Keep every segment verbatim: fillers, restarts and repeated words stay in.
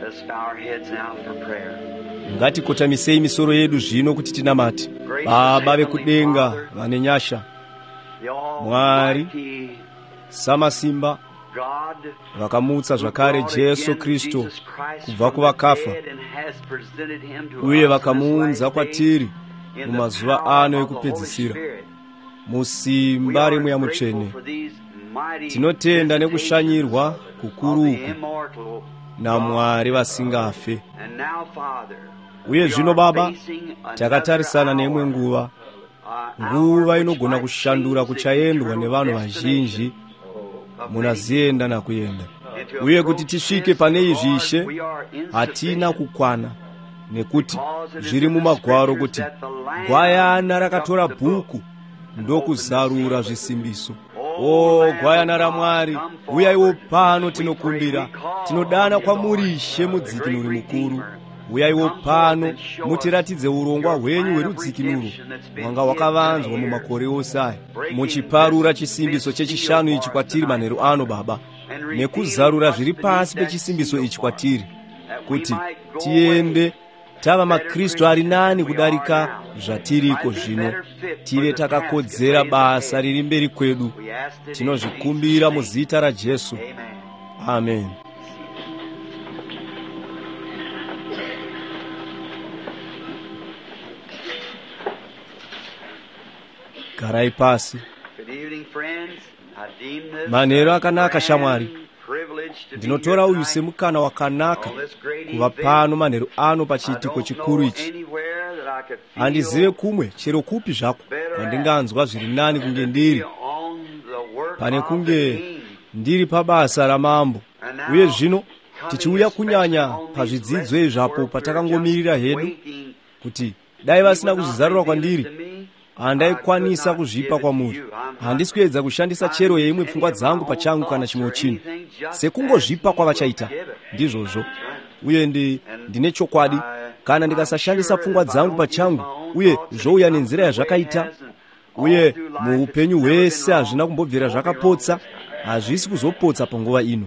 Ngatikotamisei misoro yedu zvino kuti tinamate. Baba vekudenga vane nyasha, Mwari samasimba, vakamutsa zvakare Jesu Kristu kubva kuvakafa, uye vakamuunza kwatiri mumazuva ano ekupedzisira musimba remweya mutsvene. Tinotenda nekushanyirwa kukuruku naMwari vasingafe. Uye zvino Baba, takatarisana nemwe nguva, nguva inogona kushandura kuchaendwa nevanhu vazhinji munazienda nakuenda. Uye kuti tisvike pane izvi Ishe, hatina kukwana, nekuti zviri mumagwaro kuti gwayana rakatora bhuku ndokuzarura zvisimbiso. O gwayana raMwari, uyaiwo pano tinokumbira, tinodana kwamuri Ishe mudzikinuri mukuru. Uyaiwo pano mutiratidze urongwa hwenyu hwerudzikinuro wanga wakavanzwa mumakore ose aya, muchiparura chisimbiso chechishanu ichi kwatiri manheru ano Baba, nekuzarura zviri pasi pechisimbiso ichi kwatiri, kuti tiende tava maKristu ari nani kudarika zvatiriko zvino, tive takakodzera basa riri mberi kwedu. Tinozvikumbira muzita raJesu. Amen. Garai pasi. Manheru akanaka shamwari. Ndinotora uyu semukana wakanaka kuva pano manheru ano pachiitiko chikuru ichi. Handizive kumwe chero kupi zvako kwandinganzwa zviri nani kunge ndiri pane kunge ndiri pabasa ramambo. Uye zvino tichiuya kunyanya pazvidzidzo izvapo patakangomirira hedu kuti dai vasina kuzvizarura kwandiri, handaikwanisa kuzvipa kwamuri. Handisi kuedza kushandisa chero yeimwe pfungwa dzangu pachangu kana chimwe chino, sekungozvipa kwavachaita ndizvozvo. Uye ndi ndine chokwadi, kana ndikasashandisa pfungwa dzangu pachangu uye zvouya nenzira yazvakaita, uye muupenyu hwese hazvina kumbobvira zvakapotsa, hazvisi kuzopotsa panguva ino.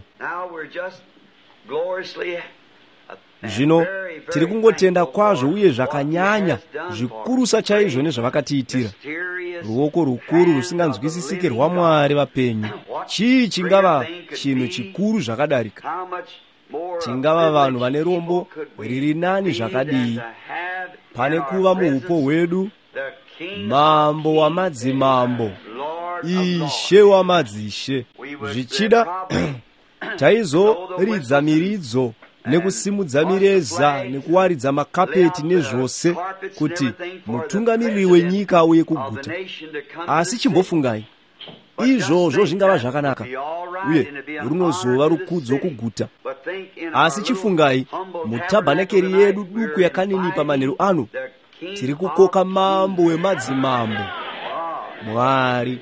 Zvino tiri kungotenda kwazvo uye zvakanyanya zvikurusa chaizvo nezvavakatiitira. Ruoko rukuru rusinganzwisisike rwaMwari vapenyu. Chii chingava chinhu chikuru zvakadarika? Tingava vanhu vane rombo riri nani zvakadii pane kuva muupo hwedu mambo wamadzimambo, Ishe wamadzishe. Zvichida taizoridza miridzo nekusimudza mireza nekuwaridza makapeti nezvose kuti mutungamiriri wenyika auye kuguta. Asi chimbofungai, izvozvo zvingava zvakanaka uye runozova rukudzo kuguta. Asi chifungai, mutabhanakeri yedu duku yakaninipa manheru ano, tiri kukoka mambo wemadzimambo, Mwari.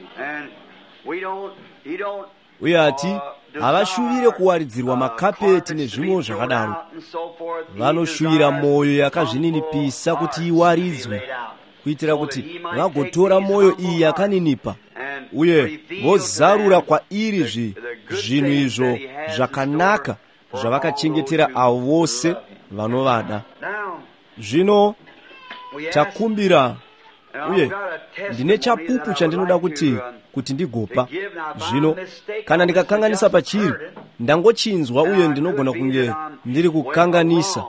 Uye ati havashuvire kuwaridzirwa makapeti nezvimwe zvakadaro. Vanoshuvira moyo yakazvininipisa kuti iwaridzwe, kuitira kuti vagotora moyo iyi yakaninipa uye vozarura kwairi zvinhu izvo zvakanaka zvavakachengetera avo vose vanovada. Zvino takumbira, uye ndine chapupu chandinoda kuti kuti ndigopa. Zvino kana ndikakanganisa pachiri, ndangochinzwa uye ndinogona kunge ndiri kukanganisa,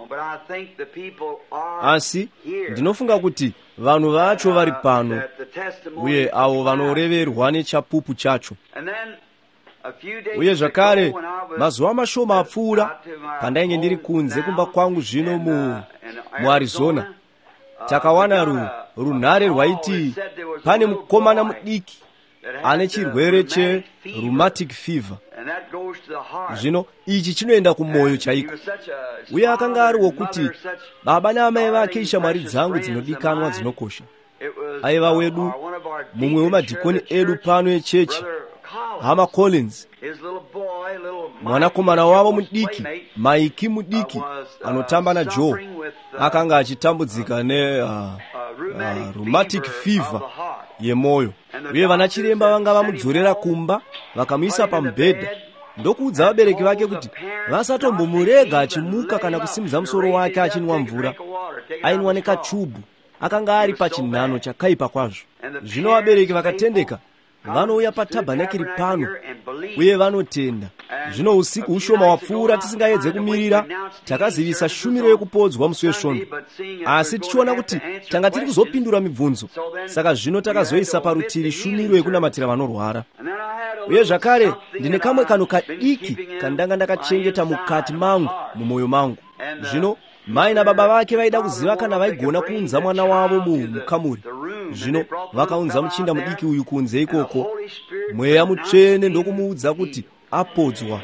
asi ndinofunga kuti vanhu vacho vari pano uye avo vanoreverwa nechapupu chacho. Uye zvakare mazuva mashoma apfuura, pandainge ndiri kunze kumba kwangu zvino mu muArizona, takawana ru runhare rwaiti pane mukomana mudiki ane chirwere che rheumatic fever. Zvino ichi chinoenda kumoyo chaiko. Uye akanga ari wokuti baba naamai vake ishamwari dzangu dzinodikanwa dzinokosha. Aiva wedu mumwe wemadhikoni edu pano echechi, Hama Collins, mwanakomana wavo mudiki Maiki mudiki anotamba na Joe, akanga achitambudzika ne uh, uh, rheumatic fever yemoyo. Uye vanachiremba vanga vamudzorera kumba vakamuisa pamubhedha ndokuudza vabereki vake kuti vasatombomurega achimuka kana kusimudza musoro wake achinwa mvura. Ainwa nekachubu, akanga ari pachinhano chakaipa kwazvo. Zvino vabereki vakatendeka vanouya patabhanakiri pano uye vanotenda. Zvino usiku ushoma wapfuura tisingaedze kumirira, takazivisa shumiro yekupodzwa musi wesvondo, asi tichiona kuti tanga tiri kuzopindura mibvunzo. Saka zvino takazoisa parutivi shumiro yekunamatira vanorwara. Uye zvakare ndine kamwe kano kadiki kandanga ndakachengeta mukati mangu mumwoyo mangu. Zvino mai nababa vake vaida kuziva kana vaigona kuunza mwana wavo mukamuri. Zvino vakaunza muchinda mudiki uyu kunze ikoko. Mweya Mutsvene ndokumuudza kuti apodzwa.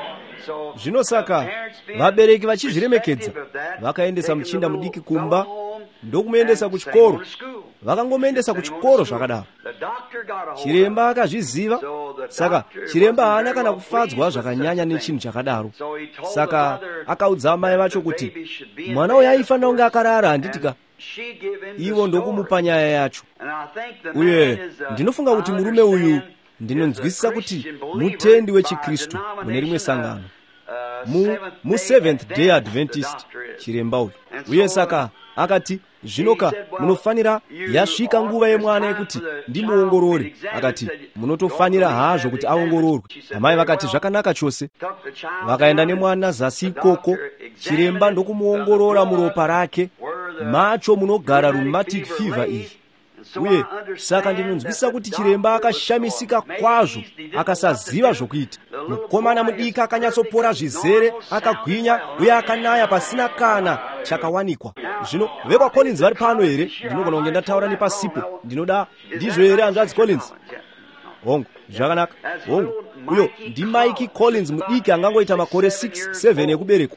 Zvino saka vabereki vachizviremekedza vakaendesa muchinda mudiki kumba ndokumuendesa kuchikoro. Vakangomuendesa kuchikoro zvakadaro. Chiremba akazviziva, saka chiremba haana kana kufadzwa zvakanyanya nechinhu chakadaro. Saka akaudza mai vacho kuti mwana uyu aifanira kunge akarara handitika. Ivo ndokumupa nyaya yacho. Uye ndinofunga kuti murume uyu ndinonzwisisa kuti mutendi wechiKristu mune rimwe sangano mu, mu Seventh Day Adventist chiremba uyu. Uye saka akati zvinoka munofanira, yasvika nguva yemwana yekuti ndimuongorore. Akati munotofanira hazvo kuti aongororwe. Amai vakati zvakanaka chose. Vakaenda nemwana zasi ikoko. Chiremba ndokumuongorora muropa rake, macho munogara rheumatic fever iyi. Uye saka ndinonzwisisa kuti chiremba akashamisika kwazvo, akasaziva zvokuita. Mukomana mudiki akanyatsopora zvizere, akagwinya uye akanaya pasina kana chakawanikwa. Zvino vekwa Collins vari pano here? Ndinogona kunge ndataura nepasipo. Ndinoda ndizvo here hanzvadzi Collins? Hongu, zvakanaka. Hongu, uyo ndi Mike Collins mudiki angangoita makore six seven ekuberekwa.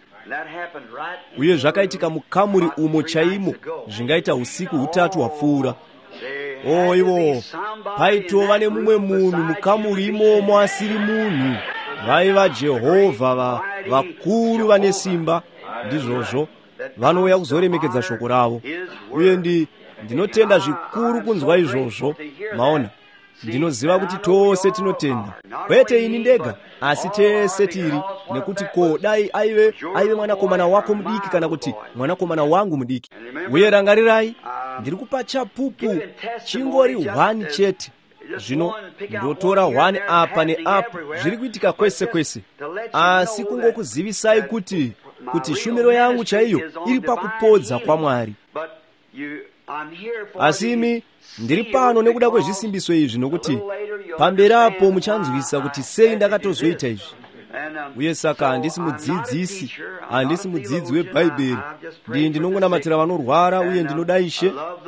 Uye zvakaitika mukamuri umo chaimo, zvingaita usiku hutatu hwapfuura. Oh, ivo paitova nemumwe munhu mukamuri imomo asiri munhu. Vaiva Jehovha, va, vakuru vane simba. Ndizvozvo vanouya kuzoremekedza shoko ravo. Uye ndi ndinotenda zvikuru kunzwa izvozvo. Maona, ndinoziva kuti tose tinotenda, kwete ini ndega, asi tese tiri. Nekuti ko dai aive aive mwanakomana wako mudiki kana kuti mwanakomana wangu mudiki. Uye rangarirai, ndiri kupa chapupu chingori one chete. Zvino ndotora one apa neapo, zviri kuitika kwese kwese, asi kungokuzivisai kuti kuti shumiro yangu chaiyo iri pakupodza kwa Mwari. Asi imi ndiri pano nekuda kwezvisimbiso izvi, nokuti pamberapo muchanzwisa kuti sei ndakatozoita izvi. Uye saka handisi mudzidzisi, handisi mudzidzi weBhaibheri. Ndi ndinongonamatira vanorwara uye ndinoda Ishe.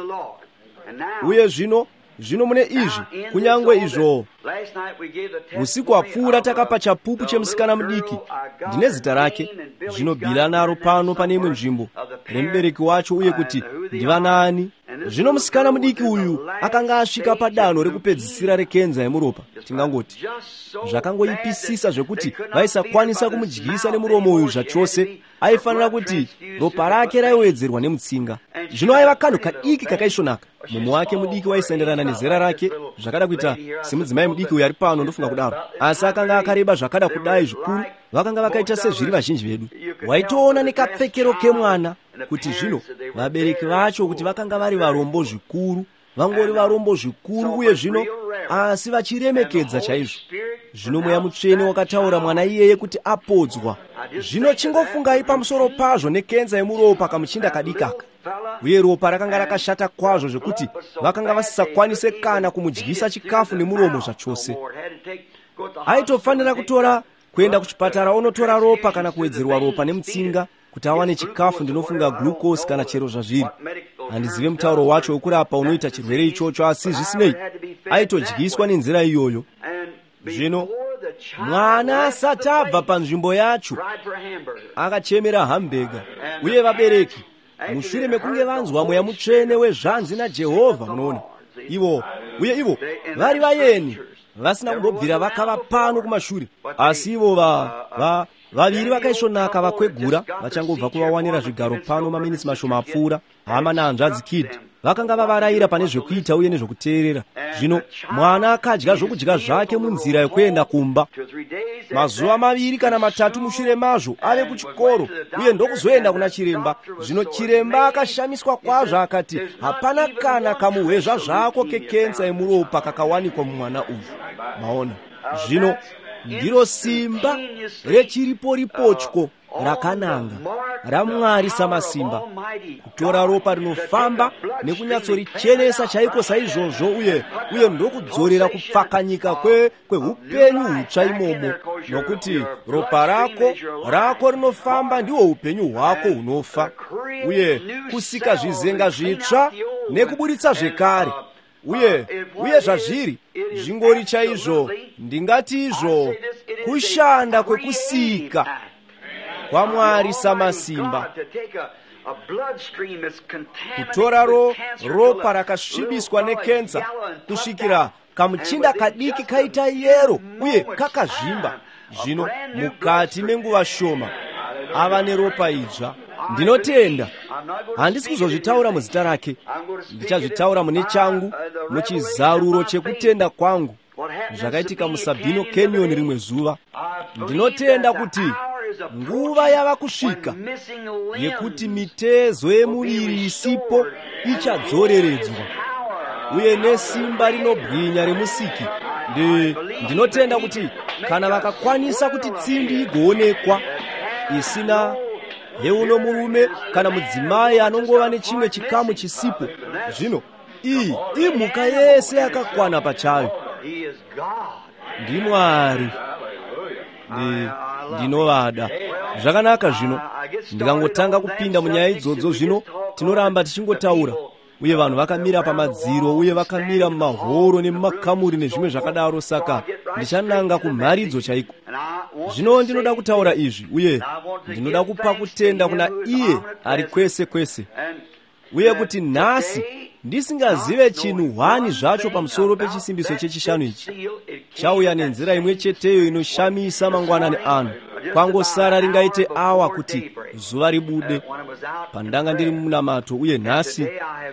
Uye zvino zvino mune izvi, kunyangwe izvo. Usiku wapfuura takapa chapupu chemusikana mudiki, ndine zita rake. Zvino bila naro pano pane imwe nzvimbo remubereki wacho uye kuti ndiva nani. Zvino musikana mudiki uyu akanga asvika padanho rekupedzisira rekenza yemuropa. Tingangoti zvakangoipisisa zvekuti vaisakwanisa kumudyisa nemuromo uyu zvachose. Aifanira kuti ropa rake raiwedzerwa nemutsinga. Zvino aiva kanhu kadiki kakaisvonaka. Mumo wake mudiki waisenderana nezera rake, zvakada kuita semudzimai mudiki uyu ari pano, ndofunga kudaro. Asi akanga akareba zvakada kudai zvikuru, vakanga vakaita sezviri vazhinji vedu. Waitoona nekapfekero kemwana kuti zvino vabereki vacho kuti vakanga vari varombo zvikuru, vangori varombo zvikuru uye zvino asi vachiremekedza chaizvo. Zvino Mweya Mutsvene wakataura mwana iyeye kuti apodzwa. Zvino chingofungai pamusoro pazvo nekenza yemuropa kamuchinda kadikaka. Uye ropa rakanga rakashata kwazvo zvekuti vakanga vasisakwanise kana kumudyisa chikafu nemuromo zvachose. Aitofanira kutora kuenda kuchipatara onotora ropa kana kuwedzerwa ropa nemutsinga kuti awane chikafu, ndinofunga glucose kana chero zvazviri. Handizive mutauro wacho wekurapa unoita chirwere ichocho, asi zvisinei aitodyiswa nenzira iyoyo. Zvino mwana asati abva panzvimbo yacho akachemera hambega. Uye vabereki mushure mekunge vanzwa Mweya Mutsvene wezvanzi naJehovha, munoona ivo, uye ivo vari vayeni vasina kumbobvira vakava pano kumashure, asi ivo va, va, vaviri vakaisvonaka vakwegura vachangobva kuvawanira zvigaro pano maminitsi mashoma apfuura, hama nahanzvadzi Kid vakanga vavarayira pane zvekuita uye nezvokuteerera. Zvino mwana akadya zvokudya zvake munzira yekuenda kumba. Mazuva maviri kana matatu mushure mazvo ave kuchikoro uye ndokuzoenda kuna chiremba. Zvino chiremba akashamiswa kwazvo akati, hapana kana kamuhwezva zvako kekensa yemuropa kakawanikwa mumwana uyu. Maona, zvino ndiro simba rechiriporipotyo rakananga raMwari samasimba, kutora ropa rinofamba nekunyatsorichenesa chaiko saizvozvo uye uye ndokudzorera kupfakanyika kwe kweupenyu hutsva imomo, nokuti ropa rako rako rinofamba ndihwo upenyu hwako hunofa, uye kusika zvizenga zvitsva nekuburitsa zvekare. Uye uye zvazviri zvingori chaizvo, ndingati izvo kushanda kwekusika kwaMwari samasimba, kutora ro ropa rakasvibiswa nekensa kusvikira kamuchinda kadiki kaita yero uye kakazvimba. Zvino mukati menguva shoma ava neropa idzva. Ndinotenda, handisi kuzozvitaura muzita rake, ndichazvitaura mune changu, muchizaruro chekutenda kwangu, zvakaitika muSabino Canyon rimwe zuva. Ndinotenda kuti nguva yava kusvika yekuti mitezo yemuviri isipo ichadzoreredzwa, uye nesimba rinobwinya remusiki. Ndi ndinotenda kuti kana vakakwanisa kuti tsindi igoonekwa isina yeuno murume kana mudzimai anongova nechimwe chikamu chisipo, zvino iyi imhuka yese yakakwana pachayo. Ndi Mwari. Ndi ndinovada zvakanaka. Zvino ndikangotanga kupinda munyaya idzodzo, zvino tinoramba tichingotaura, uye vanhu vakamira pamadziro uye vakamira mumahoro nemumakamuri nezvimwe zvakadaro. Saka ndichananga kumharidzo chaiko. Zvino ndinoda kutaura izvi, uye ndinoda kupa kutenda kuna iye ari kwese kwese, uye kuti nhasi ndisingazive chinhu hwani zvacho pamusoro pechisimbiso chechishanu ichi, chauya nenzira imwe cheteyo inoshamisa mangwanani ano. Kwangosara ringaite awa kuti zuva ribude pandanga ndiri munamato, uye nhasi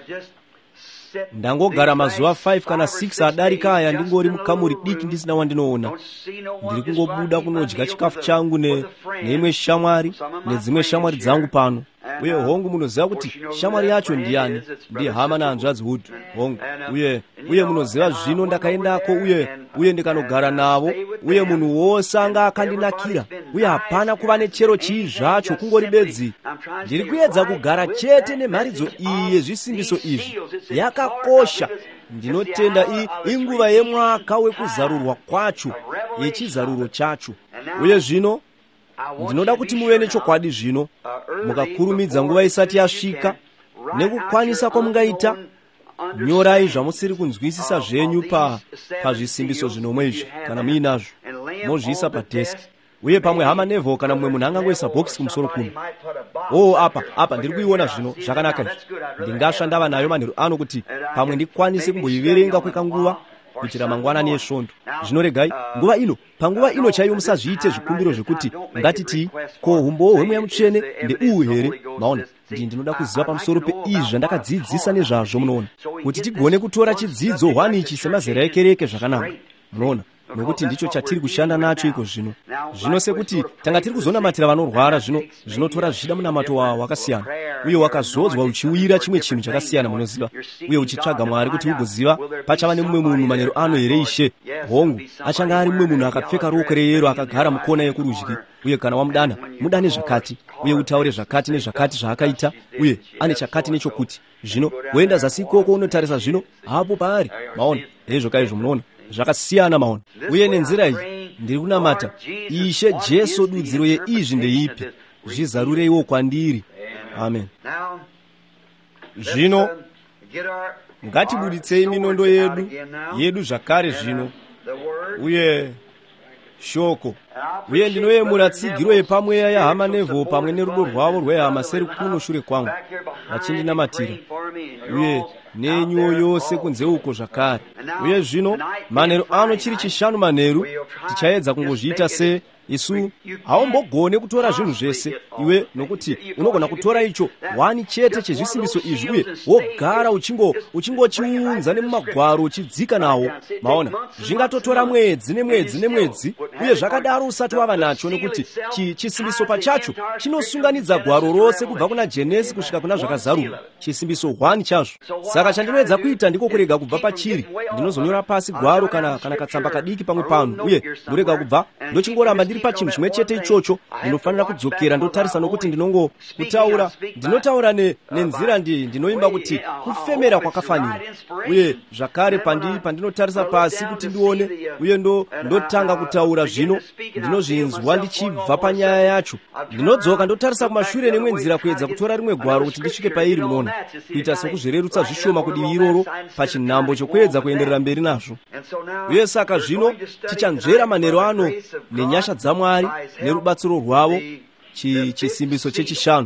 ndangogara mazuva five kana six adarika aya ndingori mukamuri diki ndisina wandinoona. Ndiri kungobuda kunodya chikafu changu ne neimwe shamwari nedzimwe shamwari dzangu pano. Uye hongu, munoziva kuti shamwari yacho ndiani? Ndi hama nahanzvadzi Wood hongu. Uye uye munoziva zvino ndakaendako uye uye ndikanogara navo, uye munhu wose anga akandinakira, uye hapana kuva nechero chii zvacho, kungori bedzi. Ndiri kuedza kugara chete nemharidzo iyi yezvisimbiso izvi, yakakosha. Ndinotenda iyi inguva yemwaka wekuzarurwa kwacho, yechizaruro chacho. Uye zvino ndinoda kuti muve nechokwadi zvino, mukakurumidza nguva isati yasvika, nekukwanisa kwamungaita. Nyorai zvamusiri kunzwisisa zvenyu pa pazvisimbiso zvinomwe izvi, kana muinazvo mozviisa padeski. Uye pamwe hama Neville kana mumwe munhu angangoisa bhokisi kumusoro kuno. Oh, apa apa ndiri kuiona zvino, zvakanaka izvi. Ndingasva ndava nayo manheru ano kuti pamwe ndikwanise kumboiverenga kwekanguva kuitira mangwanani esvondo. Zvinoregai nguva ino, panguva ino chaiyo musazviite zvikumbiro zvekuti ngatiti ko umbo hwemweya mutsvene ndeuhu here. Maona, ndi ndinoda kuziva pamusoro peizvi zvandakadzidzisa nezvazvo. Munoona kuti tigone kutora chidzidzo hwanichi semazera ekereke zvakanaka. Munoona, nokuti ndicho chatiri kushanda nacho iko zvino. Zvino sekuti tanga tiri kuzonamatira vanorwara, zvino zvinotora zvida munamato wawo wakasiyana, uye wakazodzwa uchiwira chimwe chinhu chakasiyana, munoziva, uye uchitsvaga Mwari kuti ugoziva pachava nemumwe munhu manheru ano here Ishe. Hongu, achanga ari mumwe munhu akapfeka rokwe reyero akagara mukona yekurudyi, uye kana wamudana mudane zvakati, uye utaure zvakati nezvakati zvaakaita, uye ane chakati nechokuti. Zvino woenda zasi ikoko unotarisa zvino hapo paari. Maona izvo kaizvo, munoona zvakasiyana. Maona, uye nenzira iyi ndiri kunamata Ishe Jesu, dudziro yeizvi ndeipi? Zvizarureiwo kwandiri. Amen. Zvino ngatibuditsei minondo yedu yedu zvakare zvino, uye shoko uye ndinoyemura tsigiro yepamweya yahama Neville pamwe nerudo rwavo rwehama seri kuno shure kwangu vachindinamatira, uye nenyuwo yose kunze uko zvakare. Uye zvino manheru ano chiri chishanu manheru tichaedza kungozviita se isu haumbogone kutora zvinhu zvese iwe, nokuti unogona kutora icho wani chete chezvisimbiso izvi uye wogara uchingo uchingochiunza nemumagwaro uchidzika nawo. Maona, zvingatotora mwedzi nemwedzi nemwedzi, uye zvakadaro usati wava nacho, nokuti chi, chisimbiso pachacho chinosunganidza gwaro rose kubva kuna Genesi kusvika kuna zvakazarurwa, chisimbiso wani chazvo. Saka chandinoedza kuita ndiko kurega kubva pachiri, ndinozonyora pasi gwaro kana, kana katsamba kadiki pamwe pano, uye ndorega kubva ndochingoramba ndiri pa chinhu chimwe chete ichocho. Ndinofanira kudzokera ndotarisa, nokuti ndinongo kutaura ndinotaura ne, nenzira ndi ndinoimba kuti kufemera kwakafanira. Uye zvakare pandi pandinotarisa pasi kuti ndione, uye ndo ndotanga kutaura zvino ndinozvinzwa ndichibva panyaya yacho, ndinodzoka ndotarisa kumashure nemwe nzira kuedza kutora rimwe gwaro kuti ndisvike pairi. Munoona, kuita sokuzvirerutsa zvishoma kudivi iroro pachinhambo chokuedza kuenderera mberi nazvo. Uye saka zvino tichanzvera manheru ano nenyasha dzaMwari nerubatsiro rwavo chi, chisimbiso chechishanu.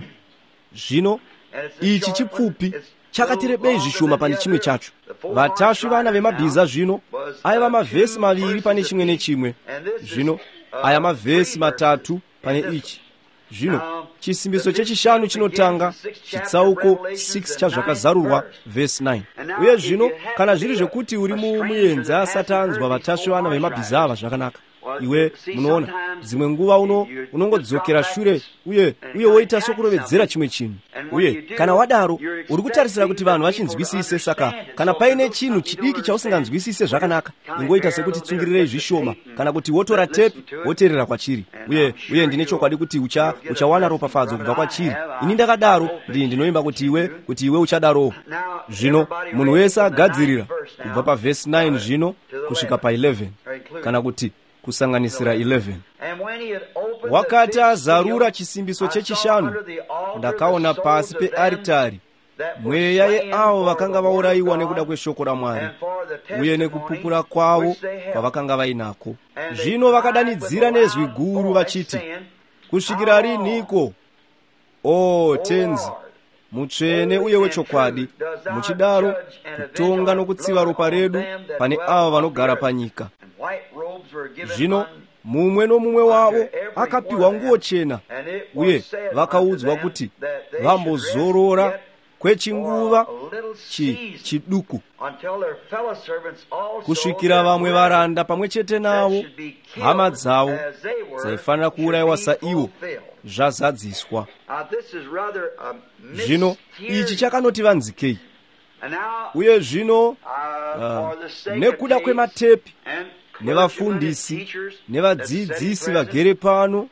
Zvino ichi chipfupi chakatirebei zvishoma pane chimwe chacho. Vatasvi vana vemabhiza zvino aiva mavhesi maviri pane chimwe nechimwe, zvino aya mavhesi matatu pane ichi. Zvino chisimbiso chechishanu chinotanga chitsauko six chazvakazarurwa vhesi nine. Uye zvino kana zviri zvekuti uri muyenzi asati anzwa vatasvi vana vemabhiza ava zvakanaka, iwe munoona dzimwe nguva uno unongodzokera shure uye uye woita sokurovedzera chimwe chinhu. Uye kana wadaro uri kutarisira kuti vanhu vachinzwisise, saka kana paine chinhu chidiki chausinganzwisise zvakanaka, ingoita sekuti tsungirirei zvishoma, kana kuti wotora tepi woteerera kwachiri. Uye uye ndine chokwadi kuti ucha uchawana ropafadzo kubva kwachiri. Ini ndakadaro ndi ndinoimba kuti iwe kuti iwe uchadarowo. Zvino munhu wese agadzirira kubva pavhesi nine zvino kusvika pa eleven, kana kuti kusanganisira eleven. Wakati azarura chisimbiso chechishanu, ndakaona pasi pearitari mweya yeavo vakanga vaurayiwa nekuda kweshoko raMwari uye nekupupura kwavo kwavakanga vainako. Zvino vakadanidzira nezwi guru vachiti, kusvikira riniko, o tenzi mutsvene uye wechokwadi, muchidaro kutonga nokutsiva ropa redu pane avo vanogara panyika. Zvino mumwe nomumwe wavo akapiwa nguo chena, uye vakaudzwa kuti vambozorora kwechinguva chi, chiduku, kusvikira vamwe varanda pamwe chete navo hama dzavo dzaifanira kuurayiwa saivo zvazadziswa. Zvino ichi chakanoti vanzikei. Uye zvino uh, nekuda kwematepi nevafundisi nevadzidzisi vagere pano,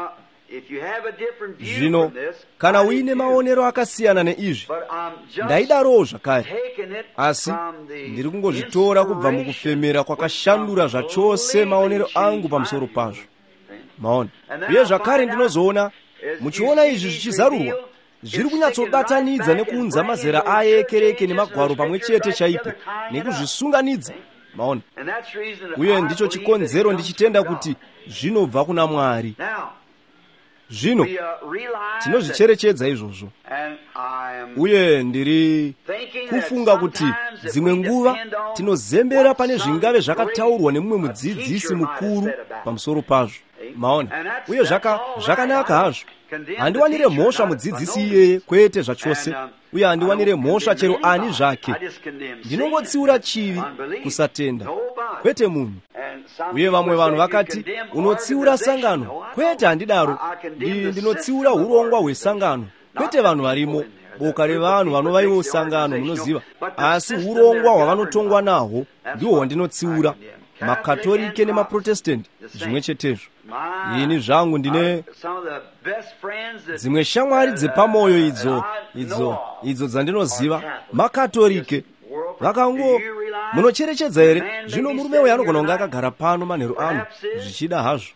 zvino kana uine maonero akasiyana neizvi, ndaidarowo zvakare, asi ndiri kungozvitora kubva mukufemera kwakashandura zvachose maonero angu pamusoro pazvo. Maona, uye zvakare ndinozoona muchiona izvi zvichizarurwa zviri kunyatsobatanidza nekuunza mazera ayekereke nemagwaro pamwe chete chaipo nekuzvisunganidza. Maona, uye ndicho chikonzero ndichitenda kuti zvinobva kuna Mwari. Zvino tinozvicherechedza izvozvo, uye ndiri kufunga kuti dzimwe nguva tinozembera pane zvingave zvakataurwa nemumwe mudzidzisi mukuru pamusoro pazvo. Maona, uye zvaka zvakanaka hazvo. Handiwanire mhosva mudzidzisi iyeye, kwete zvachose, uye handiwanire mhosva chero ani zvake. Ndinongotsiura chivi, kusatenda, kwete munhu. Uye vamwe vanhu vakati, unotsiura sangano, kwete handidaro. Ndinotsiura urongwa hwesangano, kwete vanhu varimo, boka revanhu vanovaiwo sangano, munoziva. Asi urongwa hwavanotongwa nahwo ndihwo hwandinotsiura. Makatolike nemaprotestanti zvimwe chetezvo. Ini zvangu ndine dzimwe shamwari dzepamoyo idzo idzo idzo dzandinoziva, makatolike. Vakango munocherechedza here? Zvino murume uyu anogona kunge akagara pano manheru ano zvichida hazvo.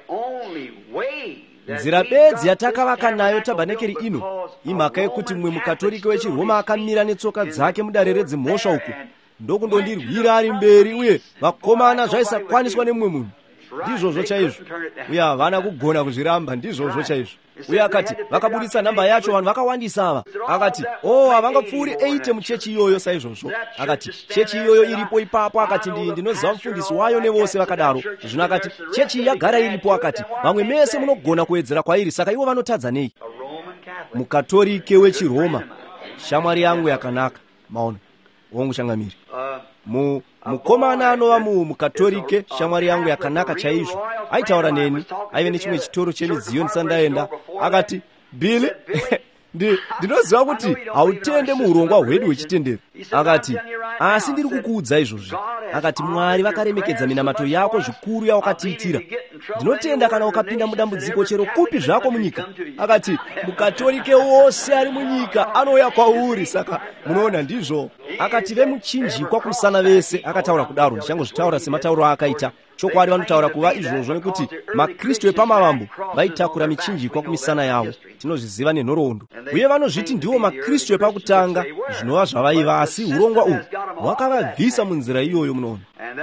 Nzira bedzi yatakavaka nayo tabhanekeri ino imhaka yekuti mumwe mukatolike wechiroma akamira netsoka dzake mudare redzimhosva uku ndokundondirwira ari mberi, uye vakomana zvaisakwaniswa nemumwe munhu. ndizvozvo chaizvo. Uye havana kugona kuzviramba, ndizvozvo chaizvo. Uye akati vakabudisa namba yacho vanhu vakawandisa ava. Akati oh, havangapfuuri eighty muchechi iyoyo saizvozvo. Akati chechi iyoyo iripo ipapo. Akati ndi ndinoziva mufundisi wayo nevose vakadaro. Zvino akati chechi yagara iripo. Akati vamwe mese munogona kuwedzera kwairi, saka ivo vanotadza nei? Mukatolike wechiroma, shamwari yangu yakanaka. Maona wongu changamiri mu mukomana anova mu mukatolike, shamwari yangu yakanaka chaizvo, aitaura neni. Aive nechimwe chitoro chemidziyo ndisandaenda. Akati Billy, ndinoziva kuti hautende muurongwa hwedu hwechitendero. Akati asi ndiri kukuudza izvozvi. Akati Mwari vakaremekedza minamato yako zvikuru yawakatiitira. Ndinotenda kana ukapinda mudambudziko chero kupi zvako munyika. Akati mukatolike wose ari munyika anouya kwauri, saka munoona ndizvo. Akati vemuchinjikwa kumusana vese, akataura kudaro, ndichangozvitaura sematauro akaita. Chokwadi vanotaura kuva izvozvo nekuti maKristu epamavambo vaitakura michinjikwa kumisana yavo. Tinozviziva nenhoroondo. Uye vanozviti ndiwo maKristu epakutanga, zvinova zvavaiva, asi urongwa uhu hwakavabvisa munzira iyoyo munoona.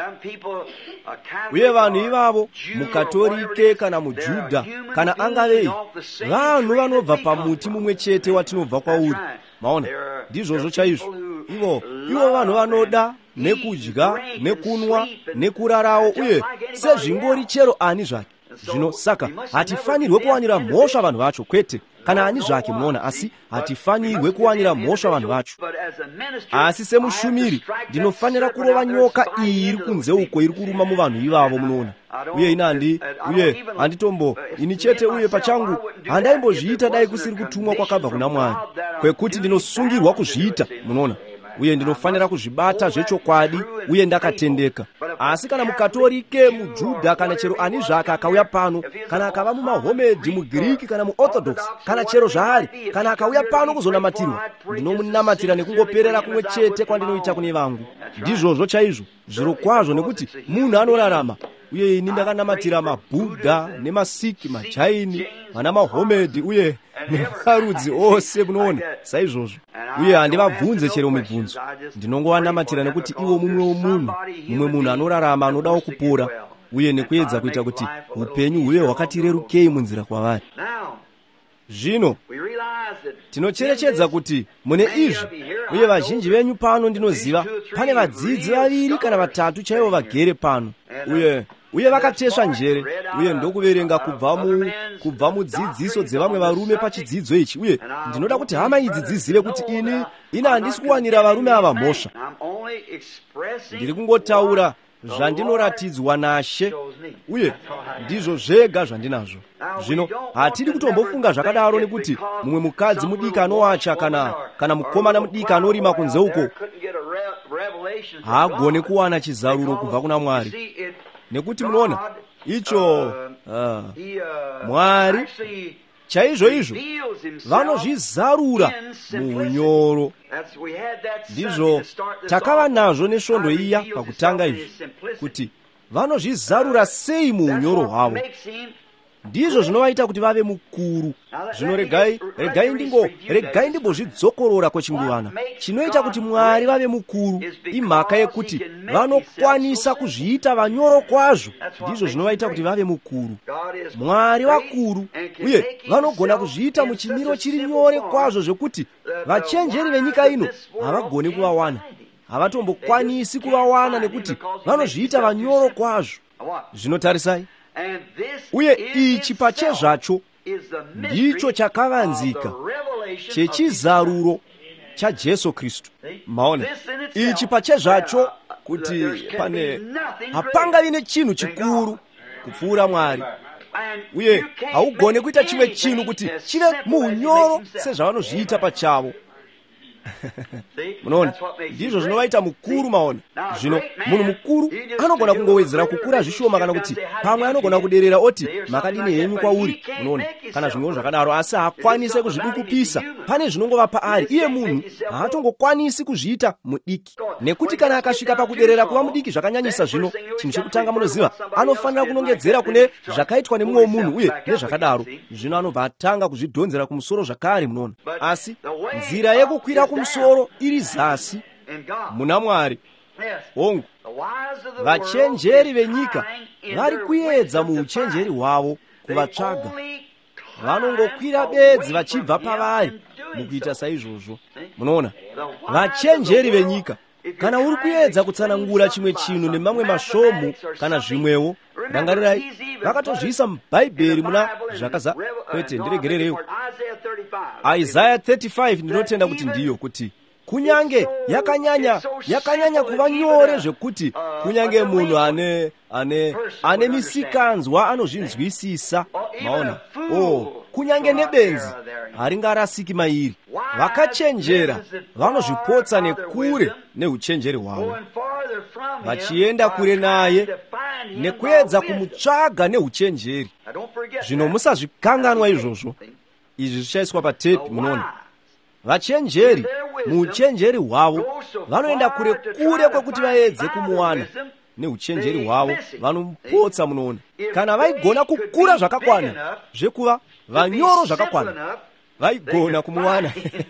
Uye vanhu ivavo, mukatolike kana mujudha kana angavei, vanhu vanobva pamuti mumwe chete watinobva kwauri. Maona ndizvozvo chaizvo. Ivo ivo vanhu vanoda nekudya nekunwa nekurarawo, uye sezvingori chero ani zvake. Zvino saka hatifanirwe kuwanira mhosva vanhu vacho, kwete kana ani zvake munoona, asi hatifanirwe kuwanira mhosva vanhu vacho. Asi semushumiri ndinofanira kurova nyoka iyi iri kunze uko iri kuruma muvanhu ivavo munoona. Uye inandi uye handitombo ini chete uye pachangu handaimbozviita dai kusiri kutumwa kwakabva kuna Mwari, kwekuti ndinosungirwa kuzviita munoona. Uye ndinofanira kuzvibata zvechokwadi uye ndakatendeka. Asi kana mukatolike, mujudha kana chero ani zvake akauya pano, kana akava mumahomedhi, mugiriki kana muorthodox kana chero zvaari, kana akauya pano kuzonamatirwa, ndinomunamatira nekungoperera kumwe chete kwandinoita kune vangu. Ndizvozvo chaizvo zviro kwazvo, nekuti munhu anorarama. Uye ini ndakanamatira mabhudha nemasiki, majaini, vana mahomedhi uye nemarudzi ose munoona saizvozvo. Uye handivabvunze chero mibvunzo, ndinongowanamatira nekuti iwo mumwe womunhu, mumwe munhu anorarama anodawo kupora, uye nekuedza kuita kuti upenyu huve hwakati rerukei munzira kwavari. Zvino tinocherechedza kuti mune izvi, uye vazhinji venyu pano ndinoziva pane vadzidzi vaviri kana vatatu chaivo vagere pano, uye uye vakatesva njere, uye ndokuverenga kubva mu kubva mudzidziso dzevamwe varume pachidzidzo ichi. Uye ndinoda kuti hama idzi dzizive kuti ini ina handisi kuwanira varume ava mhosva. Ndiri kungotaura zvandinoratidzwa naShe, uye ndizvo zvega zvandinazvo. Zvino hatidi kutombofunga zvakadaro, nekuti mumwe mukadzi mudika anowacha kana kana mukomana mudika anorima kunze uko haagone kuwana chizaruro kubva kuna Mwari. Nekuti munoona icho uh, Mwari chaizvo izvo vanozvizarura muunyoro. Ndizvo takava nazvo nesvondo iya pakutanga izvi, kuti vanozvizarura sei muunyoro hwavo. Ndizvo zvinovaita kuti vave mukuru. Zvino regai regai ndingo regai ndimbozvidzokorora kwechinguvana. Chinoita kuti Mwari vave mukuru imhaka yekuti vanokwanisa kuzviita vanyoro kwazvo. Ndizvo zvinovaita kuti vave mukuru. Mwari vakuru, uye vanogona kuzviita muchimiro chiri nyore kwazvo zvekuti vachenjeri venyika ino havagoni kuvawana, havatombokwanisi kuvawana, nekuti vanozviita vanyoro kwazvo. Zvinotarisai. Uye ichi pachezvacho ndicho chakavanzika chechizaruro chaJesu Kristu. Maona ichi pachezvacho kuti pane hapangavi nechinhu chikuru kupfuura Mwari, uye haugone kuita chimwe chinhu kuti chive muunyoro sezvavanozviita pachavo. Munoona ndizvo zvinovaita mukuru. Maona zvino munhu mukuru anogona kungowedzera kukura zvishoma, kana kuti pamwe anogona kuderera oti makadini henyu kwauri, munoona kana zvimwewo zvakadaro, asi haakwanise kuzvidukupisa. Pane zvinongova paari iye munhu haatongokwanisi kuzviita mudiki, nekuti kana akasvika pakuderera kuva mudiki zvakanyanyisa, zvino chinhu chekutanga munoziva anofanira kunongedzera kune zvakaitwa nemumwe munhu, uye nezvakadaro zvino anobva atanga kuzvidhonzera kumusoro zvakare. Munoona, asi nzira yekukwira kumusoro iri zasi muna Mwari, ongo vachenjeri venyika vari kuyedza mu uchenjeri hwavo kuvatsvaga, vanongokwira bedzi vachibva pavari mukuita saizvozvo. Munoona, vachenjeri venyika, kana uri kuyedza kutsanangura chimwe chinhu nemamwe masvomu kana zvimwewo, rangarirai, vakatozviisa mubhaibheri muna zvakaza kwete ndiregerereyo Isaiah thirty-five. Ndinotenda kuti ndiyo kuti kunyange yakanyanya yakanyanya kuva nyore zvekuti kunyange munhu ane ane ane misikanzwa anozvinzwisisa. Maona, oh, kunyange nebenzi haringarasiki mairi. Vakachenjera vanozvipotsa nekure neuchenjeri hwavo, vachienda kure naye nekuedza kumutsvaga neuchenjeri. Zvino musazvikanganwa izvozvo, izvi zvichaiswa patepi. Munoona, vachenjeri muuchenjeri hwavo vanoenda kure kure kwekuti vaedze kumuwana neuchenjeri hwavo, vanomupotsa. Munoona, kana vaigona kukura zvakakwana zvekuva vanyoro zvakakwana, vaigona kumuwana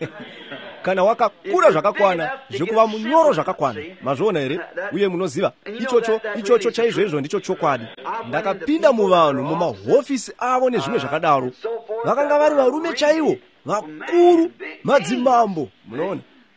kana wakakura zvakakwana zvekuva munyoro zvakakwana. Mazviona here? Uye munoziva ichocho ichocho chaizvoizvo ndicho chokwadi. Ndakapinda muvanhu mumahofisi avo nezvimwe zvakadaro, vakanga vari varume chaivo, vakuru, madzimambo, munoona,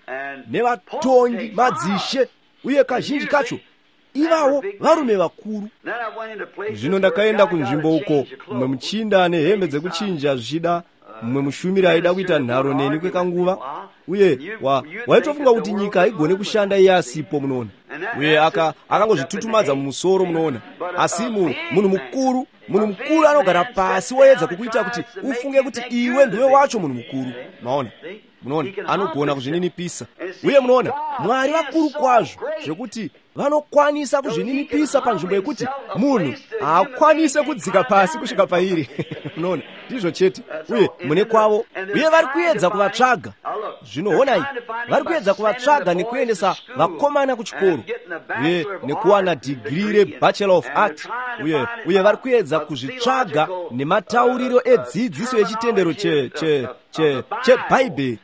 nevatongi, madzishe, uye kazhinji kacho ivavo varume vakuru. Zvino ndakaenda kunzvimbo uko, mumwe muchinda ane hembe dzekuchinja zvichida, mumwe mushumiri aida kuita nharo neni kwekanguva, uye wa waitofunga kuti nyika haigone kushanda iye asipo. Munoona, uye aka akangozvitutumadza mumusoro. Munoona, asi munhu mukuru munhu mukuru anogara pasi woedza kukuita kuti ufunge kuti iwe ndiwe wacho munhu mukuru. Maona, munoona, anogona kuzvininipisa. Uye munoona, Mwari vakuru kwazvo zvekuti vanokwanisa kuzvininipisa panzvimbo yekuti munhu haakwanise kudzika pasi kusvika pairi. Munoona, ndizvo chete. Uye mune kwavo, uye vari kuedza kuvatsvaga. Zvinoonai, vari kuedza kuvatsvaga nekuendesa vakomana kuchikoro, uye nekuwana digiri rebachelor of art, uye uye vari kuedza kuzvitsvaga nematauriro edzidziso yechitendero che che che chebhaibheri,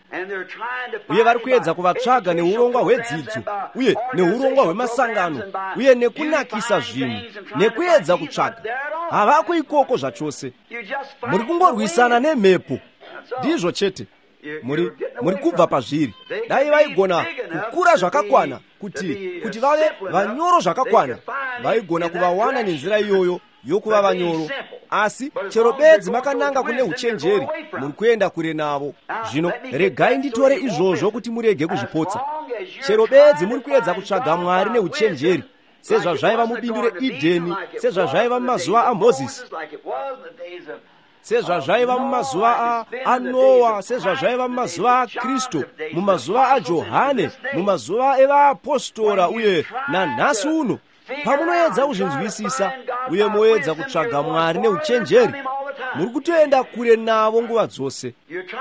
uye vari kuedza kuvatsvaga neurongwa hwedzidzo, uye neurongwa hwemasangano, uye nekunakisa zvinhu, nekuedza kutsvaga. Havako ikoko zvachose, muri kungorwisana nemhepo. Ndizvo chete, muri muri kubva pazviri. Dai vaigona kukura zvakakwana kuti kuti vave vanyoro zvakakwana, vaigona kuvawana nenzira iyoyo yokuva vanyoro. Asi chero bedzi makananga kune uchenjeri, muri kuenda kure navo. Zvino regai nditore izvozvo kuti murege kuzvipotsa. Chero bedzi muri kuedza kutsvaga Mwari neuchenjeri, sezvazvaiva mubindu reEdheni, sezvazvaiva mumazuva aMozisi, sezvazvaiva mumazuva aNoa, sezvazvaiva mumazuva aKristu, mumazuva aJohane, mumazuva evaapostora, uye nanhasi uno pamunoedza kuzvinzwisisa uye moedza kutsvaga Mwari neuchenjeri, muri kutoenda kure navo nguva dzose.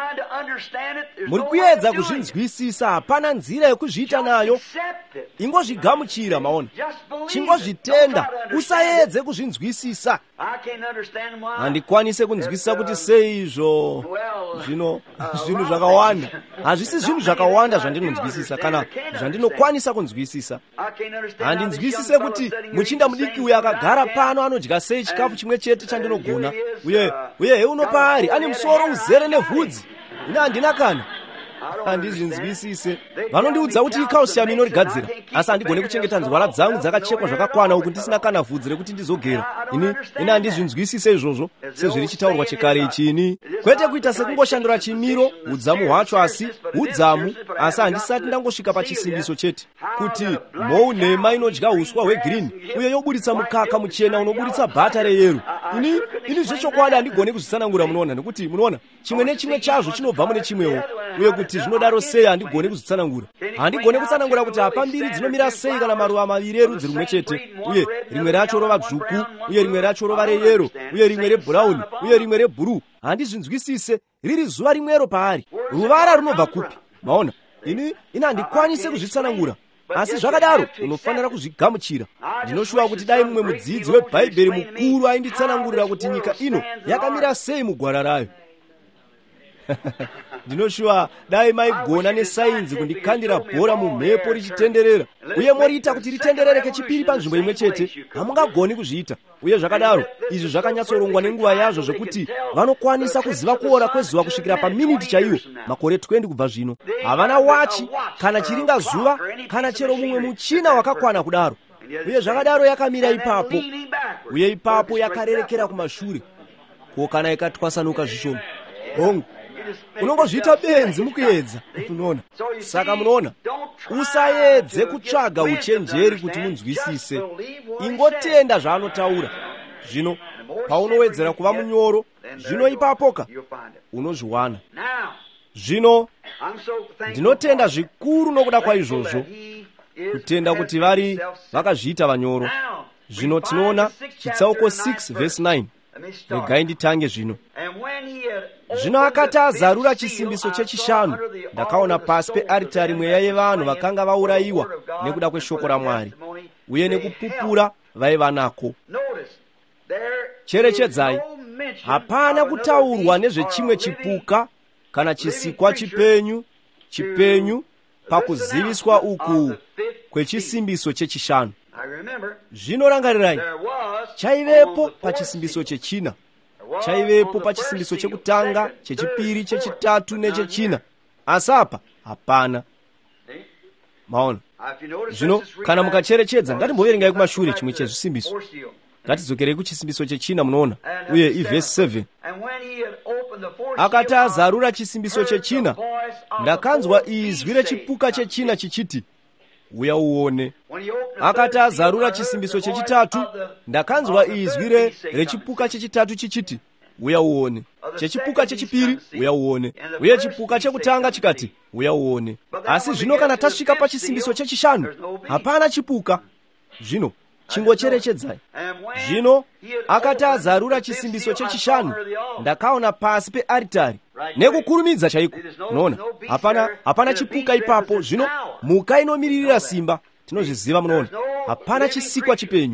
Muri kuedza kuzvinzwisisa, hapana nzira yekuzviita nayo, ingozvigamuchira. Maona, chingozvitenda, usaedze kuzvinzwisisa. Handikwanise kunzwisisa kuti sei izvo. Zvino zvinhu zvakawanda, hazvisi zvinhu zvakawanda zvandinonzwisisa kana zvandinokwanisa kunzwisisa. Handinzwisise kuti muchinda mudiki uyo akagara pano anodya sei chikafu chimwe chete chandinogona, uye uye heuno paari ane musoro uzere nevhudzi. Ine handina kana handizvinzwisise. Vanondiudza kuti ikausiyamu inorigadzira, asi handigone kuchengeta nzwara dzangu dzakachekwa zvakakwana uku ndisina kana vhudzi rekuti ndizogera. Ini ine handizvinzwisise izvozvo, sezviri chitaurwa chekare ichini. Kwete kuita sekungoshandura chimiro, udzamu hwacho, asi udzamu, asi handisati ndangosvika pachisimbiso chete. Kuti mhou nhema inodya uswa hwegirini, uye yoburitsa mukaka muchena unoburitsa bhata reyero. Ini ini zvechokwadi handigone kuzvitsanangura. Munoona, nekuti munoona, chimwe nechimwe chazvo chinobva mune chimwewo, uye kuti zvinodaro sei handigone kuzvitsanangura. Handigone kutsanangura kuti hapa mbiri dzinomira sei kana maruva maviri erudzi rumwe chete, uye rimwe racho rova dzvuku, uye rimwe racho rova reyero, uye rimwe rebhurauni, uye rimwe rebhuruu. Handizvinzwisise, riri zuva rimwero paari. Ruvara runobva kupi? Maona, ini ini handikwanise kuzvitsanangura. Asi zvakadaro unofanira kuzvigamuchira. Ndinoshuva kuti dai mumwe mudzidzi webhaibheri mukuru ainditsanangurira kuti nyika ino yakamira sei mugwara rayo. ndinoshuwa dai maigona nesainzi kundikandira bhora mumhepo richitenderera, uye moriita kuti ritenderere kechipiri panzvimbo imwe chete, hamungagoni kuzviita. Uye zvakadaro, izvi zvakanyatsorongwa nenguva yazvo zvekuti vanokwanisa kuziva kuora kwezuva kusvikira paminiti chaiwo makore twenty kubva zvino. Havana wachi kana chiringa zuva kana chero mumwe muchina wakakwana kudaro. Uye zvakadaro yakamira ipapo, uye ipapo yakarerekera kumashure, ko kana ikatwasanuka zvishoma. Hongu, unongozviita benzi mukuedza, unoona. Saka munoona, usaedze kutsvaga uchenjeri kuti unzwisise. Ingotenda zvaanotaura. Zvino paunowedzera kuva munyoro, zvino ipapoka unozviwana. Zvino ndinotenda zvikuru nokuda kwa izvozvo, kutenda kuti vari vakazviita vanyoro. Zvino tinoona chitsauko six verse nine. Regai nditange zvino. Zvino akati azarura chisimbiso chechishanu, ndakaona pasi pearitari mweya yevanhu vakanga vaurayiwa nekuda kweshoko raMwari uye nekupupura vaiva nako. Cherechedzai, hapana kutaurwa nezvechimwe chipuka kana chisikwa chipenyu chipenyu pakuziviswa uku kwechisimbiso chechishanu. Zvino rangarirai, chaivepo pachisimbiso chechina, chaivepo pachisimbiso chekutanga, chechipiri, chechitatu nechechina, asi apa hapana. Maona? Zvino kana mukacherechedza, ngatimboverengai kumashure chimwe chezvisimbiso. Ngatidzokerei kuchisimbiso chechina, munoona. Uye ivhesi seven. Akati azarura chisimbiso chechina, ndakanzwa izwi rechipuka chechina chichiti, uya uone. Akati azarura chisimbiso chechitatu, ndakanzwa izwi rechipuka chechitatu chichiti, uya uone. Chechipuka chechipiri, uya uone. Uye chipuka chekutanga chikati, uya uone. Asi zvino kana tasvika pachisimbiso chechishanu, hapana chipuka. Zvino chingocherechedzai. Zvino akati azarura chisimbiso chechishanu, ndakaona pasi pearitari, nekukurumidza chaiko. Unoona, hapana hapana chipuka ipapo. Zvino muka inomiririra simba, tinozviziva. Munoona, hapana chisikwa chipenyu.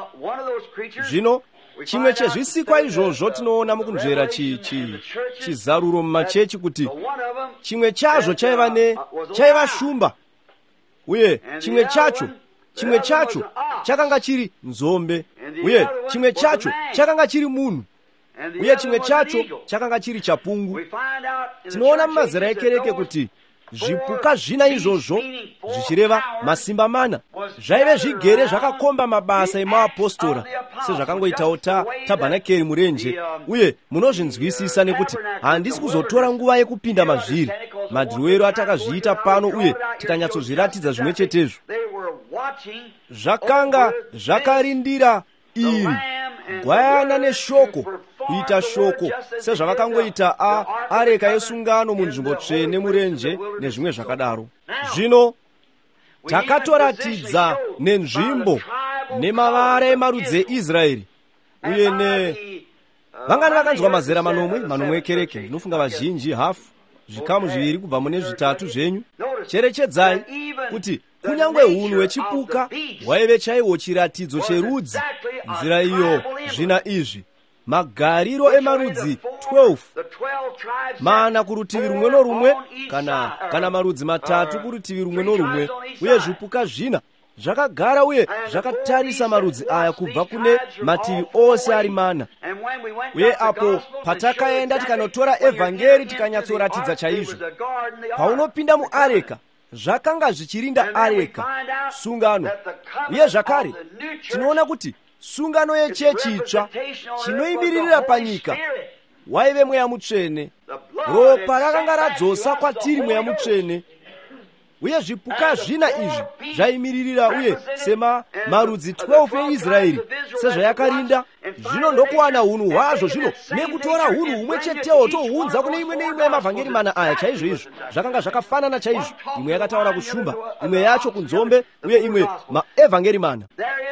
Zvino chimwe chezvisikwa izvozvo tinoona mukunzvera chi, chi, chizaruro mumachechi kuti chimwe chazvo chaiva ne chaiva shumba, uye chimwe chacho chimwe chacho chakanga chiri nzombe, uye chimwe chacho chakanga chiri munhu, uye chimwe chacho chakanga chiri chapungu. Tinoona mumazera ekereke kuti zvipuka zvina izvozvo, zvichireva masimba mana, zvaive zvigere zvakakomba mabasa emaapostora, sezvakangoitawo ta tabhanakeri murenje. Uye munozvinzwisisa nekuti handisi kuzotora nguva yekupinda mazviri, madhiroero atakazviita pano uye tikanyatsozviratidza zvimwe chetezvo. Zvakanga zvakarindira iri gwayana neshoko, kuita shoko sezvavakangoita a areka yesungano munzvimbo tsvene murenje nezvimwe zvakadaro. Zvino takatoratidza nenzvimbo nemavara emarudzi eIsraeri, uye ne vangani vakanzwa mazera manomwe manomwe ekereke. Ndinofunga vazhinji hafu, zvikamu zviviri kubva mune zvitatu zvenyu. Cherechedzai kuti kunyange hunhu hwechipuka hwaive chaiwo chiratidzo cherudzi. Nzira iyo zvina izvi magariro emarudzi twelve, mana kurutivi rumwe norumwe, kana kana marudzi matatu kurutivi rumwe norumwe, uye zvipuka zvina zvakagara uye zvakatarisa marudzi aya kubva kune mativi ose ari mana. Uye apo patakaenda tikanotora evhangeri tikanyatsoratidza chaizvo, paunopinda muareka zvakanga zvichirinda areka, sungano. Uye zvakare tinoona kuti sungano yechechi itsva chinoimiririra panyika waive mweya mutsvene. Ropa rakanga radzosa kwatiri mweya mutsvene, uye zvipuka zvina izvi zvaimiririra, uye sema marudzi twelve eIsraeri sezvayakarinda. Zvino ndokuwana hunhu hwazvo. Zvino nekutora hunhu humwe chetewo tohunza kune imwe neimwe yemavhangeri mana aya chaizvo izvo zvakanga zvakafanana chaizvo. Imwe yakataura kushumba, imwe yacho kunzombe, uye imwe maevhangeri mana.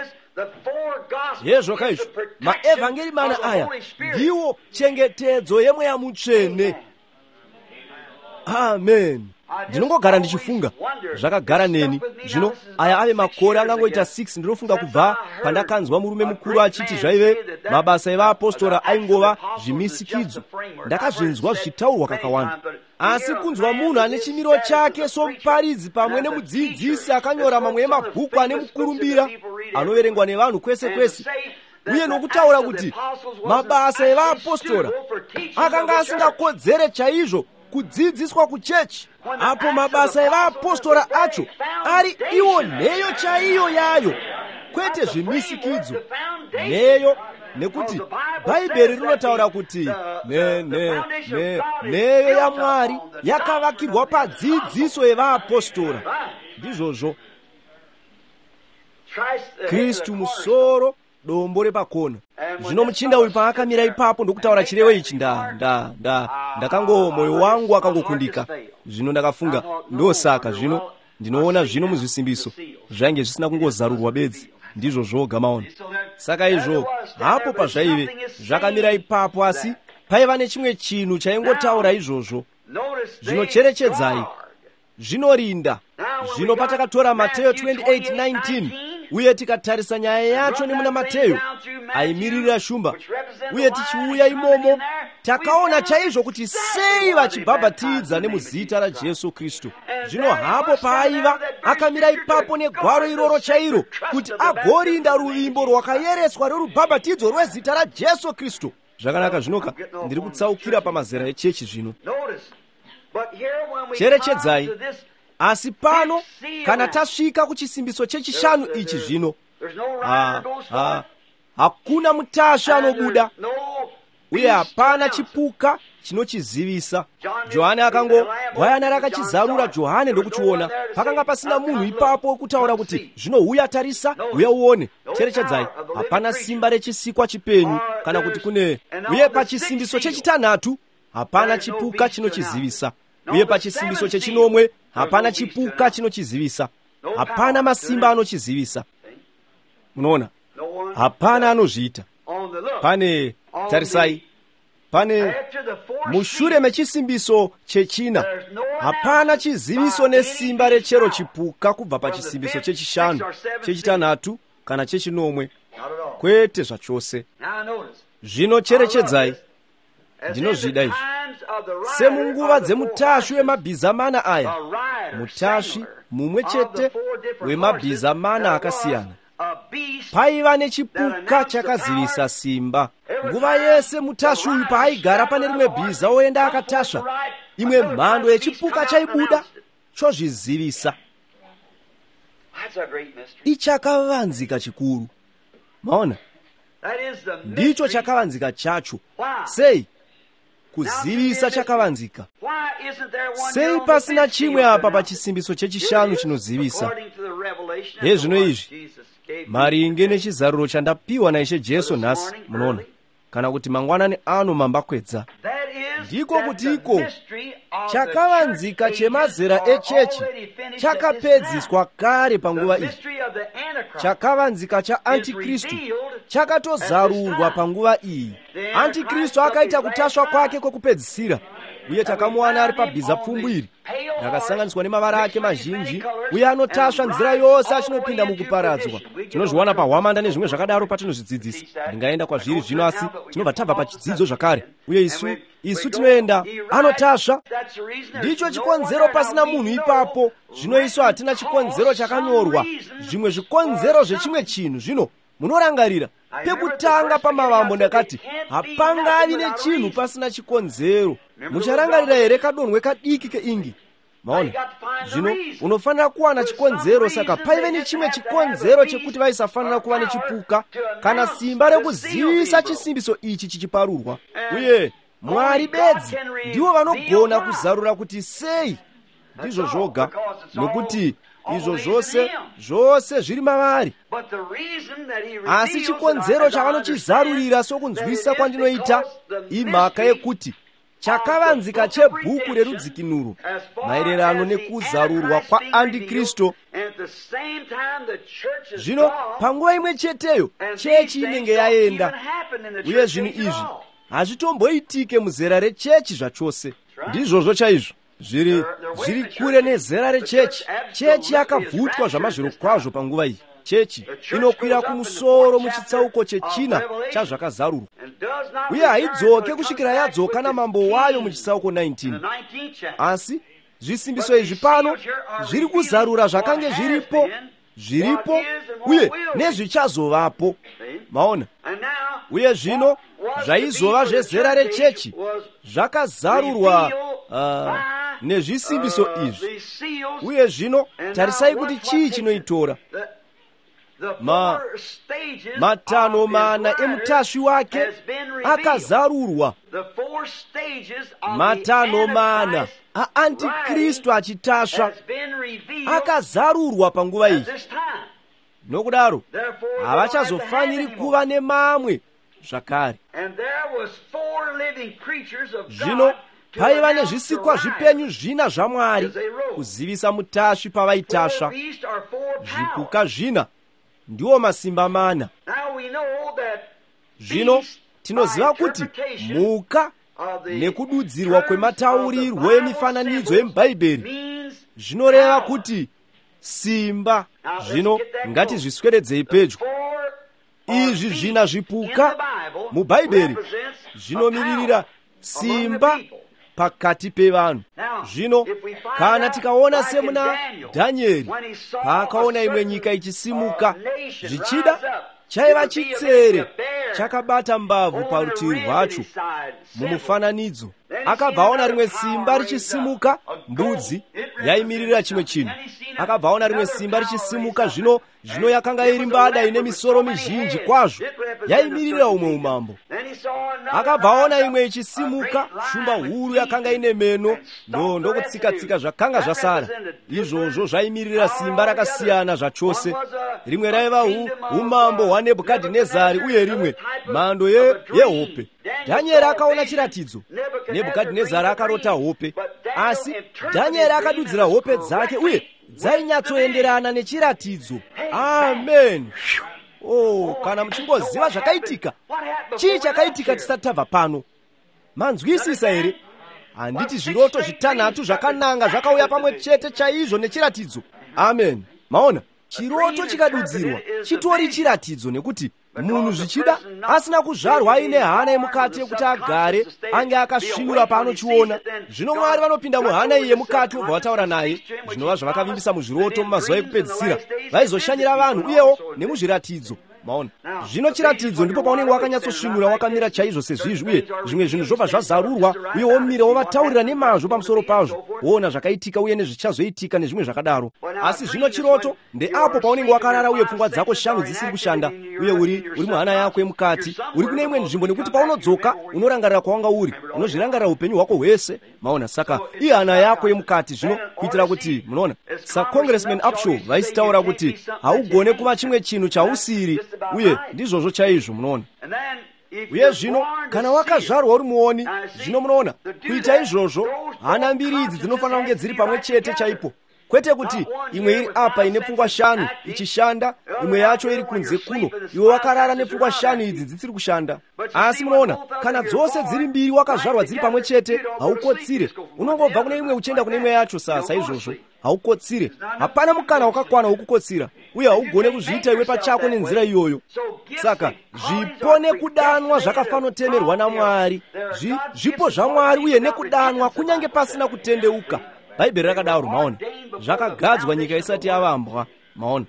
Yezvo kaizvo maevhangeri mana aya ndiwo chengetedzo yemweya mutsvene. Amen. Ndinongogara ndichifunga zvakagara neni. Zvino aya ave makore angangoita six ndinofunga kubva pandakanzwa murume mukuru achiti zvaive mabasa evaapostora aingova zvimisikidzo. Ndakazvinzwa zvichitaurwa kakawanda, asi kunzwa munhu ane chimiro chake somuparidzi pamwe nemudzidzisi akanyora mamwe emabhuku ane mukurumbira anoverengwa nevanhu kwese kwese, uye nokutaura kuti mabasa evaapostora akanga asingakodzere chaizvo kudzidziswa kuchechi, apo mabasa evaapostora acho ari iwo nheyo chaiyo yayo, kwete zvimisikidzo. Nheyo nekuti bhaibheri rinotaura kuti ne, ne, ne, nheyo yaMwari yakavakirwa padzidziso yevaapostora. Ndizvozvo Kristu musoro, dombo repakona. Zvino muchinda uyu paakamira ipapo ndokutaura chirevo ichi, nda nda nda ndakango mwoyo wangu akangokundika. Zvino ndakafunga, ndosaka zvino ndinoona zvino muzvisimbiso zvainge zvisina kungozarurwa bedzi, ndizvo zvoga maona. Saka izvo hapo pazvaive zvakamira ipapo, asi paiva nechimwe chinhu chaingotaura izvozvo. Zvinocherechedzai, zvinorinda. Zvino patakatora Mateyo twenty-eight nineteen uye tikatarisa nyaya yacho nemuna Mateyo aimirira shumba, uye tichiuya imomo takaona chaizvo kuti sei vachibhabhatidza nemuzita raJesu Kristu. Zvino hapo paaiva akamira ipapo negwaro iroro chairo kuti agorinda ruvimbo rwakayereswa rwerubhabhatidzo rwezita raJesu Kristu. Zvakanaka. Zvinoka ndiri kutsaukira pamazera echechi zvino. Cherechedzai, asi pano kana tasvika kuchisimbiso chechishanu ichi zvino, ha, ha, hakuna mutasvi anobuda, uye hapana chipuka chinochizivisa. Johani akango gwayana rakachizarura Johani ndokuchiona, pakanga pasina munhu ipapo kutaura kuti zvino uya tarisa, uya uone. Cherechedzai, hapana simba rechisikwa chipenyu kana kuti kune, uye pachisimbiso chechitanhatu hapana chipuka chinochizivisa, uye pachisimbiso chechinomwe hapana chipuka chinochizivisa, hapana masimba anochizivisa. Munoona, hapana anozviita. Pane, tarisai, pane mushure mechisimbiso chechina hapana chiziviso nesimba rechero chipuka kubva pachisimbiso chechishanu, chechitanhatu kana chechinomwe, kwete zvachose. Zvino cherechedzai, ndinozvida izvi. Semunguva dzemutasvi wemabhiza mana aya, mutasvi mumwe chete wemabhiza mana akasiyana, paiva nechipuka chakazivisa simba. Nguva yese mutasvi uyu paaigara pane rimwe bhiza oenda akatasva, imwe mhando yechipuka chaibuda chozvizivisa. Ichakavanzika chikuru. Maona, ndicho chakavanzika chacho. Sei? Kuzivisa chakavanzika. Sei pasina chimwe apa pachisimbiso chechishanu chinozivisa? Hezvino izvi maringe nechizaruro chandapiwa naIshe Jesu nhasi, munoona, kana kuti mangwanani ano mambakwedza, ndiko kutiko chakavanzika chemazera echechi chakapedziswa kare panguva iyi. Chakavanzika cha Antikristu chakatozarurwa panguva iyi. Antikristu akaita kutasva kwake kwekupedzisira, uye takamuwana ari pabhiza pfumbu iri rakasanganiswa nemavara ake mazhinji, uye anotasva nzira yose achinopinda mukuparadzwa. Tinozviwana pahwamanda nezvimwe zvakadaro patinozvidzidzisa. Ndingaenda kwazviri zvino, asi tinobva tabva pachidzidzo zvakare, uye isu isu tinoenda anotasva. Ndicho chikonzero pasina munhu ipapo. Zvino isu hatina chikonzero chakanyorwa, zvimwe zvikonzero zvechimwe chinhu. Zvino munorangarira pekutanga pamavambo ndakati hapangavi nechinhu pasina chikonzero. Mucharangarira here kadonhwe kadiki keingi? Maona, zvino unofanira kuwana chikonzero. Saka paive nechimwe chikonzero chekuti vaisafanira kuva nechipuka kana simba rekuzivisa chisimbiso ichi chichiparurwa, uye Mwari bedzi ndiwo vanogona kuzarura kuti sei. Ndizvo zvoga, nokuti izvo zvose zvose zviri mavari. Asi chikonzero chavanochizarurira sokunzwisa kwandinoita imhaka yekuti chakavanzika chebhuku rerudzikinuro maererano nekuzarurwa kwaAndikristu. Zvino panguva imwe cheteyo chechi inenge yaenda, uye zvinhu izvi hazvitomboitike muzera rechechi zvachose. Ndizvozvo chaizvo zviri zviri kure nezera rechechi. Chechi yakavhutwa zvamazviro kwazvo panguva iyi. chechi inokwira kumusoro muchitsauko chechina cha zvakazarurwa, uye haidzoke kusvikira yadzoka namambo wayo muchitsauko nineteen. Asi zvisimbiso izvi pano zviri kuzarura zvakange zviripo zviripo uye nezvichazovapo. Maona? Uye zvino zvaizova zvezera rechechi zvakazarurwa uh, nezvisimbiso izvi. Uye zvino tarisai kuti chii chinoitora. Ma, matanho mana emutasvi wake akazarurwa. Matanho mana aAntikristu achitasva akazarurwa panguva iyi. Nokudaro havachazofaniri kuva nemamwe zvakare. Zvino paiva nezvisikwa zvipenyu zvina zvaMwari kuzivisa mutasvi pavaitasva. Zvipuka zvina ndiwo masimba mana. Zvino tinoziva kuti muka nekududzirwa kwemataurirwo emifananidzo yemubhaibheri zvinoreva kuti simba. Zvino ngatizvisweredzei pedyo. Izvi zvina zvipuka mubhaibheri zvinomiririra simba pakati pevanhu. Zvino kana tikaona semuna Dhanieri paakaona imwe nyika ichisimuka zvichida, chaiva chitsere chakabata mbavhu parutivi rwacho mumufananidzo. Akabva aona rimwe simba richisimuka, mbudzi yaimirira chimwe chinhu. Akabva aona rimwe simba richisimuka, zvino zvino yakanga iri mbada ine misoro mizhinji kwazvo, yaimirira umwe umambo. Akabva aona imwe ichisimuka, shumba huru yakanga ine meno ndo ndokutsika-tsika zvakanga zvasara. Izvozvo zvaimirira simba rakasiyana zvachose. Rimwe raiva umambo hwaNebhukadhinezari uye rimwe mhando yehope. Dhanieri akaona chiratidzo. Nebhukadhinezari akarota hope, asi Dhanieri akadudzira hope dzake uye dzainyatsoenderana nechiratidzo. Amen. Oh, kana muchingoziva zvakaitika. Chii chakaitika tisati tabva pano? Manzwisisa here? Handiti zviroto zvitanhatu zvakananga zvakauya pamwe chete chaizvo nechiratidzo. Amen. Maona, chiroto chikadudzirwa chitori chiratidzo, nekuti munhu zvichida asina kuzvarwa aine hana yemukati yekuti agare ange akasvinura paanochiona. Zvino Mwari vanopinda muhana iyi yemukati vobva vataura naye. Zvinova zvavakavimbisa muzviroto mumazuva ekupedzisira. Vaizoshanyira vanhu uyewo nemuzviratidzo. Maona, zvino chiratidzo ndipo paunenge wakanyatsosvinura wakamira chaizvo sezvizvi, uye zvimwe zvinhu zvobva zvazarurwa uye womira wovataurira nemazvo pamusoro pazvo, woona zvakaitika uye nezvichazoitika nezvimwe zvakadaro. Asi zvino chiroto ndeapo paunenge wakarara uye pfungwa dzako shanu dzisiri kushanda, uye uri uri muhana yako yemukati, uri kune imwe nzvimbo, nekuti paunodzoka unorangarira kwawanga uri, unozvirangarira upenyu hwako hwese. Maona, saka ihana yako yemukati. Zvino kuitira kuti, munoona, saCongressman Upshaw vaisitaura kuti haugone kuva chimwe chinhu chausiri, uye ndizvozvo chaizvo. Munoona, uye zvino kana wakazvarwa uri muoni, zvino munoona, kuita izvozvo hana mbiri idzi dzinofanira kunge dziri pamwe chete chaipo, kwete kuti imwe iri apa ine pfungwa shanu ichishanda, imwe yacho iri kunze kuno, iwe wakarara nepfungwa shanu idzi dzisiri kushanda. Asi munoona, kana dzose dziri mbiri wakazvarwa dziri pamwe chete, haukotsire. Unongobva kune imwe uchienda kune imwe yacho. Sasa izvozvo haukotsire. Hapana mukana wakakwana wokukotsira, uye haugone kuzviita iwe pachako nenzira iyoyo. Saka zvipo nekudanwa zvakafanotemerwa naMwari. Zvi, zvipo zvaMwari uye nekudanwa kunyange pasina kutendeuka. Bhaibheri rakadaro. Maona, zvakagadzwa nyika isati yavambwa. Maona,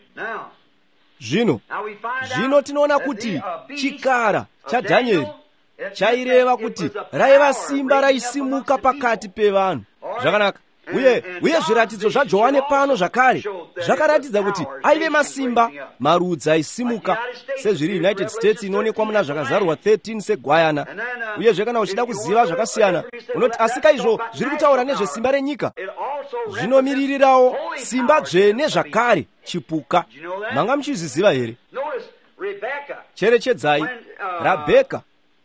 zvino zvino tinoona kuti chikara chaDhanieri chaireva kuti raiva simba raisimuka pakati pevanhu. Zvakanaka. Uye uye zviratidzo zvaJohane pano zvakare zvakaratidza kuti aive masimba marudzi aisimuka, sezviri United States inoonekwa muna zvakazarurwa thirteen segwayana. Uyezve kana uchida kuziva zvakasiyana unoti asika izvo zviri kutaura nezvesimba renyika, zvinomiririrawo simba dzvene zvakare, chipuka. Manga muchizviziva here? Cherechedzai Rabheka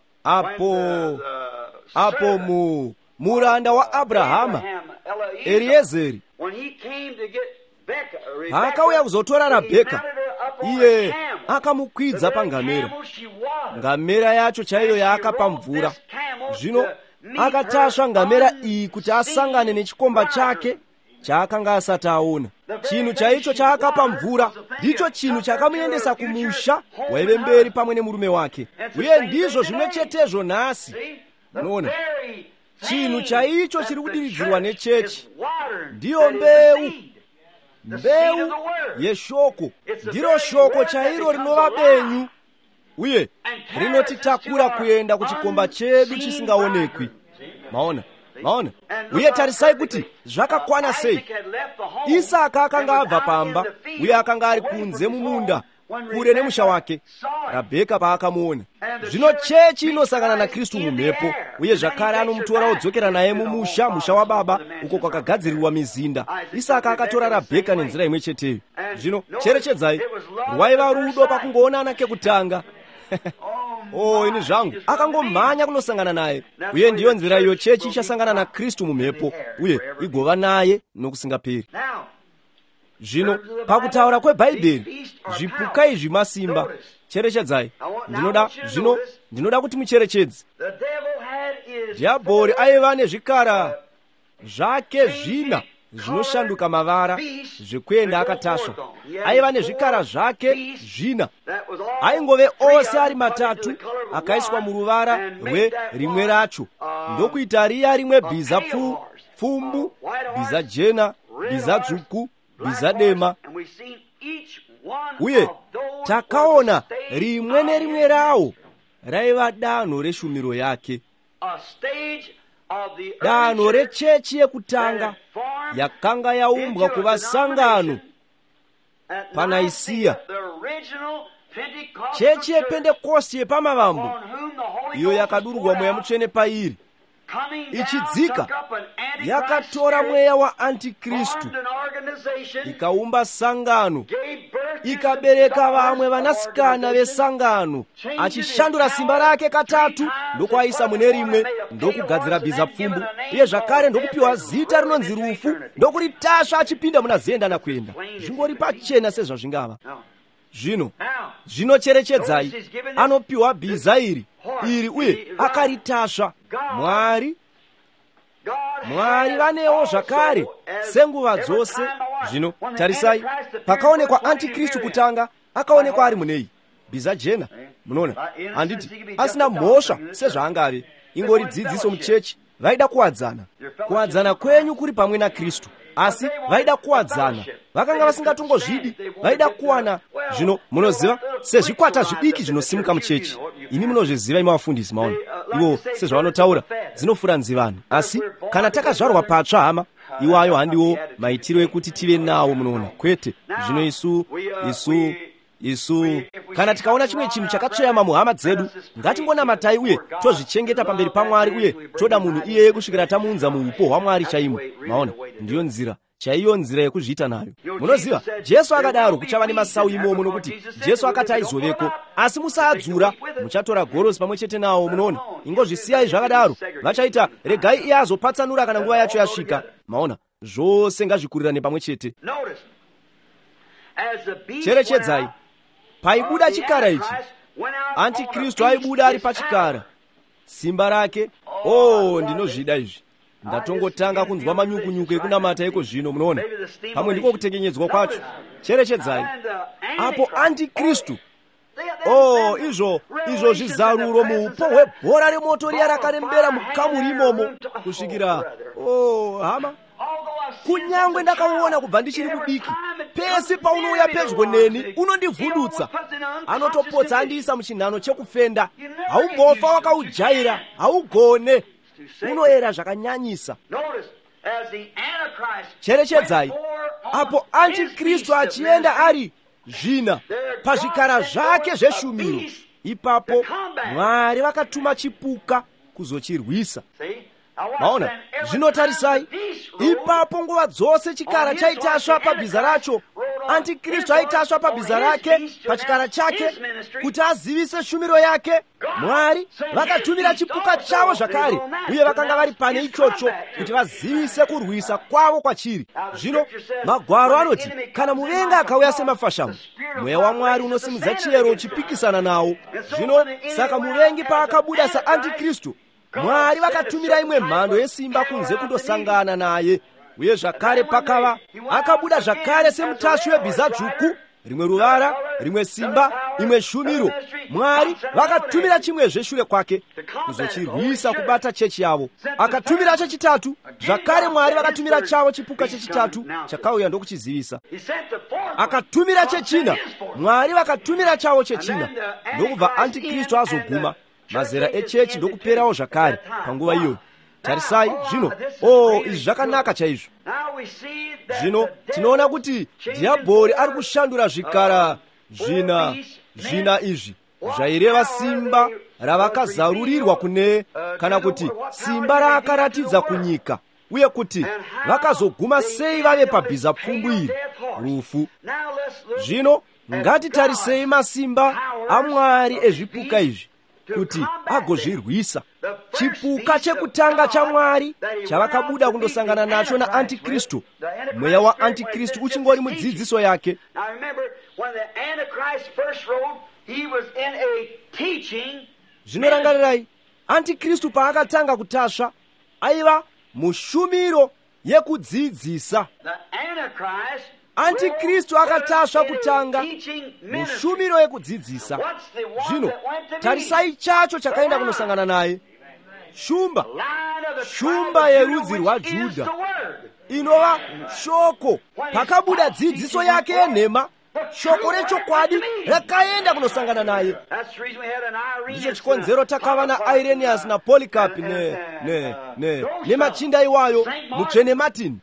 apo apo mu muranda waAbrahama Eriezeri paakauya kuzotora Rabheka, iye akamukwidza pangamera, ngamera yacho chaiyo yaakapa mvura. Zvino akatasva ngamera iyi kuti asangane nechikomba chake chaakanga asati aona. chinthu chaicho chakapa mvula ndicho chinthu chakamuyendesa kumusha waipemberi pamwe ne mulume wake. Uye ndizo zimwe chetezo nasi. Muona, chinthu chaicho chiri kudiridzirwa ne chechi ndiyo mbewu, mbewu yeshoko, ndilo shoko chairo rinova benyu uye rinotitakura kuyenda ku chikomba chedu chisingaonekwi. Maona, maona, uye tarisai kuti zvakakwana sei. Isaka akanga abva pamba uye akanga ari kunze mumunda kure nemusha wake, Rabheka paakamuona. Zvino chechi inosangana na Kristu mumhepo, uye zvakare anomutora odzokera naye mumusha, musha wababa, uko kwakagadzirirwa mizinda. Isaka akatora Rabheka nenzira imwe cheteyo. Zvino cherechedzai, rwaiva rudo pakungoonana kekutanga. Oh, ini zvangu akangomhanya kunosangana naye, uye ndiyo nzira iyo chechi ichasangana na Kristu mumhepo uye igova naye nokusingaperi. Zvino pakutaura kwebhaibheri, zvipuka izvi masimba. Cherechedzai, ndinoda zvino ndinoda kuti mucherechedze. Dhiabhori aiva nezvikara zvake zvina zvinoshanduka mavara zvekuenda akatasva. Aiva nezvikara zvake zvina, aingove ose ari matatu akaiswa muruvara rwe rimwe racho, ndokuita riya rimwe bhiza pfu, pfumbu, bhiza jena, bhiza dzvuku, bhiza dema. Uye takaona rimwe nerimwe rawo raiva danho reshumiro yake, danho rechechi yekutanga yakanga yaumbwa kuva sangano paNaisiya, chechi yependekosti yepamavambo, iyo yakadururwa mweya mutsvene pairi. Ichidzika yakatora mweya wa Antikristu ikaumba sangano, ikabereka vamwe vanasikana vesangano, achishandura simba rake katatu ndokwaisa mune rimwe, ndokugadzira bhiza pfumbu, iye zvakare ndokupiwa zita rinonzi rufu, ndokuritasva achipinda muna zenda nakuenda. Zvingori pachena sezvazvingava. Zvino zvinocherechedzai, anopiwa bhiza iri iri uye akaritasva. Mwari Mwari vanewo zvakare senguva dzose. Zvino tarisai, pakaonekwa Antikristu kutanga, akaonekwa ari munei? Bhiza jena. Munoona, handiti asina mhosva sezvaangave, ingori dzidziso muchechi. Vaida kuwadzana, kuwadzana kwenyu kuri pamwe naKristu, asi vaida kuwadzana, vakanga vasingatongozvidi, vaida kuwana. Zvino munoziva sezvikwata zvidiki zvinosimuka muchechi. Ini munozviziva imi vafundisi. Maona ivo sezvavanotaura dzinofuranzi vanhu, asi kana takazvarwa patsva, hama, iwayo handiwo maitiro ekuti tive nawo. Munoona, kwete. Zvino isu isu isu kana tikaona chimwe chinhu chakatsveyama muhama dzedu, ngatingonamatai uye tozvichengeta pamberi paMwari, uye toda munhu iyeye kusvikira tamuunza muupo hwaMwari chaimo. Maona, ndiyo nzira chaiyo, nzira yekuzviita nayo. Munoziva Jesu akadaro kuchava nemasau imomo, nokuti Jesu akati aizoveko, asi musaadzura, muchatora gorosi pamwe chete nawo. Munoona, ingozvisiyai zvakadaro, vachaita regai iye azopatsanura kana nguva yacho yasvika. Maona, zvose ngazvikurirane pamwe chete. Cherechedzai, paibuda chikara ichi, Antikristu aibuda ari pachikara, simba rake. Oh, ndinozvida izvi. Ndatongotanga kunzwa manyukunyuku ekunamata iko zvino. Munoona, pamwe ndiko kutekenyedzwa kwacho. Cherechedzai, apo Antikristu, oh, izvo izvo zvizaruro muupo hwebhora remoto riya rakarembera mukamuri imomo kusvikira. Oh hama, kunyangwe ndakauona kubva ndichiri mudiki, pese paunouya pedyo neni unondivhundutsa. Anotopotsa andiisa muchinhano chekufenda. Haumbofa wakaujaira, haugone, unoera zvakanyanyisa. Cherechedzai, apo Antikristu achienda ari zvina pazvikara zvake zveshumiro, ipapo Mwari vakatuma chipuka kuzochirwisa. Maona, zvinotarisai, ipapo nguva dzose chikara chaitasva pabhiza racho, Antikristu aitasva pabhiza rake, pachikara chake, kuti azivise shumiro yake. Mwari vakatumira chipuka chavo zvakare, uye vakanga vari pane ichocho kuti vazivise kurwisa kwavo kwachiri. Zvino Magwaro anoti kana muvenga akauya semafashamu, mweya waMwari unosimudza chiyero uchipikisana nawo. Zvino saka muvengi paakabuda saAntikristu, Mwari vakatumira imwe mhando yesimba kunze kundosangana naye. uye zvakare pakava akabuda zvakare semutashi webhiza dzvuku, rimwe ruvara, rimwe simba, imwe shumiro. Mwari vakatumira chimwezve shure kwake kuzochirwisa kubata chechi yavo. Akatumira chechitatu zvakare, Mwari vakatumira chavo chipuka chechitatu chakauya ndokuchizivisa. Akatumira chechina, Mwari vakatumira chavo chechina, ndokubva Antikristu azoguma. Mazera echechi ndokuperawo zvakare panguva iyoyo. Tarisai zvino, oh, izvi zvakanaka chaizvo. Zvino tinoona kuti dhiabhori ari kushandura zvikara zvina zvina izvi zvaireva simba ravakazarurirwa kune, kana kuti simba raakaratidza kunyika, uye kuti vakazoguma sei vave pabhiza pfumbu iri, rufu. Zvino ngatitarisei masimba aMwari ezvipuka izvi kuti agozvirwisa. Chipuka chekutanga chaMwari chavakabuda kundosangana nacho naAntikristu, mweya wa Antikristu uchingori mudzidziso yake. Zvinorangarirai, Antikristu paakatanga kutasva aiva mushumiro yekudzidzisa. Antikristu akatasva kutanga mushumiro yekudzidzisa. Zvino tarisai chacho chakaenda kunosangana naye, shumba shumba yerudzi rwaJudha, inova shoko. Pakabuda dzidziso yake yenhema, shoko rechokwadi rakaenda kunosangana naye. Ndicho chikonzero takava naIrenaeus naPolycarp ne ne ne nemachinda iwayo, mutsvene Martin.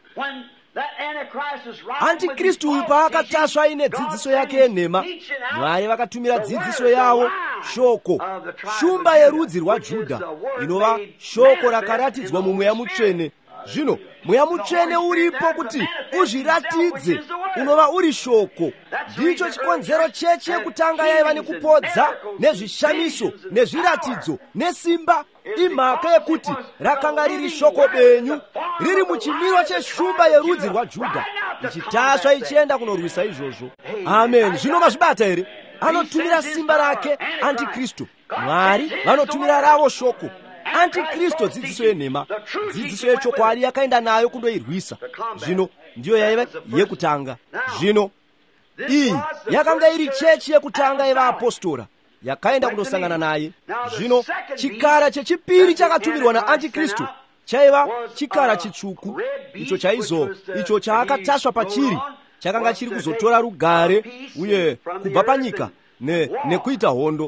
Antikristu uyu paakatasva aine dzidziso yake yenhema, Mwari vakatumira dzidziso yavo shoko, shumba yerudzi rwaJudha, inova shoko rakaratidzwa mumweya mutsvene. Zvino mweya mutsvene uripo kuti uzviratidze, unova uri shoko. Ndicho chikonzero chechi yekutanga yaiva nekupodza nezvishamiso nezviratidzo nesimba, imhaka yekuti rakanga riri shoko benyu, riri muchimiro cheshumba yerudzi rwaJudha, ichitasva ichienda kunorwisa izvozvo. Amen. Zvino mazvibata here? Anotumira simba rake Antikristu, Mwari vanotumira ravo shoko. Antikristu dzidziso yenhema, dzidziso yechokwadi yakaenda nayo kundoirwisa. Zvino ndiyo yaiva yekutanga. Zvino iyi yakanga iri chechi yekutanga yevaapostora, yakaenda kundosangana naye. Zvino chikara chechipiri chakatumirwa naAntikristu chaiva chikara chitsvuku, icho chaizo icho chaakatasva pachiri chakanga chiri kuzotora rugare uye kubva panyika ne nekuita hondo.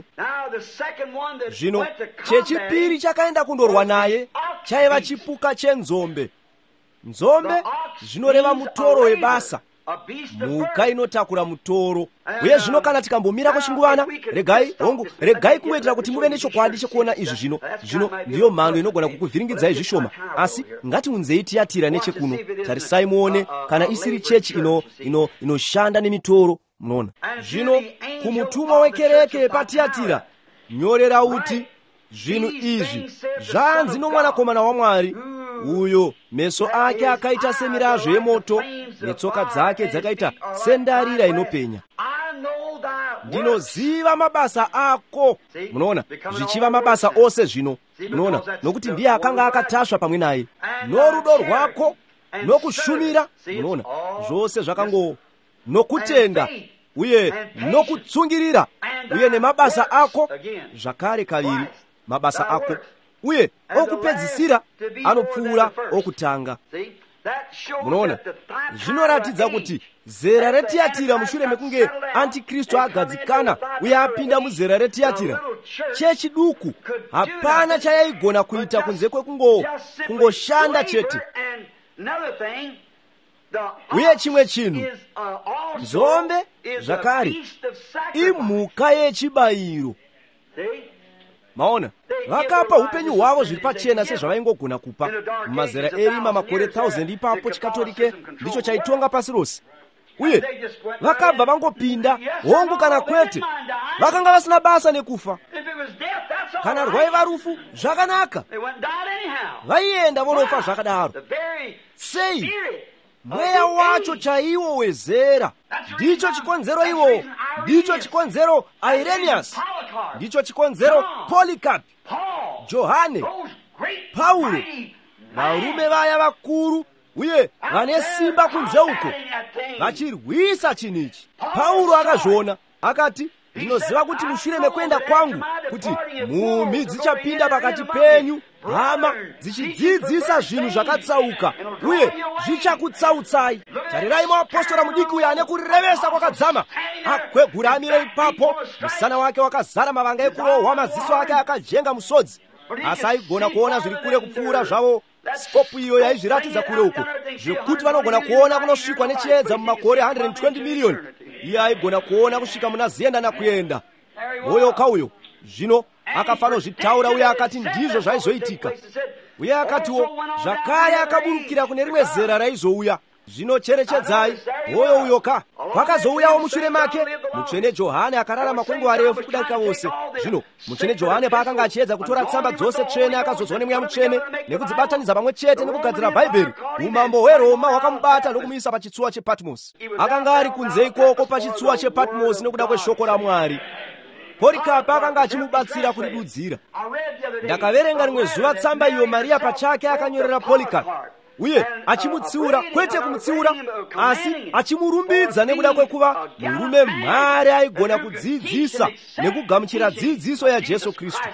Zvino chechipiri chakaenda kundorwa naye chaiva chipuka chenzombe. Nzombe zvinoreva mutoro webasa, mhuka inotakura mutoro. Uye zvino kana tikambomira kwechinguvana, regai hongu regai kuwedera kuti muve nechokwadi chekuona izvi. Zvino zvino ndiyo mhando inogona kukuvhiringidzai zvishoma, asi ngatiunzei Tiyatira nechekuno. Tarisai muone kana isiri chechi ino ino inoshanda nemitoro. Munoona zvino kumutumwa wekereke yepatiyatira nyorera uti, zvinhu izvi zvanzi nomwanakomana waMwari, uyo meso ake akaita semirazvo yemoto netsoka dzake dzakaita sendarira inopenya. Ndinoziva mabasa ako. Munoona zvichiva mabasa ose zvino. Munoona nokuti ndiye akanga akatasva pamwe naye, norudo rwako nokushumira. Munoona zvose zvakango nokutenda uye nokutsungirira uye nemabasa ako zvakare kaviri, mabasa ako uye okupedzisira anopfuura okutanga. Munoona zvinoratidza kuti zera reTiyatira, mushure mekunge Antikristu agadzikana uye apinda muzera reTiyatira, chechi duku hapana chayaigona kuita kunze kwekungo kungoshanda chete. Uye chimwe chinhu, nzombe zvakare imhuka yechibayiro. Maona vakapa upenyu hwavo zviri pachena sezvavaingogona kupa. Mumazera erima makore thousand ipapo chikatolike ndicho chaitonga pasi rose, uye vakabva vangopinda hongu kana kwete. Vakanga vasina basa nekufa. Kana rwaiva rufu zvakanaka, vaienda vonofa zvakadaro. Sei? Mweya wacho chaiwo wezera. Ndicho chikonzero iwo, ndicho chikonzero Irenaeus, ndicho chikonzero Polycarp, Johane, Paulo, varume vaya vakuru uye vane simba kunze uko vachirwisa chinichi. Paulo akazviona akati, ndinoziva kuti mushure mekuyenda kwangu kuti mumi dzichapinda pakati penyu, hama dzichidzidzisa zvinhu zvakatsauka uye zvichakutsautsai. Tarirai muapostora mudiki uyo ane kurevesa kwakadzama, akwegura amire ipapo, musana wake wakazara mavanga ekurohwa, maziso ake akajenga musodzi, asi aigona kuona zviri kure kupfuura zvavo. Skopu iyo yaizviratidza kure uko, zvekuti vanogona kuona kunosvikwa nechiedza mumakore one hundred twenty miliyoni. Iye aigona kuona kusvika muna ziyenda nakuenda. Moyo kauyo zvino akafanozvitaura uye akati ndizvo zvaizoitika. Uye akatiwo zvakare akaburukira kune rimwe zera raizouya. Zvino cherechedzai, moyo uyo ka kwakazouyawo mushure make mutsvene Johani akarara makwengu arefu kudarika vose. Zvino mutsvene Johani paakanga achiedza kutora tsamba dzose tsvene akazodzwa nemweya mutsvene nekudzibatanidza pamwe chete nekugadzira Bhaibheri, umambo hweRoma hwakamubata nokumuisa pachitsuwa chePatmosi. Akanga ari kunze ikoko pachitsuwa chePatmosi nekuda kweshoko raMwari. Polikapu akanga achimubatsira kuridudzira. Ndakaverenga rimwe zuva tsamba iyo Maria pachake akanyorera Polikapu, uye achimutsiura, kwete kumutsiura asi achimurumbidza nekuda kwekuva murume mhare aigona kudzidzisa nekugamuchira dzidziso yaJesu Kristu,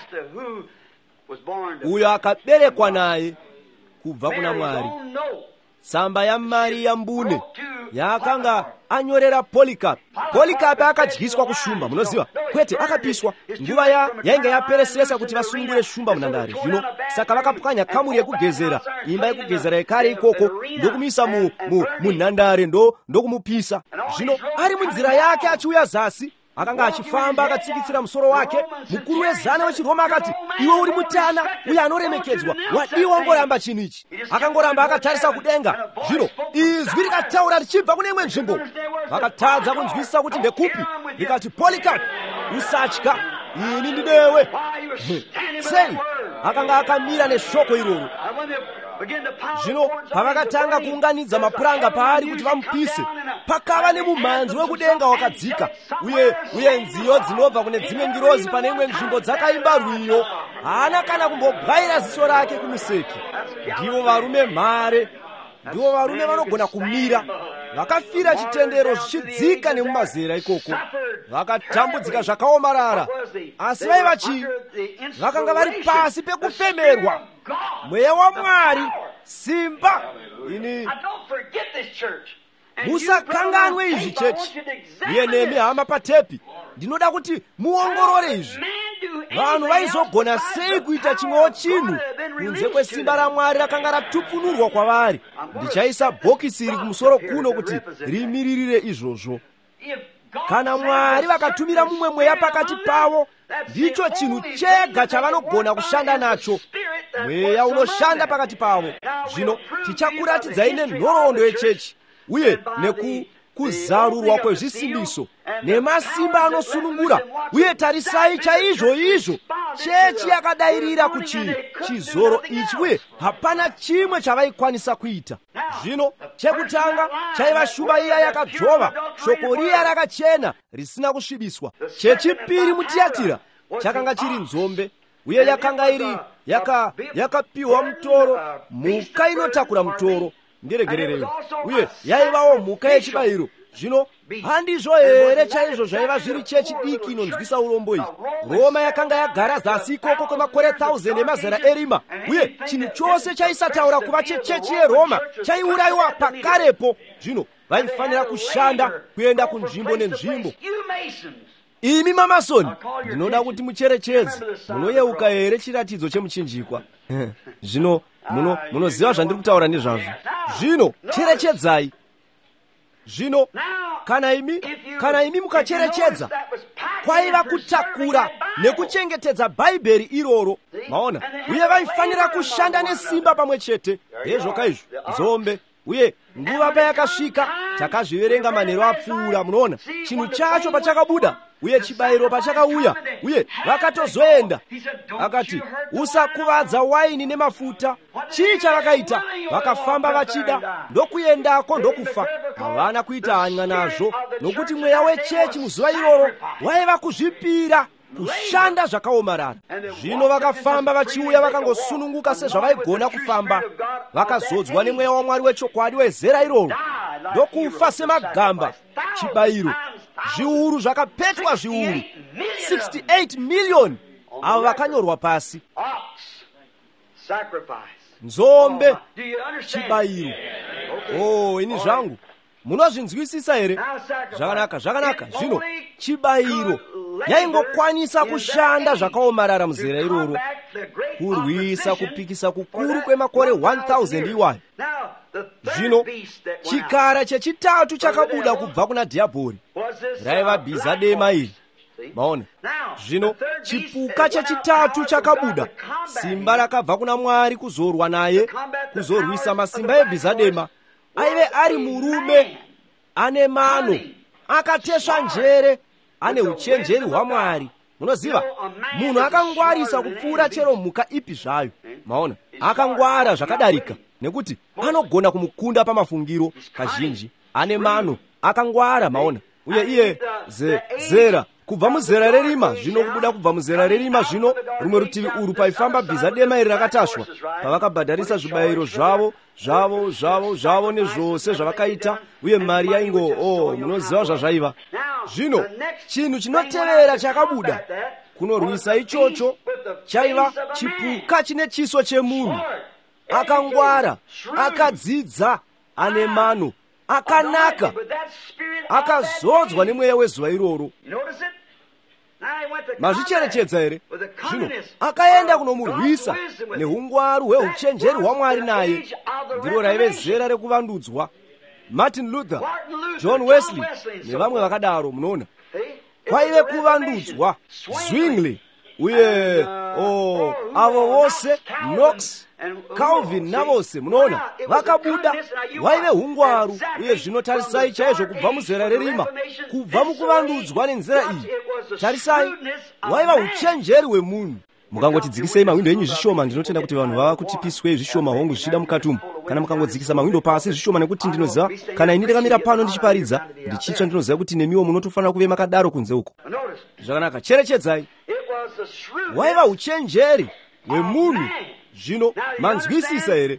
uyo akaberekwa naye kubva kuna Mwari. Tsamba yaMariya mbune yaakanga anyorera Polikapu. Polikapu akadyiswa kushumba, munoziva, kwete akapiswa. Nguva ya yainge yaperesesa kuti vasungure shumba munhandare. Zvino saka vakapwanya kamuri yekugezera, imba yekugezera yekare ikoko, ndokumisa mu mu munhandare ndo ndokumupisa. Zvino ari munzira yake achiuya zasi, akanga achifamba akatsikitsira musoro wake. Mukuru wezana wechiRoma akati, iwe uri mutana uye anoremekedzwa, wadiwa ngoramba chinichi. Akangoramba akatarisa kudenga. Zvino izwi rikataura richibva kune imwe nzvimbo. Vakatadza kunzwisisa kuti ndekupi. Rikati, Polikapu, usatya, ini ndinewe. Sei akanga akamira neshoko iroro. Zvino pavakatanga kuunganidza mapuranga paari kuti vamupise, pakava nemumhanzi wekudenga wakadzika, uye uye nziyo dzinobva kune dzimwe ngirozi pane imwe nzvimbo dzakaimba rwiyo. Haana kana kumbobvaira ziso rake kumuseki. Ndivo varume mhare, ndivo varume vanogona kumira, vakafira chitendero zvichidzika nemumazera ikoko, vakatambudzika zvakaomarara, asi vaiva chii? Vakanga vari pasi pekufemerwa mweya waMwari, simba. Ini musakanganwe izvi chechi, iye nemi hama patepi. Ndinoda kuti muongorore izvi. Vanhu vaizogona sei kuita chimwewo chinhu kunze kwesimba raMwari rakanga ratupunurwa kwavari? Ndichaisa bhokisi iri kumusoro kuno kuti rimiririre izvozvo. Kana Mwari vakatumira mumwe mweya pakati pavo, ndicho chinhu chega chavanogona kushanda nacho, mweya unoshanda pakati pavo. Zvino tichakuratidzai nenhoroondo yechechi uye nekuzarurwa kwezvisimbiso nemasimba anosunungura. Uye tarisai chaizvo izvo chechi yakadairira kuchii chizoro ichi, uye hapana chimwe chavaikwanisa kuita. Zvino chekutanga chaiva shumba iya yakadzvova, shoko riya rakachena risina kusvibiswa. Chechipiri muTiatira chakanga chiri nzombe, uye yakanga iri yaka yakapiwa mutoro, mhuka inotakura mutoro. Ndiregerereyo, uye yaivawo mhuka yechibayiro. Zvino handizvo here chaizvo zvaiva zviri chechi diki inonzwisa urombo iyi? Roma yakanga yagara zasi ikoko kwemakore thousand emazera erima, uye chinhu chose chaisataura kuva chechechi yeRoma chaiurayiwa pakarepo. Zvino vaifanira kushanda kuenda kunzvimbo nenzvimbo. Imi mamasoni, ndinoda kuti mucherechedze. Munoyeuka here chiratidzo chemuchinjikwa? Zvino muno munoziva zvandiri kutaura nezvazvo. Zvino cherechedzai. Zvino kana imi kana imi mukacherechedza, kwaiva kutakura nekuchengetedza Bhaibheri iroro. Maona, uye vaifanira kushanda nesimba pamwe chete. Ndezvoka izvo nzombe. Uye nguva payakasvika takazviverenga manheru apfuura. Munoona chinhu chacho pachakabuda, uye chibayiro pachakauya, uye vakatozoenda. Akati, usakuvadza waini nemafuta. Chii chavakaita? Vakafamba vachida, ndokuendako ndokufa. Havana kuita hanya nazvo, nokuti mweya wechechi muzuva iroro waiva kuzvipira kushanda zvakaomarara. Zvino vakafamba vachiuya vakangosununguka sezvavaigona kufamba, vakazodzwa nemweya waMwari wechokwadi wezera iroro, ndokufa semagamba. Chibayiro zviuru zvakapetwa zviuru sixty-eight million avo vakanyorwa pasi. Nzombe, chibayiro. Oh, ini zvangu munozvinzwisisa here? Zvakanaka, zvakanaka. Zvino chibayiro yaingokwanisa kushanda zvakaomarara muzera iroro, kurwisa kupikisa kukuru kwemakore one thousand iwayo. Zvino chikara chechitatu chakabuda kubva kuna dhiabhori raiva bhiza dema iri. Maona? Zvino chipuka chechitatu chakabuda, simba rakabva kuna Mwari kuzorwa naye, kuzorwisa masimba ebhiza dema. Aive ari murume ane mano, akatesva njere, ane uchenjeri hwaMwari. Munoziva, munhu akangwarisa kupfuura chero mhuka ipi zvayo. Maona? Akangwara zvakadarika, nekuti anogona kumukunda pamafungiro kazhinji. Ane mano, akangwara. Maona? Uye iye ze, zera kubva muzera rerima. Zvino kubuda kubva muzera rerima, zvino rumwe rutivi uru paifamba bhiza dema iri rakatashwa, pavakabhadharisa zvibayiro zvavo zvavo zvavo zvavo nezvose zvavakaita, uye mari yaingo oh, munoziva zvazvaiva. Zvino chinhu chinotevera chakabuda kunorwisa ichocho chaiva chipuka chine chiso chemunhu, akangwara, akadzidza, ane mano, akanaka, akazodzwa nemweya wezuva iroro. Mazvicherechedza here? Zvino akaenda kunomurwisa neungwaru hweuchenjeri hwaMwari naye. Ndiro raive zera rekuvandudzwa. Martin Luther, John Wesley nevamwe vakadaro. Munoona, kwaive kuvandudzwa. Zwingli uye oh, avo vose, Knox, Calvin navose, munoona, vakabuda. Waive hungwaru. Uye zvino tarisai chaizvo kubva muzera rerima, kubva mukuvandudzwa nenzira iyi. Tarisai, waiva uchenjeri hwemunhu. Mukangotidzikisei mawindo enyu zvishoma, ndinotenda kuti vanhu vava kutipiswe zvishoma hongu zvichida mukati umu. Kana mukangodzikisa mawindo pasi zvishoma, nekuti ndinoziva kana ini ndakamira pano ndichiparidza ndichitsva, ndinoziva kuti nemiwo munotofanira kuve makadaro kunze uko. Zvakanaka, cherechedzai, waiva uchenjeri hwemunhu. Zvino manzwisisa here?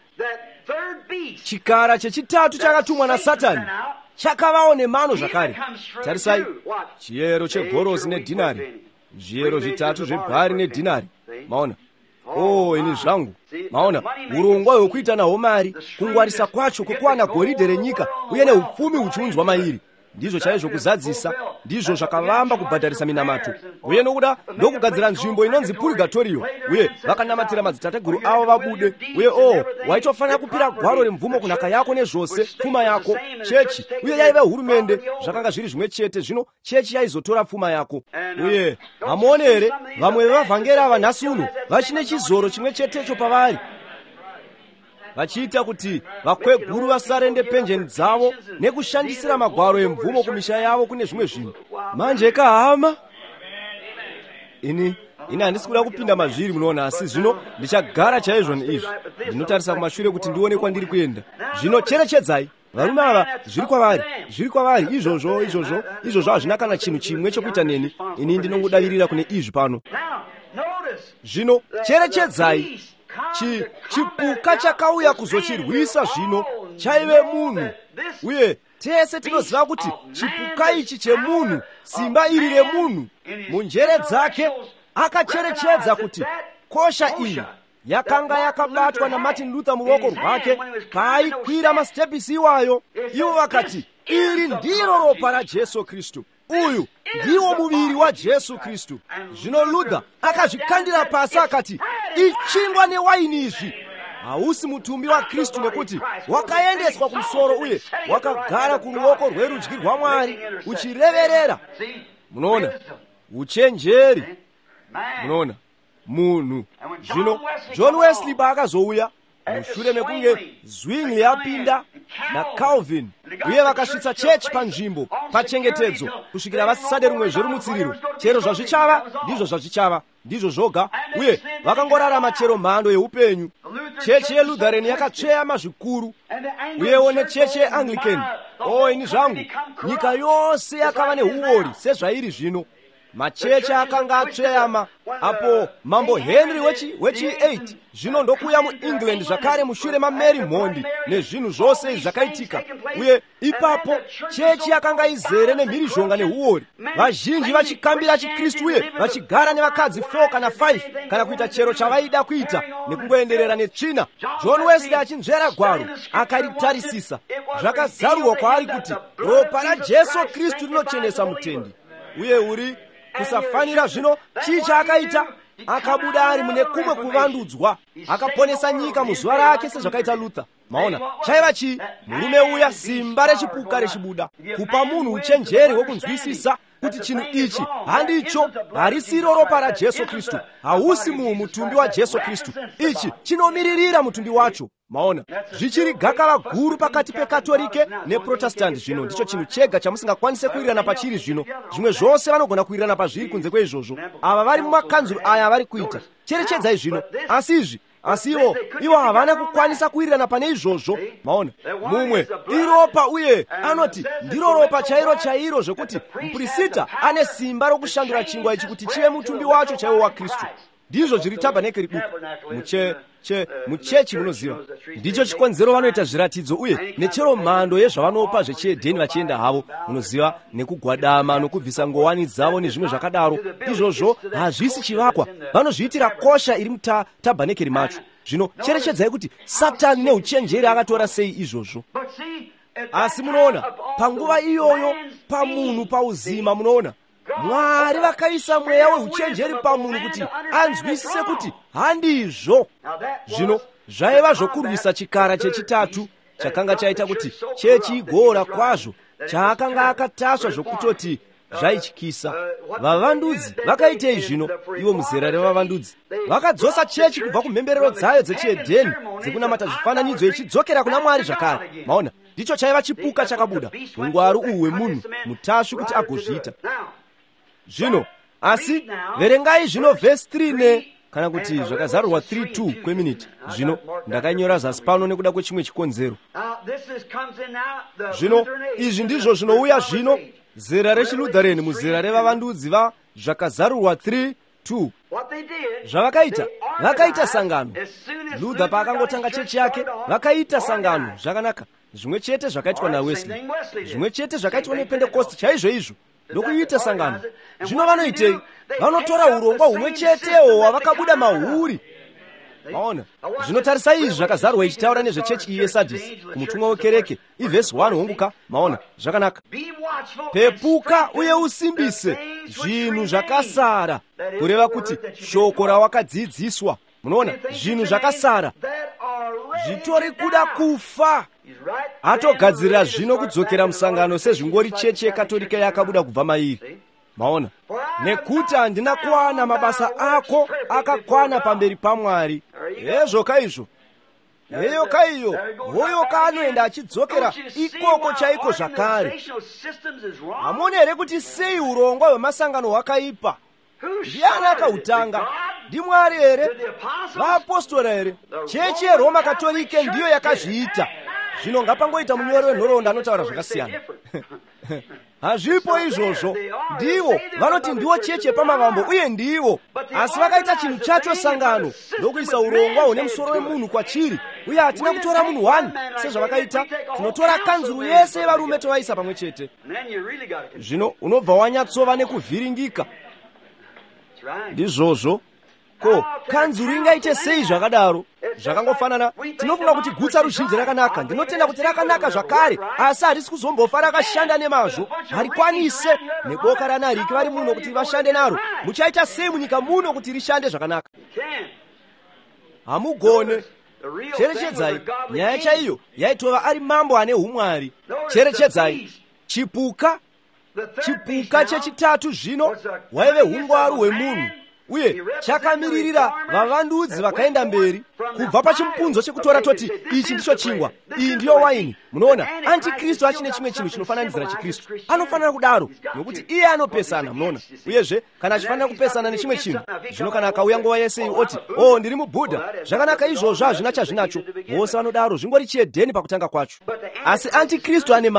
Chikara chechitatu chakatumwa naSatani chakavawo nemano zvakare. Tarisai, chiyero chegorosi nedhinari, zviyero zvitatu zvebhari nedhinari. Maona? Oh, ini zvangu. Maona, urongwa hwekuita nahwo mari, kungwarisa kwacho kwekuwana goridhe renyika, uye neupfumi huchiunzwa mairi, ndizvo chaizvo kuzadzisa, ndizvo zvakavamba kubhadharisa minamato. Uye nokuda ndokugadzira nzvimbo inonzi purigatoriyo, uye vakanamatira madzitateguru avo vabude. Uye oh, waitofanira kupira gwaro remvumo kunhaka yako nezvose, pfuma yako, chechi, uye yaive hurumende, zvakanga zviri zvimwe chete. Zvino chechi yaizotora pfuma yako. Uye hamuone here, vamwe vevavhangeri ava nhasi uno vachine chizoro chimwe chetecho pavari, vachiita kuti vakweguru vasarende penjeni dzavo nekushandisira magwaro emvumo kumisha yavo kune zvimwe zvinhu. Manje kahama ini ini handisi kuda kupinda mazviri, munoona, asi zvino ndichagara chaizvo neizvi. Ndinotarisa kumashure kuti ndione kwandiri kuenda. Zvino cherechedzai, varume ava zviri kwavari, zviri kwavari izvozvo, izvozvo, izvozvo hazvina kana chinhu chimwe chokuita neni. Ini ndinongodavirira kune izvi pano. Zvino cherechedzai, Chi, chipuka chakauya kuzochirwisa zvino chaive munhu. Uye tese tinoziva kuti chipuka ichi chemunhu, simba iri remunhu, munjere dzake akacherechedza kuti kosha iyi yakanga yakabatwa naMartin Luther muruoko rwake paaikwira masitepisi iwayo. Ivo vakati, iri ndiro ropa raJesu Kristu, uyu ndiwo muviri waJesu Kristu. Zvino Luther akazvikandira pasi akati, ichingwa newaini izvi hausi mutumbi wa Kristu, nekuti wakaendeswa kumusoro uye wakagara kuruoko rwerudyi rwaMwari uchireverera. Munoona, uchenjeri. Munoona, munhu. Zvino John Wesley paakazouya mushure mekunge Zwingli yapinda naCalvin, uye vakasvitsa chechi panzvimbo pachengetedzo kusvikira vasisade rumwezve rumutsiriro. Chero zvazvichava ndizvo zvazvichava, ndizvo zvoga, uye vakangorarama chero mhando yeupenyu. Chechi yeLutheran yakatsveyama zvikuru, uyewo nechechi yeAnglican. O ini zvangu, nyika yose yakava neuori sezvairi zvino. machecha akanga atsweyama apo mambo henry wechi wechi eight zvino ndokuya mu england zvakare mushure mamary mondi nezvinhu zvose zvakaitika uye ipapo chechi yakanga izere nemhirizhonga neuori, vazhinji vachikambira chikristu uye vachigara nevakadzi four kana five kana kuita chero chavaida kuita nekungoenderera netsvina. John Wesley achinzvera gwaro akaritarisisa, zvakazarurwa kwaari kuti ropa rajesu kristu rinochenesa mutendi. Uye uri kusafanira zvino chii chaakaita? Akabuda ari mune kumwe kuvandudzwa, akaponesa nyika muzuva rake sezvakaita Luther. Maona chaiva chii? Murume uya simba rechipuka rechibuda, kupa munhu uchenjeri hwokunzwisisa kuti chinhu ichi handicho, harisiro ropa rajesu kristu, hausi muhu mutumbi wajesu kristu, ichi chinomiririra mutumbi wacho. Maona zvichiri gakava guru pakati pekatolike neprotestant. Zvino ndicho chinhu chega chamusingakwanise kuwirirana pachiri. Zvino zvimwe zvose vanogona kuwirirana pazviri kunze kweizvozvo. Ava vari mumakanzuro aya vari kuita cherechedzai zvino, asi izvi asi ivo ivo havana kukwanisa kuwirirana pane izvozvo. Maona mumwe iropa uye anoti ndiro ropa chairo chairo zvekuti muprista ane simba rokushandura chingwa ichi kuti chive mutumbi wacho chaiwo wa Kristu. Ndizvo zviri tabhenakeri duku muche che muchechi munoziva. Ndicho chikonzero vanoita zviratidzo uye nechero mhando yezvavanopa zvechihedheni vachienda havo, munoziva, nekugwadama nokubvisa ngowani dzavo nezvimwe zvakadaro. Izvozvo hazvisi chivakwa, vanozviitira kosha iri mutabhenakeri macho. Zvino cherechedzai kuti Satani neuchenjeri akatora sei izvozvo. Asi munoona panguva iyoyo pamunhu pauzima, munoona Mwari vakaisa mweya weuchenjeri pamunhu kuti anzwisise kuti handizvo. Zvino zvaiva zvokurwisa chikara chechitatu chakanga chaita kuti chechi igora kwazvo, chaakanga akatasva zvokutoti zvaityisa. Vavandudzi vakaitei zvino? Ivo muzera revavandudzi vakadzosa chechi kubva kumhemberero dzayo dzechihedheni dzekunamata zvifananidzo ichidzokera kuna Mwari zvakare. Maona ndicho chaiva chipuka chakabuda, ungwaru uhu hwemunhu mutasvi kuti agozviita. Zvino asi verengai zvino vhesi three ne kana kuti zvakazarurwa three two kweminiti. Zvino ndakainyora zasi pano nekuda kwechimwe chikonzero. Zvino izvi ndizvo zvinouya zvino zera rechilutheran muzera revavandudzi va zvakazarurwa three two. Zvavakaita, vakaita sangano. Luther paakangotanga chechi yake vakaita sangano. Zvakanaka, zvimwe chete zvakaitwa naWesley, zvimwe chete zvakaitwa nePentecost chaizvo izvo ndokuita sangano. Zvino vanoitei? Vanotora urongwa humwe chetewo hwavakabuda mahuri. Maona zvinotarisa izvi zvakazarwa ichitaura nezvechechi iyi yeSardisi kumutumwa wekereke ivhesi one honguka. Maona zvakanaka, pepuka uye usimbise zvinhu zvakasara, kureva kuti shoko rawakadzidziswa. Munoona zvinhu zvakasara zvitori kuda kufa. Atogadzirira zvino kudzokera musangano sezvingori chechi yekatolika yakabuda kubva mairi. Maona nekuti handina kuwana mabasa ako akakwana pamberi paMwari. Hezvo kaizvo, heyo kaiyo hoyo kaanoenda achidzokera ikoko chaiko zvakare. Hamoni here kuti sei urongwa hwemasangano hwakaipa? Ndiani akautanga? NdiMwari here? Vaapostora here? Chechi yeRoma Katolike ndiyo yakazviita. Zvino ngapangoita munyori wenhoroondo anotaura zvakasiyana. Hazvipo izvozvo. Ndivo vanoti ndiwo chechi yepamavambo uye ndivo, asi vakaita chinhu chacho sangano ndokuisa urongwa hune musoro wemunhu kwachiri. Uye hatina kutora munhu one sezvavakaita, tinotora kanzuru yese yevarume tovaisa pamwe chete. Zvino unobva wanyatsova nekuvhiringika. Ndizvozvo. Ko kanzuru ingaite sei zvakadaro? Zvakangofanana, tinofunga kuti gutsa ruzhinji rakanaka. Ndinotenda kuti rakanaka zvakare, asi harisi kuzombofa rakashanda nemazvo. Harikwanise neboka ranariki vari muno kuti vashande naro. Muchaita sei munyika muno kuti rishande zvakanaka? Hamugone. Cherechedzai, nyaya chaiyo yaitova ari mambo ane umwari. Cherechedzai, chipuka chipuka chechitatu zvino waive ungwaru hwemunhu, uye chakamiririra vavandudzi vakaenda mberi kubva pachimupunzo chekutora toti ichi ndicho chingwa, iyi ndiyo waini. Munoona antikristu achine chimwe chinhu chinofananidzira chikristu. Anofanira kudaro nokuti iye anopesana. Munoona uyezve kana achifanira kupesana nechimwe chinhu. Zvino kana akauya nguva yese oti oh ndiri mubhudha, zvakanaka, izvozvo hazvina chazvinacho. Vose vanodaro, zvingori chihedheni pakutanga kwacho. Asi antikristu ane mano,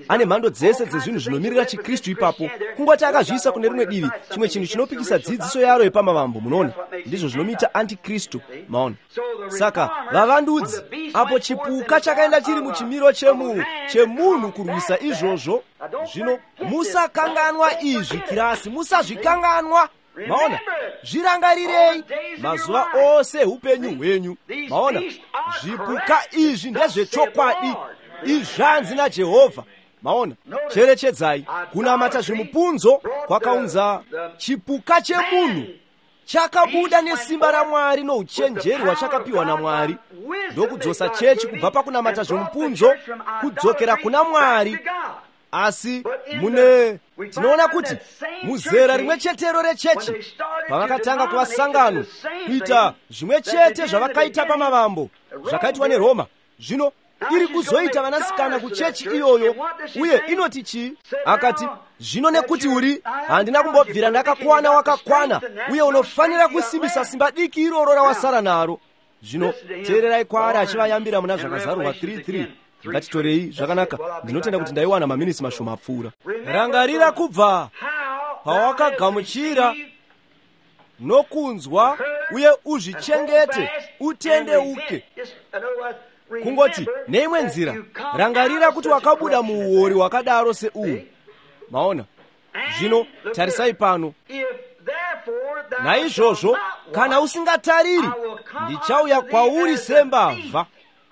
ane mhando dzese dzezvinhu zvinomirira chikristu ipapo, kungoti akazviisa kune rimwe divi chimwe chinhu chinopikisa dzidziso yaro yepamavambo. Munoona, ndizvo zvinomuita antikristu. Maona, saka vavandudzi, apo chipuka chakaenda chiri muchimiro chemunhu chemunhu kurwisa izvozvo. Zvino musakanganwa izvi kirasi, musazvikanganwa. Maona, zvirangarirei mazuva ose upenyu hwenyu. Maona, zvipuka izvi ndezvechokwadi, izvanzi naJehovha. Maona, cherechedzai, kunamata zvimupunzo kwakaunza chipuka chemunhu chakabuda nesimba raMwari nouchenjeri hwachakapiwa naMwari, ndokudzosa chechi kubva pakunamata zvimupunzo kudzokera kuna Mwari. Asi mune tinoona kuti muzera rimwe chetero rechechi, pavakatanga kuva sangano kuita zvimwe chete zvavakaita pamavambo zvakaitwa neRoma, zvino iri kuzoita vanasikana kuchechi iyoyo. Uye inoti chii? Akati, zvino nekuti uri handina kumbobvira ndakakwana wakakwana, uye unofanira kusimbisa simba diki iroro rawasara naro. Zvino teererai kwaari achivayambira muna zvakazarurwa three three. Ngatitorei zvakanaka, ndinotenda kuti ndaiwana maminisi mashoma apfuura. Rangarira kubva pawakagamuchira nokunzwa, uye uzvichengete, utendeuke. Kungoti neimwe nzira, rangarira kuti wakabuda muuori wakadaro seuhu. Maona, zvino tarisai pano. Naizvozvo, kana usingatariri, ndichauya kwauri sembavha.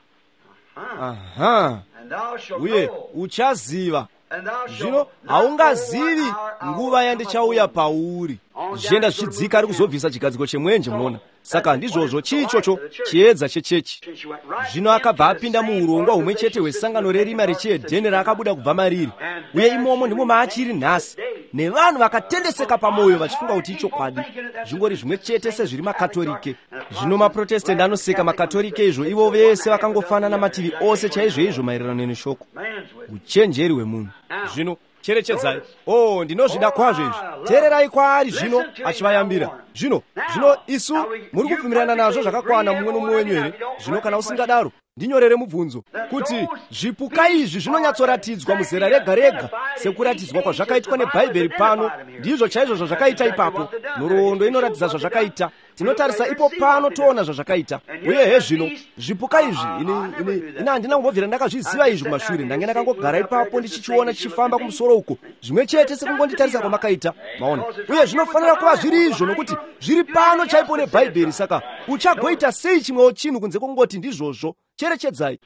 Aha, uye uchaziva. Zvino haungazivi nguva yandichauya pauri. Zvienda zvichidzika ari kuzobvisa chigadziko chemwenje. Munoona, saka ndizvozvo chiichocho chiedza chechechi. Zvino akabva apinda muurongwa humwe chete hwesangano rerima rechiedheni raakabuda kubva mariri, uye imomo ndimo maachiri nhasi, nevanhu vakatendeseka pamwoyo vachifunga kuti ichokwadi, zvingori zvimwe chete sezviri makatolike. Zvino maprotestant anoseka makatolike izvo, ivo vese vakangofanana mativi ose chaizvo izvo maererano neshoko, uchenjeri hwemunhu. Zvino cherechedzai. Oh, ndinozvida kwazvo izvi. Teererai kwaari zvino achivayambira. Zvino, zvino isu muri kubvumirana nazvo zvakakwana mumwe nomumwe wenyu here? Zvino kana usingadaro, ndinyorere mubvunzo kuti zvipuka izvi zvinonyatsoratidzwa muzera rega rega sekuratidzwa kwazvakaitwa nebhaibheri pano. Ndizvo chaizvo zvazvakaita ipapo. Nhoroondo inoratidza zvazvakaita. Tinotarisa ipo pano toona zvazvakaita. Uye hezvino zvipuka izvi ini ini ina handina kumbobvira ndakazviziva izvi kumashure. Ndange ndakangogara ipapo ndichichiona chichifamba kumusoro uko, zvimwe chete sekungonditarisa kwamakaita. Maona, uye zvinofanira kuva zviri izvo nokuti zviri pano chaipo nebhaibheri. Saka uchagoita sei chimwewo chinhu kunze kwokungoti ndizvozvo? Cherechedzai.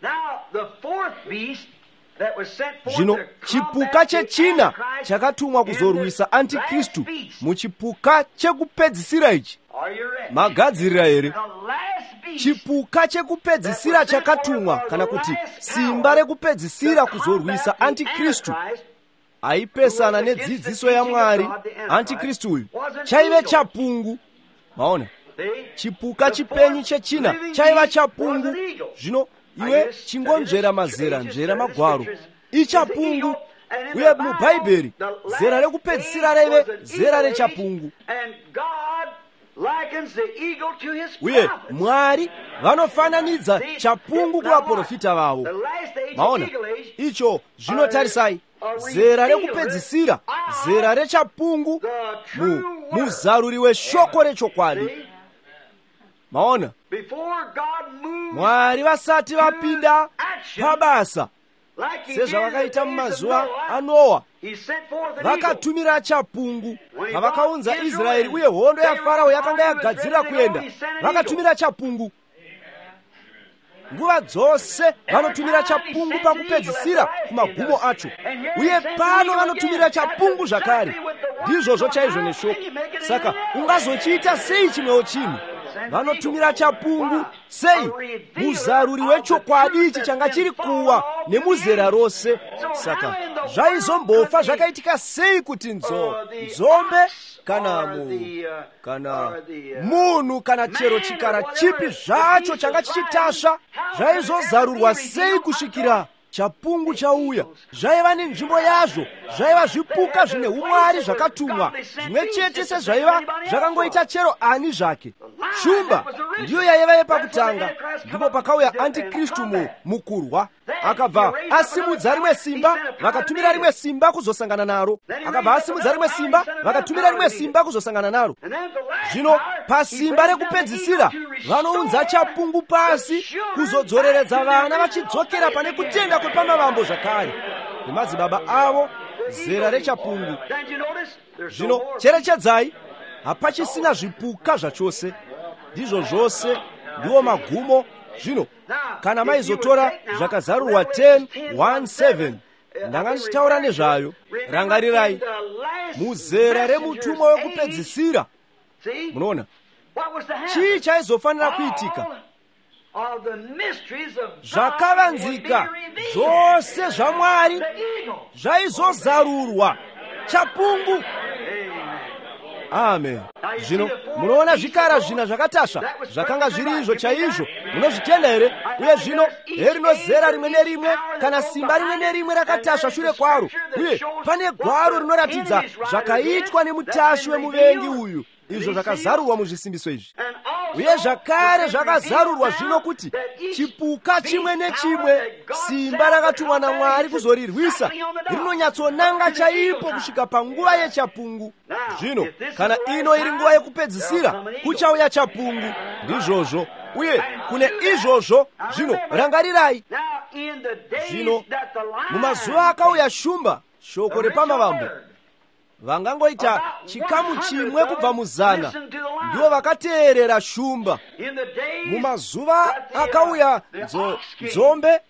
Zvino chipuka chechina chakatumwa kuzorwisa antikristu muchipuka chekupedzisira ichi. Magadzirira here? Chipuka chekupedzisira chakatumwa, kana kuti simba rekupedzisira kuzorwisa antikristu, aipesana nedzidziso yaMwari. Antikristu uyu chaive chapungu. Maona, chipuka chipenyu chechina chaiva chapungu. Zvino iwe chingonzvera mazera, nzvera magwaro, ichapungu. Uye mubhaibheri zera rekupedzisira raive zera rechapungu. Uye Mwari vanofananidza chapungu kuvaprofita vavo. Maona, icho zvinotarisai zera rekupedzisira, zera rechapungu, mu muzaruri weshoko rechokwadi. Maona, Mwari vasati vapinda pabasa sezvavakaita mumazuva aNoa, vakatumira chapungu. Pavakaunza Israeri uye hondo yaFarao yakanga yagadzirira kuenda, vakatumira chapungu. Nguva dzose vanotumira chapungu pakupedzisira kumagumo acho, uye pano vanotumira chapungu zvakare. Ndizvozvo chaizvo neshoko. Saka ungazochiita sei chimwewo chinhu? Vanotumira chapungu sei? Muzaruri wechokwadi ichi changa chiri kuwa nemuzera rose. Saka zvaizombofa zvakaitika sei kuti nzo nzombe kana mu kana munhu kana chero chikara chipi zvacho changa chichitasva zvaizozarurwa sei kusvikira chapungu chauya? Zvaiva nenzvimbo yazvo, zvaiva zvipuka zvine umwari zvakatumwa, zvimwe chete sezvaiva zvakangoita chero ani zvake. Shumba ndiyo yaiva yepakutanga, ndipo pakauya antikristu mukurwa. akabva asimudza rimwe simba vakatumira rimwe simba kuzosangana naro, akabva asimudza rimwe simba vakatumira rimwe simba kuzosangana naro. Zvino pasimba rekupedzisira vanounza chapungu pasi kuzodzoreredza vana vachidzokera pane kutenda kwepamavambo zvakare nemadzibaba avo, zera rechapungu. Zvino cherechedzai, hapachisina zvipuka zvachose, ndizvo zvose ndiwo magumo. Zvino kana maizotora zvakazarurwa ten one seven, ndanga ndichitaura nezvayo. Rangarirai, muzera remutumwa wekupedzisira, munoona chii chaizofanira kuitika? Zvakavanzika zvose zvaMwari zvaizozarurwa, chapungu. Amen. Zvino munoona zvikara zvina zvakatasva zvakanga zviri izvo chaizvo, munozvitenda here? Uye zvino herino zera rimwe nerimwe kana simba rimwe nerimwe rakatasva shure kwaro, uye pane gwaro rinoratidza zvakaitwa nemutasvi wemuvengi uyu. Izvo zvakazarurwa muzvisimbiso izvi, uye zvakare zvakazarurwa zvino kuti chipuka chimwe nechimwe, simba rakatumwa naMwari kuzorirwisa, rinonyatsonanga chaipo kusvika panguva yechapungu. Zvino kana ino iri nguva yekupedzisira, kuchauya chapungu. Ndizvozvo, uye kune izvozvo. Zvino rangarirai, zvino mumazuva akauya shumba, shoko repamavambo, vangangoita chikamu chimwe kubva muzana ndiwo vakateerera shumba. Mumazuva akauya nzombe,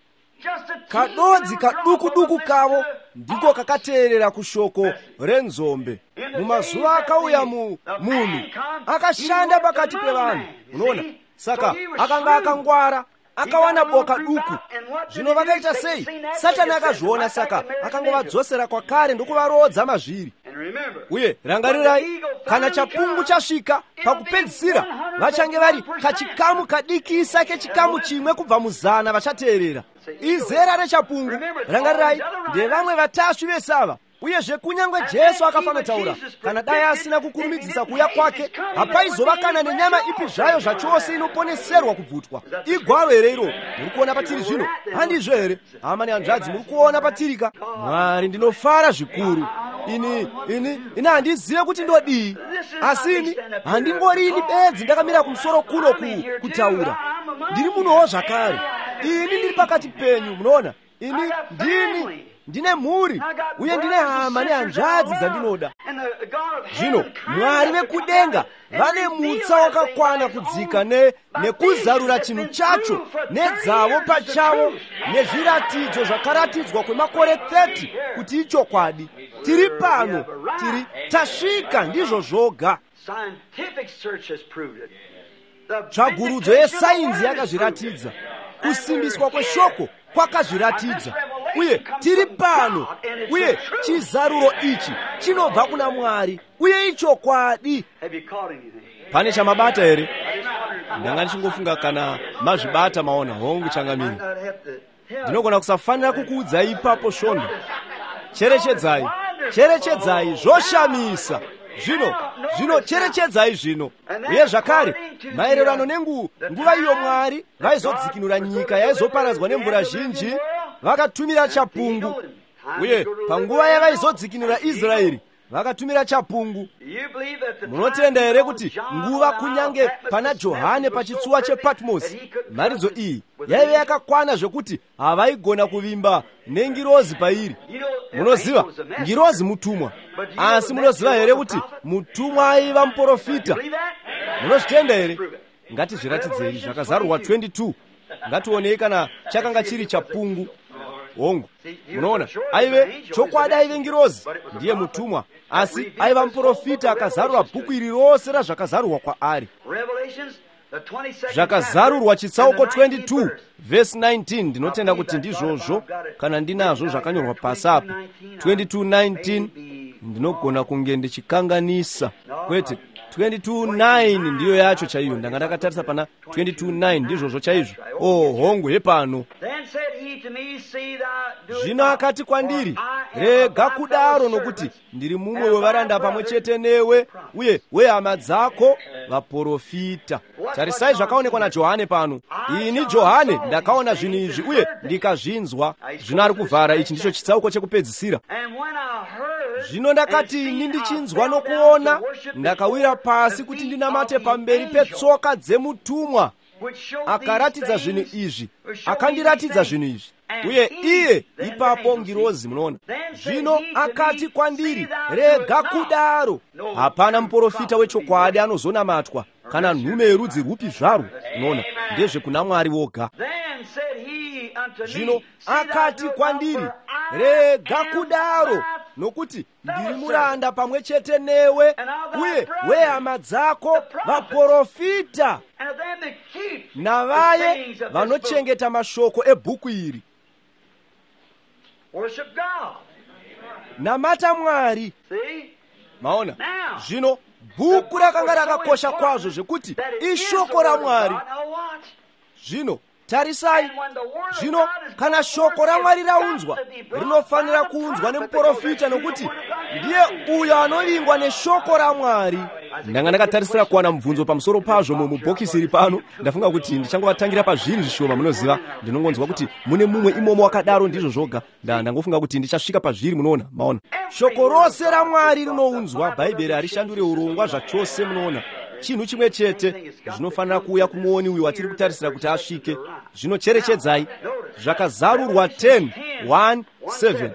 kadodzi kaduku duku kavo ndiko kakateerera kushoko renzombe. Mumazuva akauya mu munhu akashanda pakati pevanhu, unoona, saka akanga akangwara, akawana boka duku. Zvino vakaita sei? Satani akazviona, saka akangovadzosera kwakare ndokuvarodza mazviri. Uye rangarirai, kana chapungu chasvika pakupedzisira, vachange vari kachikamu kadikisa kechikamu chimwe kubva muzana vachateerera. Izera rechapungu, rangarirai, ndevamwe vatasvi vesava. Uyezve kunyange Jesu akafanotaura, kana dai asina kukurumidzisa kuuya kwake, hapaizova kana nenyama ipi zvayo zvachose inoponeserwa kubvutwa. Igwaro here iro muri kuona patiri zvino? Handizvo here? Hama nehanzvadzi, muri kuona patirika? Mwari, ndinofara zvikuru. Ini, ini, ini handizive kuti ndodii, asi ini handingorini bedzi ndakamira kumusoro kuno ku, kutaura. Ndiri munowo zvakare. Ini ndiri pakati penyu, munoona? Ini ndini ndine mhuri, uye ndine hama nehanzvadzi dzandinoda. Zvino Mwari vekudenga vane mutsa wakakwana kudzika ne nekuzarura chinhu chacho nedzavo pachavo, nezviratidzo zvakaratidzwa kwemakore thirty kuti ichokwadi. Tiri pano, tiri tasvika, ndizvo zvoga. Tsvagurudzo yesainzi yakazviratidza, kusimbiswa kweshoko kwakazviratidza, uye tiri pano, uye chizaruro ichi chinobva kuna Mwari, uye ichokwadi. Pane chamabata here? Ndanga ndichingofunga kana mazvibata maona hongu changamiri. Ndinogona kusafanira kukuudza ipapo svondo. Cherechedzai, cherechedzai, zvoshamisa. Zvino, zvino cherechedzai zvino. Uye zvakare, maererano nenguva nguva iyo Mwari vaizodzikinura nyika yaizoparadzwa nemvura zhinji, vakatumira chapungu. Uye panguva yavaizodzikinura Israeri, vakatumira chapungu. Munotenda here kuti nguva kunyange pana Johane pachitsuwa chePatmosi, mharidzo iyi yaive yakakwana zvekuti havaigona kuvimba nengirozi pairi? Munoziva, ngirozi mutumwa, asi munoziva here kuti mutumwa aiva muprofita? Munozvitenda here? Ngatizviratidzei zvakazarurwa twenty-two. Ngationei kana chakanga chiri chapungu. Hongu, munoona, aive chokwadi, aive ngirozi, ndiye mutumwa, asi aiva muprofita akazarura bhuku iri rose razvakazarurwa kwaari. Zvakazarurwa chitsauko twenty-two verse nineteen. Ndinotenda kuti ndizvozvo, kana ndinazvo zvakanyorwa pasi apa. twenty-two nineteen ndinogona kunge ndichikanganisa. Kwete, twenty-two nine ndiyo yacho chaiyo. Ndanga ndakatarisa pana twenty-two nine, ndizvozvo chaizvo. Oh, hongu, hepano. zvino akati kwandiri, rega kudaro, nokuti ndiri mumwe wevaranda pamwe chete newe, uye wehama dzako vaprofita. Tarisai zvakaonekwa naJohane pano. Ini Johane ndakaona zvinhu izvi uye ndikazvinzwa. Zvino ari kuvhara, ichi ndicho chitsauko chekupedzisira. Zvino ndakati ini ndichinzwa nokuona, ndakawira pasi kuti ndinamate pamberi petsoka dzemutumwa akaratidza zvinhu izvi, akandiratidza zvinhu izvi. Uye iye ipapo ngirozi, munoona. Zvino akati kwandiri, rega kudaro. Hapana muprofita wechokwadi anozonamatwa kana nhume yerudzi rupi zvarwo, munoona, ndezve kuna Mwari woga. Zvino akati kwandiri, rega kudaro, nokuti ndiri muranda pamwe chete newe, uye wehama dzako vaprofita, navaye vanochengeta mashoko ebhuku iri. Namata Mwari. Maona, zvino bhuku rakanga rakakosha kwazvo zvekuti ishoko raMwari. Zvino tarisai, zvino kana shoko raMwari raunzwa, rinofanira kuunzwa nemuprofita, nokuti ndiye uyo anovingwa neshoko raMwari. Ndanga ndakatarisira kuwana mubvunzo pamusoro pazvo mubhokisi iri pano. Ndafunga kuti ndichangovatangira pazvinhu zvishoma. Munoziva, ndinongonzwa kuti mune mumwe imomo wakadaro, ndizvo zvoga. Ndangofunga kuti ndichasvika pazviri, munoona. Maona, shoko rose raMwari rinounzwa. Bhaibheri harishandure urongwa zvachose, munoona. Chinhu chimwe chete, zvinofanira kuuya kumuoni uyu watiri kutarisira kuti asvike. Zvino cherechedzai, zvakazarurwa ten one seven.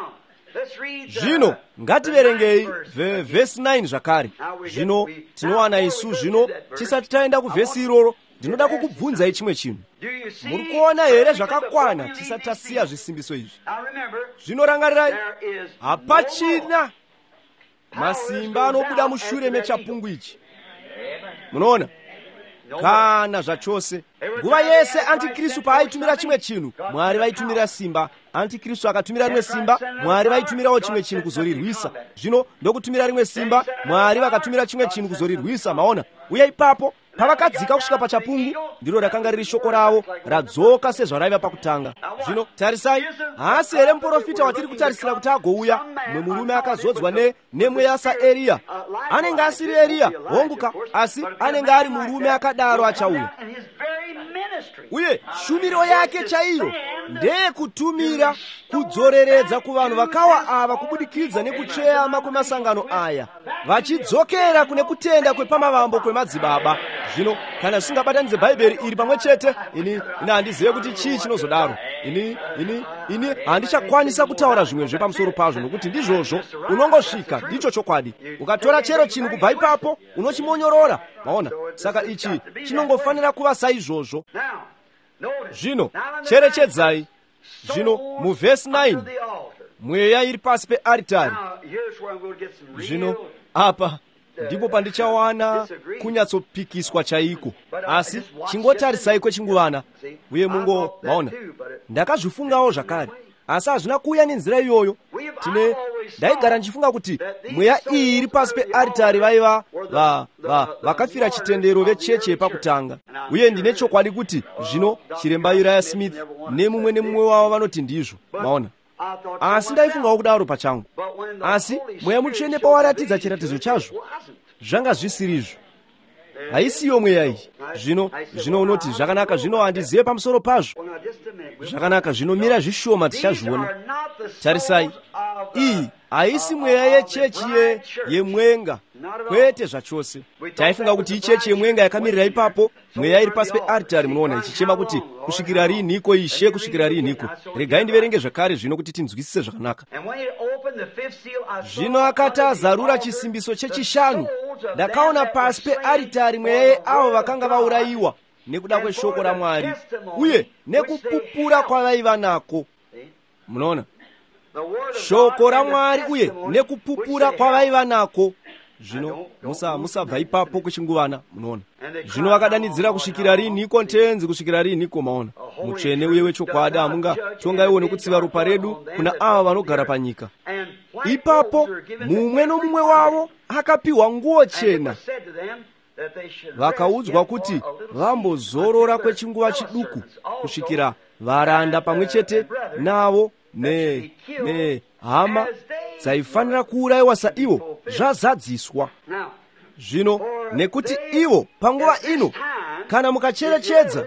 Zvino ngativerengei vhesi nine zvakare. Zvino tinowana isu zvino tisati taenda kuvhesi iroro, ndinoda kukubvunzai chimwe chinhu. Muri kuona here zvakakwana tisati tasiya zvisimbiso izvi? Zvino rangarirai, hapachina masimba anobuda mushure mechapungu ichi. Munoona? Kana zvachose. Nguva yese Antikristu paaitumira chimwe chinhu, Mwari vaitumira simba. Antikristu akatumira rimwe simba, Mwari vaitumirawo chimwe chinhu kuzorirwisa. Zvino ndokutumira rimwe simba, Mwari vakatumira chimwe chinhu kuzorirwisa. Maona, uye ipapo pavakadzika kusvika pachapungu, ndiro rakanga riri shoko ravo, radzoka sezvaraiva pakutanga. Zvino tarisai, haasi here muprofita watiri kutarisira kuti agouya, mumwe murume akazodzwa ne nemweya saEriya? Anenge asiri Eriya, honguka, asi anenge ari murume akadaro achauya. Uye shumiro yake chaiyo ndeye kutumira kudzoreredza kuvanhu vakawa ava kubudikidza nekucheyama kwemasangano aya, vachidzokera kune kutenda kwepamavambo kwemadzibaba. Zvino kana singabatanidze Bhaibheri iri pamwe chete, ini ini handizive kuti chii chinozodaro. Ini ini ini handichakwanisa kutaura zvimwezve pamusoro pazvo, nokuti ndizvozvo unongosvika, ndicho chokwadi. Ukatora chero chinhu kubva ipapo unochimonyorora. Maona, saka ichi chinongofanira kuva saizvozvo. Zvino cherechedzai, zvino muvhesi nine, mweya iri pasi pearitari. Zvino apa ndipo pandichawana kunyatsopikiswa chaiko. Asi chingotarisai kwechinguvana, uye mungo, maona, ndakazvifungawo zvakare, asi hazvina kuuya nenzira iyoyo. Tine ndaigara ndichifunga kuti mweya iyi iri pasi pearitari vaiva va, va, vakafira chitendero vecheche pakutanga. Uye ndine chokwadi kuti zvino chiremba Uriah Smith nemumwe nemumwe wavo vanoti ndizvo. Maona, asi ndaifungawo kudaro pachangu. Asi mweya mutsvene pawaratidza chiratidzo chazvo, zvanga zvisirizvo. Haisiyo mweya iyi. Zvino zvino unoti zvakanaka, zvino handizive pamusoro pazvo. Zvakanaka, zvinomira zvishoma tichazviona. Tarisai, iyi haisi mweya yechechi ye yemwenga, kwete zvachose. Taifunga kuti ichechi yemwenga yakamirira ipapo, mweya iri pasi pearitari, munoona, ichichema kuti kusvikira rinhiko Ishe, kusvikira rinhiko. Regai ndiverenge zvakare zvino kuti tinzwisise zvakanaka. Zvino akati azarura chisimbiso chechishanu, ndakaona pasi pearitari mweya yeavo vakanga vaurayiwa nekuda kweshoko raMwari, uye nekupupura kwavaiva nako. Munoona? Shoko raMwari uye nekupupura kwavaiva nako. Zvino musa musabva ipapo kuchinguvana, munoona. Zvino vakadanidzira kusvikira rinhiko ntenzi, kusvikira rinhiko. Maona, mutsvene uye wechokwadi amunga tongaiwo nekutsiva ropa redu kuna ava vanogara panyika. Ipapo mumwe nomumwe wavo akapiwa nguo chena, vakaudzwa kuti vambozorora kwechinguva chiduku kusvikira varanda pamwe chete navo ne ne hama dzaifanira kuurayiwa saivo zvazadziswa. Zvino nekuti ivo panguva ino kana mukacherechedza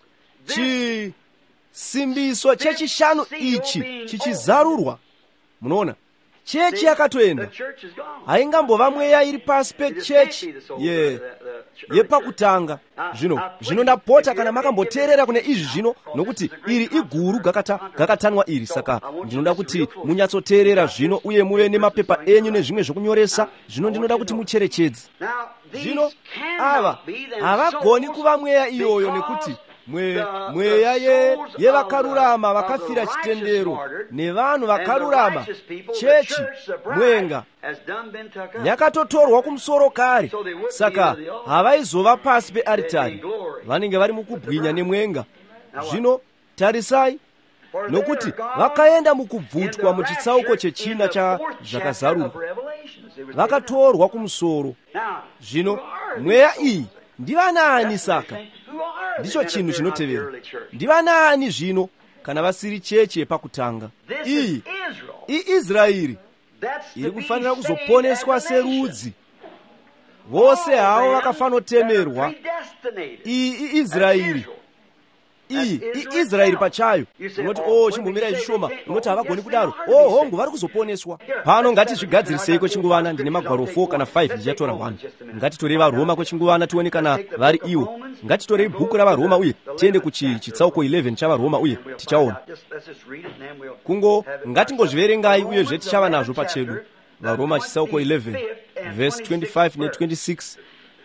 chisimbiso chechishanu ichi chichizarurwa, munoona chechi yakatoenda, haingambova mweya iri pasi pechechi ye yepakutanga. Zvino zvino ndapota kana makamboteerera kune izvi zvino, nokuti iri iguru gakata gakatanwa iri, saka ndinoda kuti munyatsoteerera zvino uye muve nemapepa enyu nezvimwe zvokunyoresa. Zvino ndinoda kuti mucherechedze. Zvino ava havagoni kuva mweya iyoyo, nekuti mwe mweya ye yevakarurama vakafira chitendero nevanhu vakarurama, chechi mwenga yakatotorwa kumusoro kare, saka havaizova pasi pearitari, vanenge vari mukubwinya nemwenga. Zvino tarisai, nokuti vakaenda mukubvutwa muchitsauko chechina cha zvakazarurwa, vakatorwa kumusoro. Zvino mweya iyi ndivanani? Saka ndicho chinhu chinotevera. Ndivanani zvino kana vasiri chechi yepakutanga? Iyi iIsraeri iri kufanira kuzoponeswa serudzi. Vose havo vakafanotemerwa. Iyi iIsraeri, iyi iIsraeri pachayo. Unoti oh, chimbomirai zvishoma, unoti havagoni kudaro. Oh, hongu vari kuzoponeswa. Pano ngatizvigadzirisei kwechinguvana. Ndine magwaro four kana five ndichatora one. Ngatitorei vaRoma kwechinguvana tione kana vari iwo. Ngatitorei bhuku ravaroma uye tiende kuchitsauko eleven chavaRoma uye tichaona. Kungo ngatingozviverengai uye zvetichava nazvo pachedu. VaRoma chitsauko eleven verse twenty-five ne twenty-six.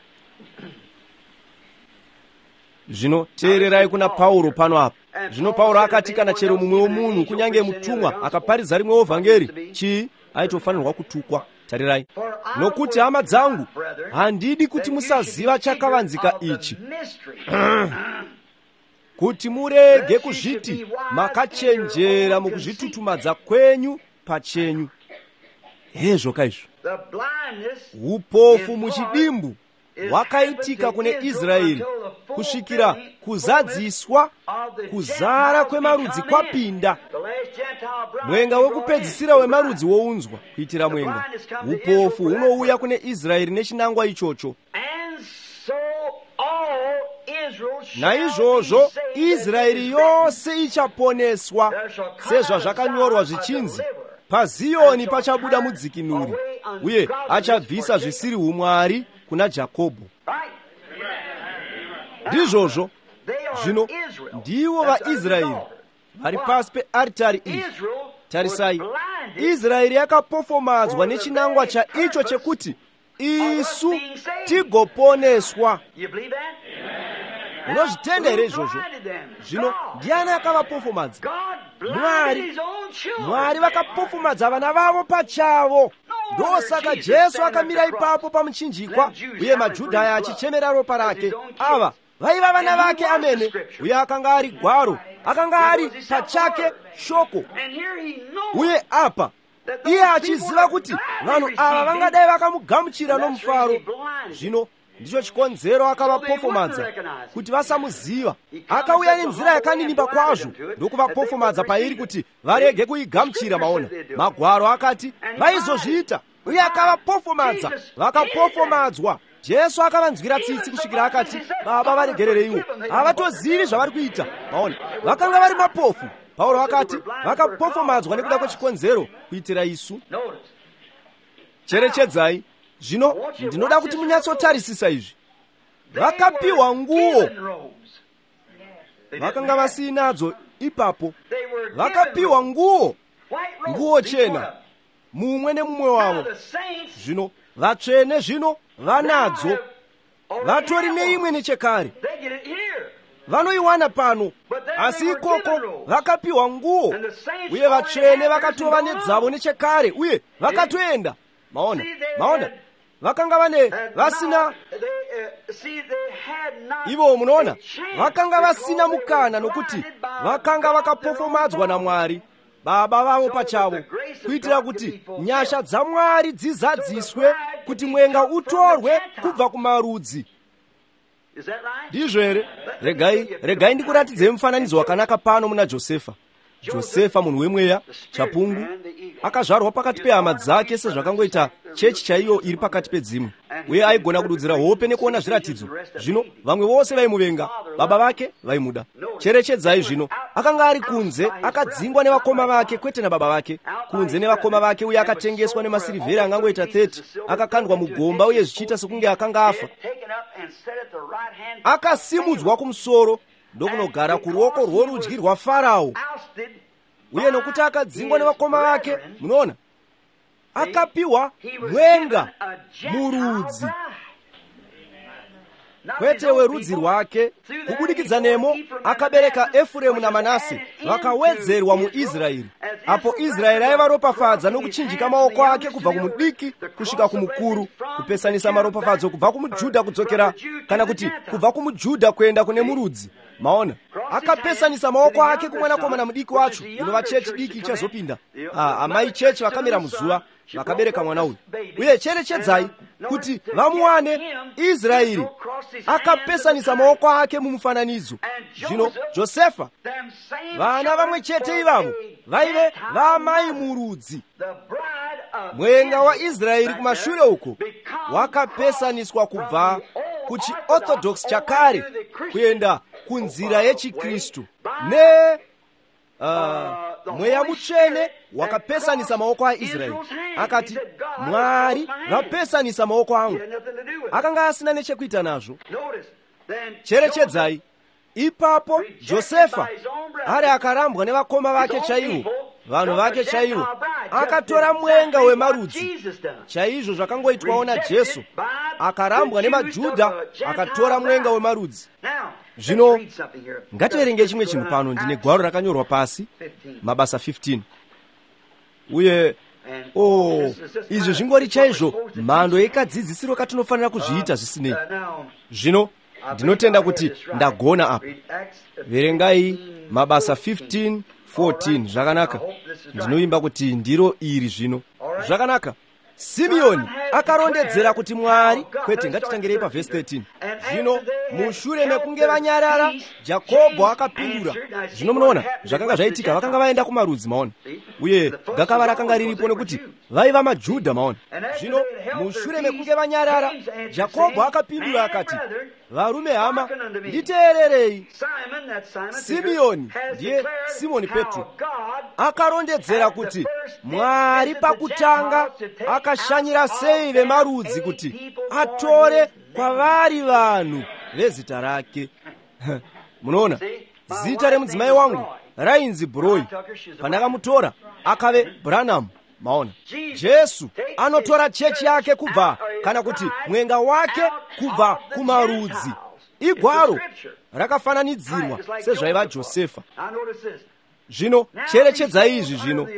Zvino teererai kuna Pauro pano apa. Zvino Pauro akati kana chero mumwe womunhu kunyange mutumwa akaparidza rimwewo vhangeri, chii aitofanirwa kutukwa. Tarirai, nokuti hama dzangu, handidi kuti musaziva chakavanzika ichi, kuti murege kuzviti makachenjera mukuzvitutumadza kwenyu pachenyu. Hezvo kaizvo upofu muchidimbu wakaitika kune Israeri kusvikira kuzadziswa kuzara kwemarudzi kwapinda. Mwenga wekupedzisira wemarudzi wounzwa kuitira mwenga. Upofu unouya kune Israeri nechinangwa ichocho. Naizvozvo Israeri yose ichaponeswa, sezvazvakanyorwa zvichinzi, paZioni pachabuda mudzikinuri, uye achabvisa zvisiri umwari kuna Jakobho. Ndizvozvo zvino ndivo vaIsraeri vari pasi pearitari iyi. Tarisai, Israeri yakapofomadzwa nechinangwa chaicho chekuti isu tigoponeswa. Unozvitenda here izvozvo? Zvino ndiani akavapofomadza? Mwari. Mwari vakapofomadza vana vavo pachavo. Ndosaka Jesu akamira ipapo pamuchinjikwa, uye maJudha aya achichemera ropa rake. Ava vaiva vana vake amene, uye akanga ari gwaro, akanga ari pachake shoko. Uye apa iye achiziva kuti vanhu ava vangadai vakamugamuchira nomufaro. Zvino ndicho chikonzero akavapofomadza, kuti vasamuziva. Akauya nenzira yakaninipa kwazvo ndokuvapofomadza pairi kuti varege kuigamuchira. Maona, magwaro akati vaizozviita, uye akavapofomadza, vakapofomadzwa. Jesu akavanzwira tsitsi kusvikira akati, Baba, varegerere ivo, havatozivi zvavari kuita. Maona, vakanga vari mapofu. Pauro akati vakapofomadzwa nekuda kwechikonzero kuitira isu. Cherechedzai. Zvino ndinoda kuti munyatsotarisisa izvi. Vakapiwa nguo, vakanga vasinadzo ipapo. Vakapiwa nguo, nguo chena, mumwe nemumwe wavo. Zvino vatsvene zvino vanadzo, vatori neimwe nechekare, vanoiwana pano. Asi ikoko vakapiwa nguo, uye vatsvene vakatova nedzavo nechekare, uye vakatoenda. Maona, maona, vakanga vane vasina ivo, munoona, vakanga vasina mukana, nokuti vakanga vakapofomadzwa naMwari Baba vavo pachavo, kuitira kuti nyasha dzaMwari dzizadziswe, kuti mwenga utorwe kubva kumarudzi ndizvo here? regai regai ndikuratidze mufananidzo wakanaka pano muna Josefa. Josefa munhu wemweya, chapungu, akazvarwa pakati pehama dzake sezvakangoita chechi chaiyo iri pakati pedzimwe, uye aigona kududzira hope nekuona zviratidzo. Zvino vamwe vose vaimuvenga, baba vake vaimuda. Cherechedzai zvino, akanga ari kunze, akadzingwa nevakoma vake, kwete nababa vake, kunze nevakoma vake, uye akatengeswa nemasirivheri angangoita thirty, akakandwa mugomba, uye zvichiita sekunge akanga afa. Akasimudzwa kumusoro ndokunogara kuruoko rworudyi rwaFarao, uye nokuti akadzingwa nevakoma vake, munoona, akapiwa mwenga murudzi, kwete werudzi rwake. Kubudikidza nemo akabereka Efuremu naManase, vakawedzerwa muIsraeri. Apo Israeri aivaropafadza nokuchinjika maoko ake kubva kumudiki kusvika kumukuru, kupesanisa maropafadzo kubva kumujudha kudzokera, kana kuti kubva kumujudha kuenda kune murudzi. Maona, akapesanisa maoko ake kumwanakomana mudiki wacho, inova chechi diki ichazopinda. Ah, amai chechi vakamera muzuva vakabereka mwana uyu. Uye cherechedzai kuti vamuwane Israeri, akapesanisa maoko ake mumufananidzo. Zvino Josefa, vana vamwe chete ivavo vaive vamai murudzi. Mwenga waIsraeri kumashure uko wakapesaniswa kubva kuchiorthodox chakare kuenda kunzira yechiKristu. Ne uh, mweya mutsvene wakapesanisa maoko aIsraeri. Akati, Mwari vapesanisa maoko angu. Akanga asina nechekuita nazvo. Cherechedzai, ipapo Josefa, ari akarambwa nevakoma vake chaivo, vanhu vake chaivo, akatora mwenga wemarudzi, chaizvo zvakangoitwawo naJesu, akarambwa nemaJudha, akatora mwenga wemarudzi. Zvino ngativerenge chimwe chinhu pano. Ndine gwaro rakanyorwa pasi, Mabasa fifteen. Uye oh, izvi zvingori chaizvo mhando yekadzidzisiro katinofanira kuzviita zvisinei. Zvino ndinotenda kuti ndagona apa. Verengai Mabasa fifteen fourteen. Zvakanaka, ndinoimba kuti ndiro iri. Zvino zvakanaka, Simeoni akarondedzera kuti Mwari, kwete ngatitangirei pavhesi thirteen. Zvino mushure mekunge vanyarara, Jakobho akapindura. Zvino munoona zvakanga zvaitika, vakanga vaenda kumarudzi, maona, uye gakava rakanga riripo nekuti vaiva maJudha, maona. Zvino mushure mekunge vanyarara, Jakobho akapindura akati, varume hama, nditeererei. Simeoni, ndiye Simoni Petro, akarondedzera kuti Mwari pakutanga akashanyira sei vemarudzi kuti atore kwavari vanhu vezita rake. Munoona, zita remudzimai wangu rainzi Broi, pandakamutora akave Branham. Maona, Jesu anotora chechi yake kubva, kana kuti mwenga wake kubva kumarudzi. Igwaro rakafananidzirwa sezvaiva Josefa. Zvino cherechedzai izvi. Zvino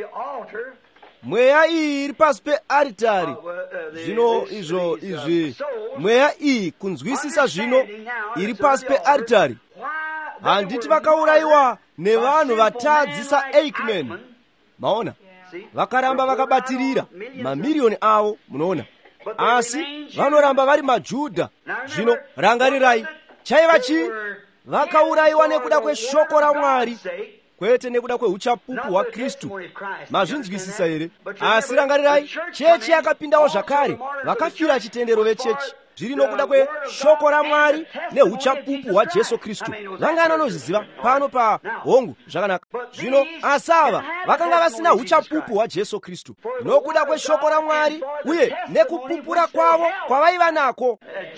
mweya iyi iri pasi pearitari. Zvino izvo izvi mweya iyi kunzwisisa zvino iri pasi pearitari. Handiti vakaurayiwa nevanhu vatadzi saEichmann. Maona, vakaramba vakabatirira mamiriyoni avo, munoona, asi vanoramba vari maJudha. Zvino rangarirai, chaiva chii? Vakaurayiwa nekuda kweshoko raMwari, kwete nekuda kweuchapupu hwaKristu. Mazvinzwisisa here? Asi rangarirai, chechi yakapindawo zvakare, vakafira chitendero vechechi, zviri nokuda kweshoko raMwari neuchapupu hwaJesu Kristu. Vangana nozviziva pano pa hongu. Zvakanaka. Zvino asava vakanga vasina uchapupu hwaJesu Kristu, nokuda kweshoko raMwari uye nekupupura kwavo kwavaiva nako.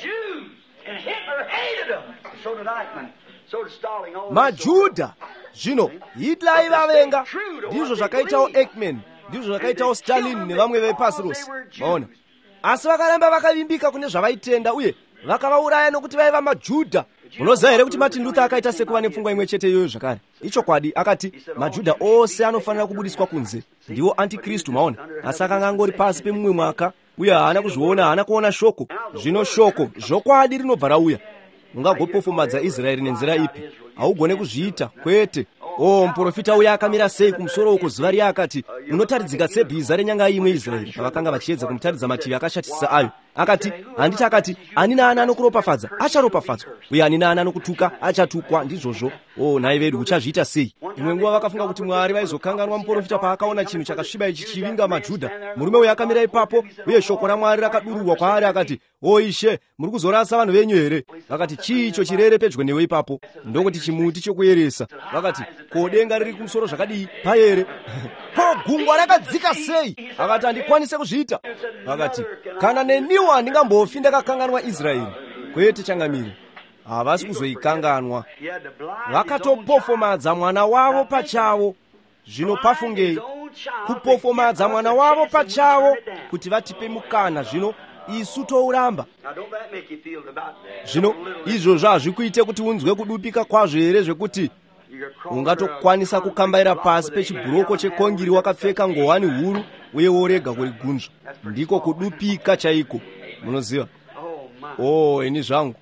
maJudha, zvino Hitler aivavenga, ndizvo zvakaitawo Eichmann, ndizvo zvakaitawo Stalin nevamwe vepasi rose. Maona, asi vakaramba vakavimbika kune zvavaitenda uye vakavauraya nokuti vaiva maJudha. Munoziva here kuti Martin Luther akaita sekuva nepfungwa imwe chete iyoyo zvakare? Ichokwadi, akati maJudha ose anofanira kubudiswa kunze, ndiwo antikristu. Maona, asi akanga angori pasi pemumwe mwaka uye haana kuzviona, haana kuona shoko. Zvino shoko zvokwadi rinobva rauya. Ungagopofomadza Israeri nenzira ipi? Haugone kuzviita, kwete. Oh, muprofita uya akamira sei kumusoro uko zuva riya akati, unotaridzika sebhiza renyanga imwe Israeli pavakanga vachiedza kumutaridza mativi akashatisa ayo. Akati, handiti akati, ani naani anokuropafadza acharopafadzwa, uye ani naani anokutuka achatukwa, ndizvozvo. O nhai vedu, uchazviita sei? Imwe nguva vakafunga kuti Mwari vaizokanganwa muprofita paakaona chinhu chakasviba ichi chivinga maJudha. Murume uyu akamira ipapo, uye shoko raMwari rakadururwa kwaari akati, o Ishe, muri kuzorasa vanhu venyu here? Vakati, chii icho chirere pedyo newe ipapo? Ndokuti chimuti chokuyeresa. Vakati, ko denga riri kumusoro zvakadii? Payere. Ko gungwa rakadzika sei? Akati, handikwanise kuzviita. Vakati, kana neniwo handingambofi ndakakanganwa Israeri. Kwete changamire, havasi kuzoikanganwa. Vakatopofomadza mwana wavo pachavo. Zvino pafungei, kupofomadza mwana wavo pachavo kuti vatipe mukana. Zvino isu touramba. Zvino izvozvo hazvikuite kuti unzwe kudupika kwazvo here zvekuti ungatokwanisa kukambaira pasi pechibhuroko chekongiri wakapfeka ngowani huru uye worega kurigunzva? Ndiko kudupika chaiko, munoziva. Oh, ini zvangu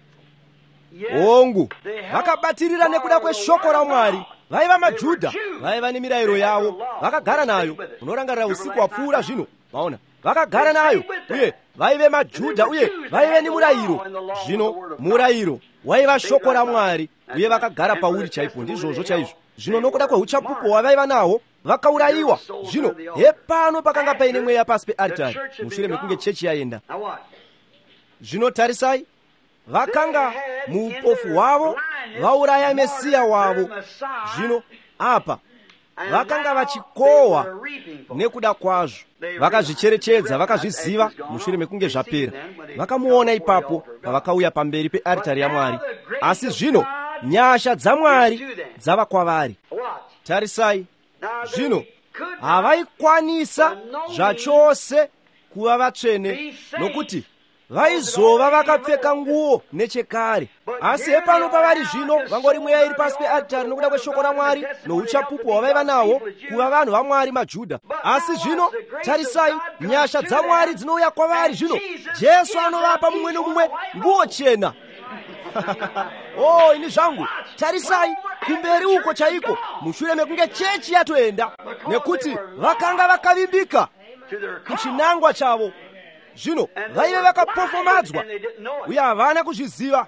ongu vakabatirira nekuda kweshoko raMwari. Vaiva maJudha, vaiva nemirayiro yavo, vakagara nayo. Unorangarira usiku wapfuura zvino, maona, vakagara nayo, uye vaive maJudha, uye vaive nemurayiro. Zvino murayiro waiva shoko raMwari, uye vakagara pauri chaipo, ndizvozvo chaizvo. Zvino nokuda kweuchapupu wavaiva nawo, vakaurayiwa. Zvino hepano pakanga paine mweya pasi pearitari, mushure mekunge chechi yaenda. Zvino tarisai, vakanga muupofu hwavo vauraya Mesiya wavo. Zvino apa vakanga vachikohwa nekuda kwazvo. Vakazvicherechedza, vakazviziva mushure mekunge zvapera. Vakamuona ipapo pavakauya pamberi pearitari yaMwari. Asi zvino nyasha dzaMwari dzava kwavari. Tarisai, zvino havaikwanisa zvachose kuva vatsvene, nokuti vaizova vakapfeka nguo nechekare. Asi hepano pavari zvino vangori mweya iri pasi pearitari nokuda kweshoko raMwari nouchapupu hwavaiva nawo kuva vanhu vaMwari maJudha. Asi zvino tarisai, nyasha dzaMwari dzinouya kwavari. Zvino Jesu anovapa mumwe nomumwe nguo chena. Oh, ini zvangu, tarisai kumberi uko chaiko, mushure mekunge chechi yatoenda, nekuti vakanga vakavimbika kuchinangwa chavo. Zvino vaive vakapofomadzwa, uye havana kuzviziva.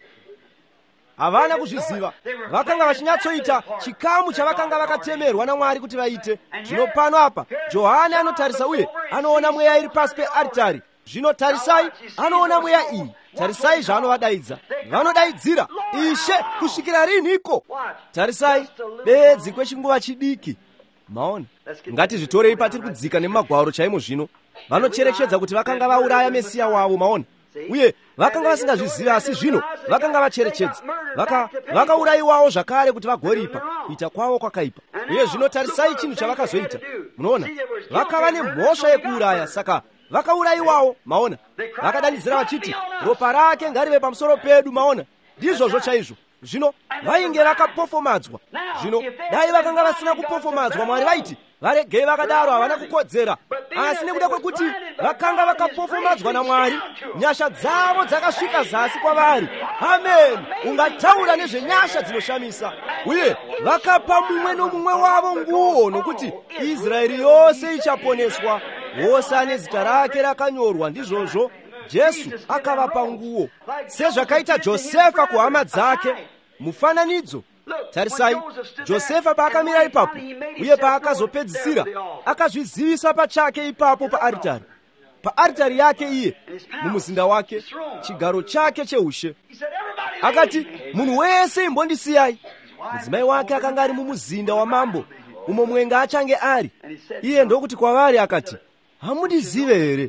Havana kuzviziva. Vakanga vachinyatsoita chikamu chavakanga vakatemerwa naMwari kuti vaite. Zvino pano apa Johani anotarisa uye anoona mweya iri pasi pearitari. Zvino tarisai, anoona mweya iyi. Tarisai zvaanovadaidza. Vanodaidzira, Ishe, kusvikira rinhiko? Tarisai, bedzi kwechinguva chidiki. Maona, ngatizvitorei patiri kudzika nemagwaro chaimo zvino. Vanocherechedza kuti vakanga vauraya Mesiya wavo, maona. Uye vakanga vasingazviziva, asi zvino vakanga vacherechedza. Vaka vakaurayiwawo zvakare kuti vagoripa. Kuita kwavo kwakaipa. Uye zvino tarisai chinhu chavakazoita. Munoona, vakava nemhosva yekuuraya, saka vakaurayiwawo, maona. Vakadanidzira vachiti, ropa rake ngarive pamusoro pedu, maona. Ndizvozvo chaizvo. Zvino vainge vakapofomadzwa. Zvino dai vakanga vasina kupofomadzwa, Mwari vaiti varegei vakadaro, havana kukodzera. Asi nekuda kwekuti vakanga vakapofomadzwa naMwari, nyasha dzavo dzakasvika zasi kwavari. Amen. Ungataura nezvenyasha dzinoshamisa. Uye vakapa mumwe nomumwe wavo nguo, nokuti Israeri yose ichaponeswa. Wose ane zita rake rakanyorwa. Ndizvozvo Jesu akavapa nguo, sezvakaita Josefa kuhama dzake. Mufananidzo, tarisai, Josefa paakamira ipapo, uye paakazopedzisira akazvizivisa pachake ipapo paaritari. Paaritari yake iye, mumuzinda wake, chigaro chake cheushe. Akati, munhu wese imbondisiyai. Mudzimai wake akanga ari mumuzinda wamambo, umo mwenga achange ari. Iye ndokuti kwavari akati, hamundizive here?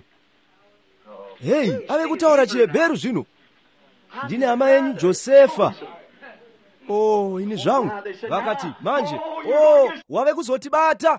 Hei, ave kutaura chiHebheru zvino. Ndine hama yenyu Josefa. Oh, ini zvangu. Vakati, manje, oh, wave kuzotibata.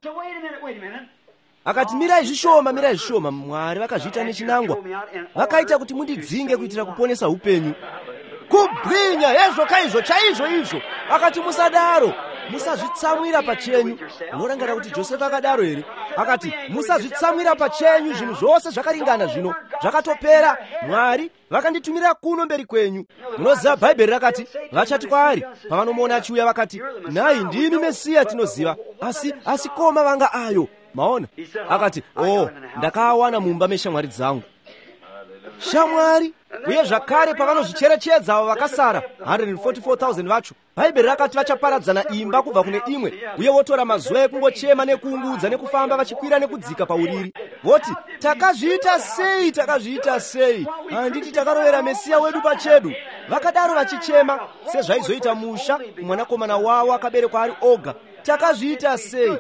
Akati, mirai zvishoma, mirai zvishoma. Mwari vakazviita nechinangwa. Vakaita kuti mundidzinge kuitira kuponesa upenyu. Kubwinya, hezvo kaizvo, chaizvo izvo. Akati, musadaro, musazvitsamwira pachenyu. Unorangarira kuti Josefa akadaro here? Akati, musazvitsamwira pachenyu, zvinhu zvose zvakaringana zvino. Zvakatopera, Mwari vakanditumira kuno mberi kwenyu. Munoziva Bhaibheri rakati, vachati kwaari pavanomuona achiuya vakati, nhai ndimi Mesiya tinoziva, asi asi koma vanga ayo. maona. Akati, oh, ndakawana mumba meshamwari dzangu. Shamwari uye zvakare pavanozvicherechedza avo vakasara one hundred forty-four thousand vacho, bhaibheri rakati vachaparadzana imba kubva kune imwe, uye votora mazuva ekungochema nekuungudza nekufamba vachikwira nekudzika pauriri. Voti, takazviita sei, takazviita sei, handiti takarovera Mesiya wedu pachedu. Vakadaro vachichema sezvaizoita musha kumwanakomana wavo akaberekwa ari oga. Takazviita sei.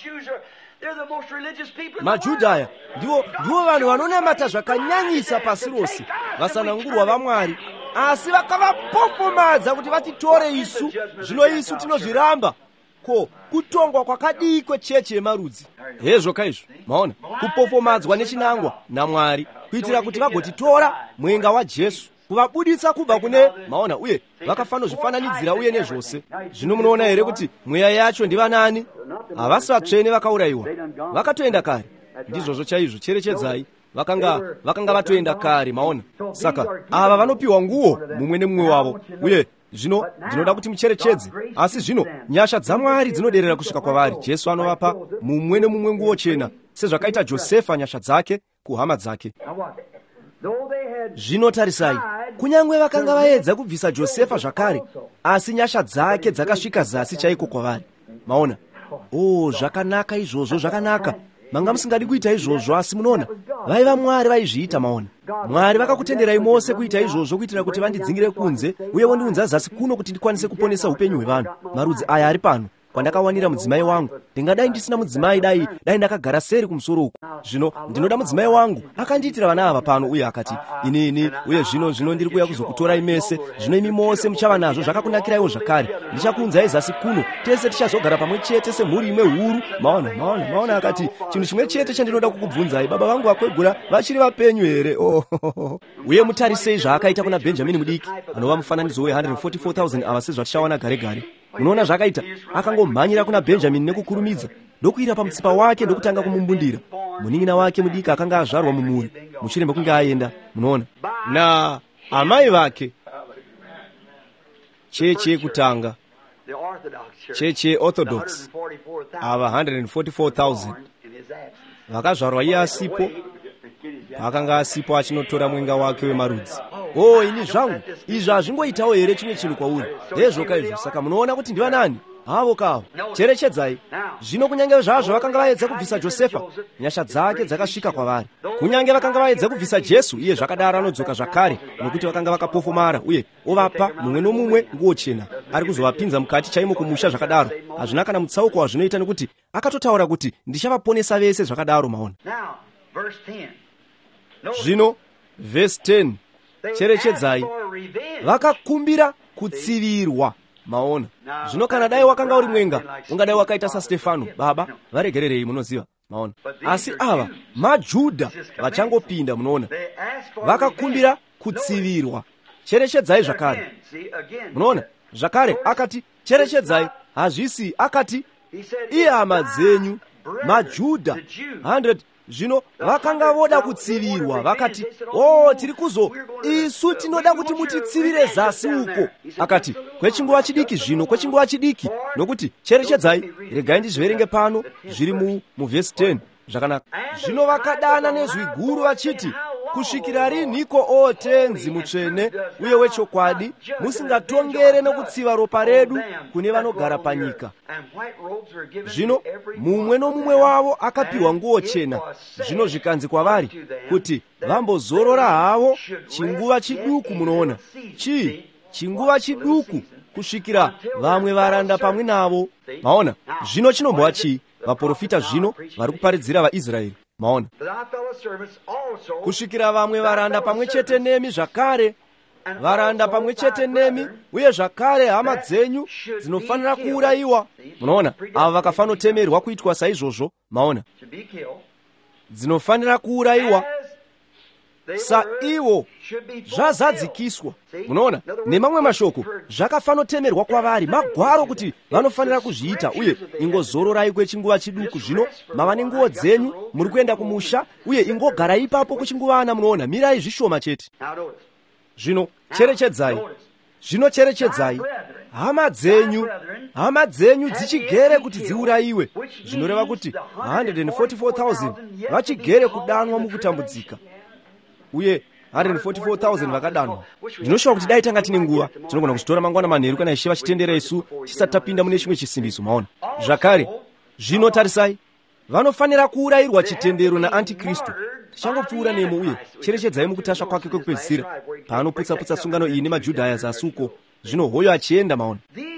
Majudhaya ndivo ndivo vanhu vanonamata zvakanyanyisa pasi rose, vasanangurwa vaMwari, asi vakavapofomadza kuti vatitore isu. Zvino isu tinozviramba. Ko, kutongwa kwakadii kwecheche yemarudzi! Hezvo kaizvo, maona, kupofomadzwa nechinangwa naMwari kuitira kuti vagotitora mwenga waJesu, kuvabuditsa kubva kune, maona, uye vakafanozvifananidzira uye nezvose. Zvino munoona here kuti mweya yacho ndivanani? Havasi vatsvene vakaurayiwa, vakatoenda kare. Ndizvozvo chaizvo, cherechedzai, vakanga vakanga vatoenda kare, maona. Saka ava vanopiwa nguo mumwe nemumwe wavo. Uye zvino ndinoda kuti mucherechedze, asi zvino nyasha dzaMwari dzinoderera kusvika kwavari. Jesu anovapa mumwe nemumwe nguo chena, sezvakaita Josefa nyasha dzake kuhama dzake. Zvino tarisai, kunyange vakanga vaedza kubvisa Josefa zvakare, asi nyasha dzake dzakasvika zasi chaiko kwavari. Maona, oh, zvakanaka izvozvo, zvakanaka. Manga musingadi kuita izvozvo, asi munoona vaiva Mwari vaizviita. Maona, Mwari vakakutenderai mose kuita izvozvo kuitira kuti vandidzingire kunze uye vondiunza zasi kuno kuti ndikwanise kuponesa upenyu hwevanhu. Marudzi aya ari pano kwandakawanira mudzimai wangu. Ndingadai ndisina mudzimai, dai dai ndakagara seri kumusoro uku. Zvino ndinoda mudzimai wangu. Akandiitira vana ava pano uye akati, inini uye zvino zvino ndiri kuuya kuzokutorai mese. Zvino imi mose muchava nazvo zvakakunakiraiwo zvakare. Ndichakuunzai zasi kuno, tese tichazogara pamwe chete semhuri imwe huru. Maona, maona, maona. Akati, chinhu chimwe chete chandinoda kukubvunzai, baba vangu vakwegura vachiri vapenyu here? Oh, uye mutarisei zvaakaita kuna Benjamini mudiki, anova mufananidzo we one hundred forty-four thousand ava sezvatichawana gare gare. Unoona zvakaita, akangomhanyira kuna Benjamini nekukurumidza, ndokuira pamutsipa wake ndokutanga kumumbundira. Munin'ina wake mudiki akanga azvarwa mumuri mushure mekunge aenda, munoona, na amai vake. Cheche yekutanga, cheche Orthodox, ava one hundred forty-four thousand vakazvarwa iye asipo, akanga asipo achinotora mwenga wake wemarudzi. Oh, ini zvangu izvi hazvingoitawo here chimwe chinhu kwauri? Hezvo kaizvo. Saka munoona kuti ndiva nani havo kawo. Cherechedzai, zvino kunyange zvazvo vakanga vaedza kubvisa Josefa, nyasha dzake dzakasvika kwavari. Kunyange vakanga vaedza kubvisa Jesu, iye zvakadaro anodzoka zvakare, nokuti vakanga vakapofomara uye ovapa mumwe nomumwe nguo chena. Ari kuzovapinza mukati chaimo kumusha zvakadaro. Hazvina kana mutsauko wazvinoita, nekuti akatotaura kuti ndichavaponesa vese zvakadaro. Maona. Zvino verse ten, cherechedzai, vakakumbira kutsivirwa. Maona. Zvino kana dai wakanga uri mwenga, ungadai wakaita saStefano, baba varegererei, munoziva. Maona. Asi ava maJudha vachangopinda, munoona, vakakumbira kutsivirwa. Cherechedzai zvakare. Munoona zvakare, akati cherechedzai, hazvisi, akati iye hama dzenyu maJudha one hundred. Zvino vakanga voda kutsivirwa, vakati, oh, tiri kuzo, isu tinoda kuti mutitsivire zasi uko. Akati, kwechinguva chidiki zvino, kwechinguva chidiki, nokuti cherechedzai, regai ndizviverenge pano, zviri mu muvhesi ten, zvakanaka. Zvino vakadana nezwi guru vachiti, kusvikira rinhiko, o tenzi mutsvene uye wechokwadi, musingatongere nokutsiva ropa redu kune vanogara panyika. Zvino mumwe nomumwe wavo akapiwa nguo chena. Zvino zvikanzi kwavari kuti vambozorora havo chinguva chiduku. Munoona chii? Chinguva chiduku, kusvikira vamwe varanda pamwe navo. Maona. Zvino chinombova chii? Vaprofita zvino vari kuparidzira vaIsraeri. Maona. Kusvikira vamwe varanda pamwe chete nemi zvakare, varanda pamwe chete nemi, uye zvakare hama dzenyu dzinofanira kuurayiwa. Munoona, ava vakafanotemerwa kuitwa saizvozvo. Maona, dzinofanira kuurayiwa saivo zvazadzikiswa. Munoona, nemamwe mashoko zvakafanotemerwa kwavari, magwaro kuti vanofanira kuzviita. Uye ingozororai kwechinguva chiduku. Zvino mava nenguo dzenyu, muri kuenda kumusha, uye ingogara ipapo kuchinguvana. Munoona, mirai zvishoma chete. Zvino cherechedzai, zvino cherechedzai, hama dzenyu hama dzenyu dzichigere kuti dziurayiwe, zvinoreva kuti one hundred forty-four thousand vachigere kudanwa mukutambudzika, uye one hundred forty-four thousand vakadanwa. Ndinoshuva kuti dai tanga tine nguva tinogona kuchitora mangwana manheru kana ishe vachitendera isu tisati tapinda mune chimwe chisimbiso. Maona zvakare, zvino tarisai, vanofanira kuurayirwa chitendero naantikristu. Tichangopfuura nemo, uye cherechedzai mukutasva kwake kwekupedzisira paanoputsa-putsa sungano iyi nemajudha aya zasuko. Zvino hoyo achienda. Maona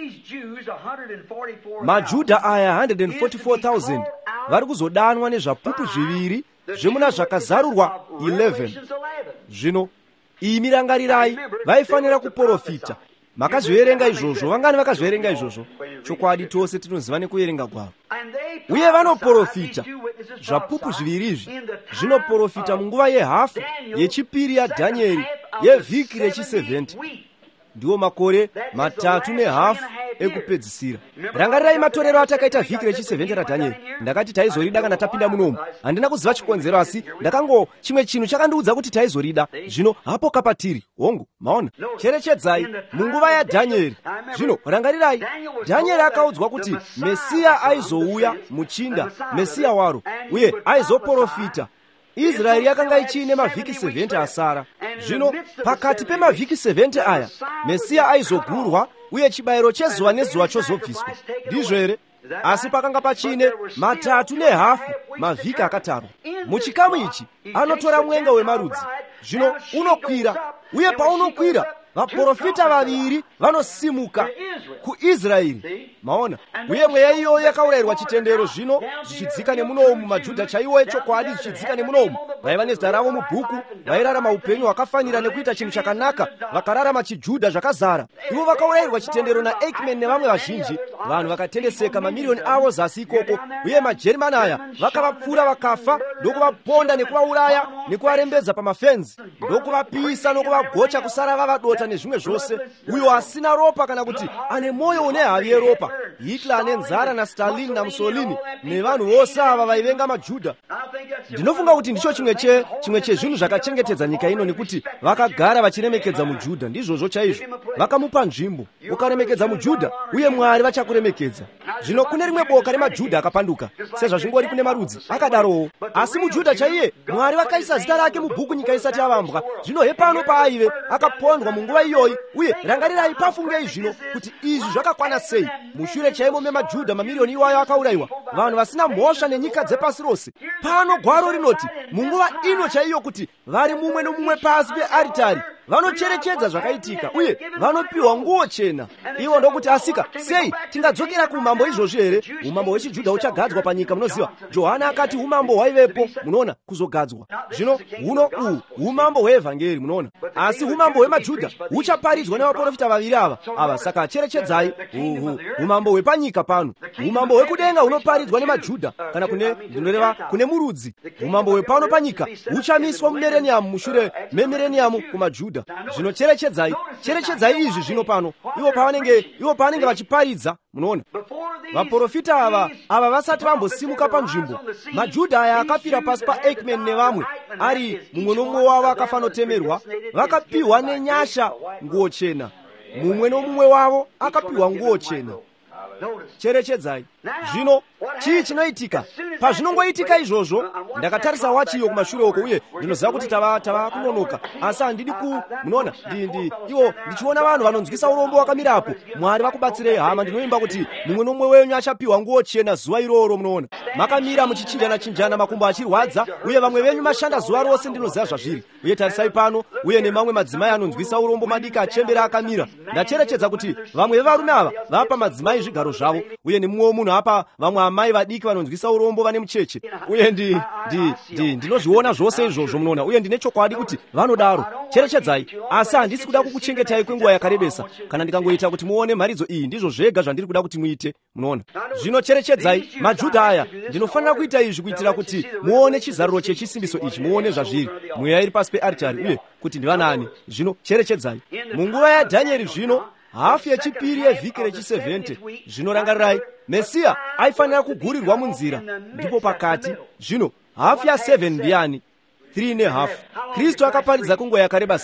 majudha aya one hundred forty-four thousand vari kuzodanwa nezvapupu zviviri zvemuna zvakazarurwa eleven. Zvino iyi mirangarirai, vaifanira kuprofita. Makazviverenga izvozvo? Vangani vakazviverenga izvozvo? Chokwadi tose tinoziva nekuverenga kwavo. Uye vanoprofita zvapupu zviviri izvi, zvinoprofita munguva yehafu yechipiri yaDhanieri yevhiki rechiseventy. Ndiwo makore matatu nehafu ekupedzisira. Rangarirai matorero atakaita vhiki rechiseventy raDhanieri. Ndakati taizorida kana tapinda munomu. Handina kuziva chikonzero, asi ndakango chimwe chinhu chakandiudza kuti taizorida. Zvino hapo kapatiri hongu. Maona cherechedzai munguva yaDhanieri. Zvino rangarirai, Dhanieri akaudzwa kuti Mesiya aizouya muchinda, Mesiya waro, uye aizoprofita. Israeri yakanga ichine mavhiki seventy asara. Zvino pakati pemavhiki seventy aya Mesiya aizogurwa, uye chibayiro chezuva nezuva chozobviswa. Ndizvo here? Asi pakanga pachine matatu nehafu mavhiki akatarwa. Muchikamu ichi anotora mwenga wemarudzi. Zvino unokwira, uye paunokwira vaprofita vaviri vanosimuka kuIsraeri. Maona, uye mweya iyoyo yakaurayirwa chitendero. Zvino zvichidzika nemunomu, majudha chaiwo echokwadi zvichidzika nemunomu, vaiva nezita ravo mubhuku, vairarama upenyu hwakafanira nekuita chinhu chakanaka, vakararama chijudha zvakazara. Ivo vakaurayirwa chitendero naEichmann nevamwe vazhinji. Vanhu vakatendeseka mamiriyoni avo zasi ikoko, uye maJerimani aya vakavapfura vakafa, ndokuvaponda nekuvauraya nekuvarembedza pamafenzi, ndokuvapisa nokuvagocha kusara vavadota nezvimwe zvose. Uyo asina ropa kana kuti ane mwoyo une havi yeropa, Hitler ane nzara naStalin naMussolini nevanhu vose ava vaivenga majudha. Ndinofunga kuti ndicho chimwe che chimwe chezvinhu zvakachengetedza nyika ino, nekuti vakagara vachiremekedza mujudha. Ndizvozvo chaizvo, vakamupa nzvimbo. Ukaremekedza mujudha, uye Mwari vachakuremekedza. Zvino kune rimwe boka remajudha akapanduka, sezvazvingori kune marudzi akadarowo, asi mujudha chaiye Mwari vakaisa zita rake mubhuku nyika isati yavambwa. Zvino hepano paaive akapondwa munguva iyoyi, uye rangarirai pafungei zvino kuti izvi zvakakwana sei. Mushure chaimo memajudha mamiriyoni iwayo akaurayiwa, vanhu vasina mhosva nenyika dzepasi rose. Pano gwaro rinoti munguva ino chaiyo kuti vari mumwe nomumwe pasi pearitari vanocherechedza zvakaitika, uye vanopiwa nguo chena. Ivo ndokuti, asika, sei tingadzokera kuumambo izvozvi here? Umambo hwechijudha uchagadzwa panyika. Munoziva, Johana akati umambo hwaivepo, munoona, kuzogadzwa. Zvino huno uhu umambo hweevhangeri, munoona, asi umambo hwemajudha huchaparidzwa nevaprofita vaviri ava ava. Saka cherechedzai, uhu umambo hwepanyika pano, umambo hwekudenga hunoparidzwa nemajudha, kana kune ndinoreva kune murudzi. Umambo hwepano panyika huchamiswa mumireniamu, mushure memireniamu kumajudha. Zvino cherechedzai, cherechedzai izvi zvino pano, ivo pavanenge ivo pavanenge vachiparidza. Munoona, vaprofita ava ava vasati vambosimuka panzvimbo, majudha aya akafira pasi paEichmann nevamwe, ari mumwe nomumwe wavo akafa notemerwa, vakapiwa nenyasha nguo chena. Mumwe nomumwe wavo akapiwa nguo chena. Cherechedzai. Zvino chii chinoitika? Pazvinongoitika izvozvo, ndakatarisa wachiyo kumashure uko, uye ndinoziva kuti tava tava kunonoka, asi handidi ku munoona, ndi iwo ndichiona vanhu vanonzwisa urombo wakamirapo. Mwari vakubatsirei hama, ndinoimba kuti mumwe nomumwe wenyu achapiwa nguo chena zuva iroro. Munoona, makamira muchichinjana chinjana, makumbo achirwadza, uye vamwe venyu mashanda zuva rose. Ndinoziva zvazviri. Uye tarisai pano, uye nemamwe madzimai anonzwisa urombo madika achembera akamira. Ndacherechedza kuti vamwe vevarume ava vapa madzimai zvigaro zvavo, uye nemumwe munhu apa vamwe amai vadiki vanonzwisa urombo vane mucheche. Uye ndi ndi ndi ndinozviona zvose izvozvo. Munoona, uye ndine chokwadi kuti vanodaro. Cherechedzai, asi handisi kuda kukuchengetai kwenguva yakarebesa kana ndikangoita kuti muone mharidzo iyi. Ndizvo zvega zvandiri kuda kuti muite. Munoona, zvino cherechedzai, majudha aya ndinofanira kuita izvi kuitira kuti muone chizaruro chechisimbiso ichi, muone zvazviri mweya iri pasi pearitari, uye kuti ndivanani. Zvino cherechedzai, munguva yaDhanieri, zvino hafu yechipiri yevhiki rechiseventy. Zvino rangarirai, Mesiya aifanira kugurirwa munzira, ndipo pakati. Zvino hafu yaseven ndiyani? Three nehafu. Kristu akaparidza kunguva yakareba sei?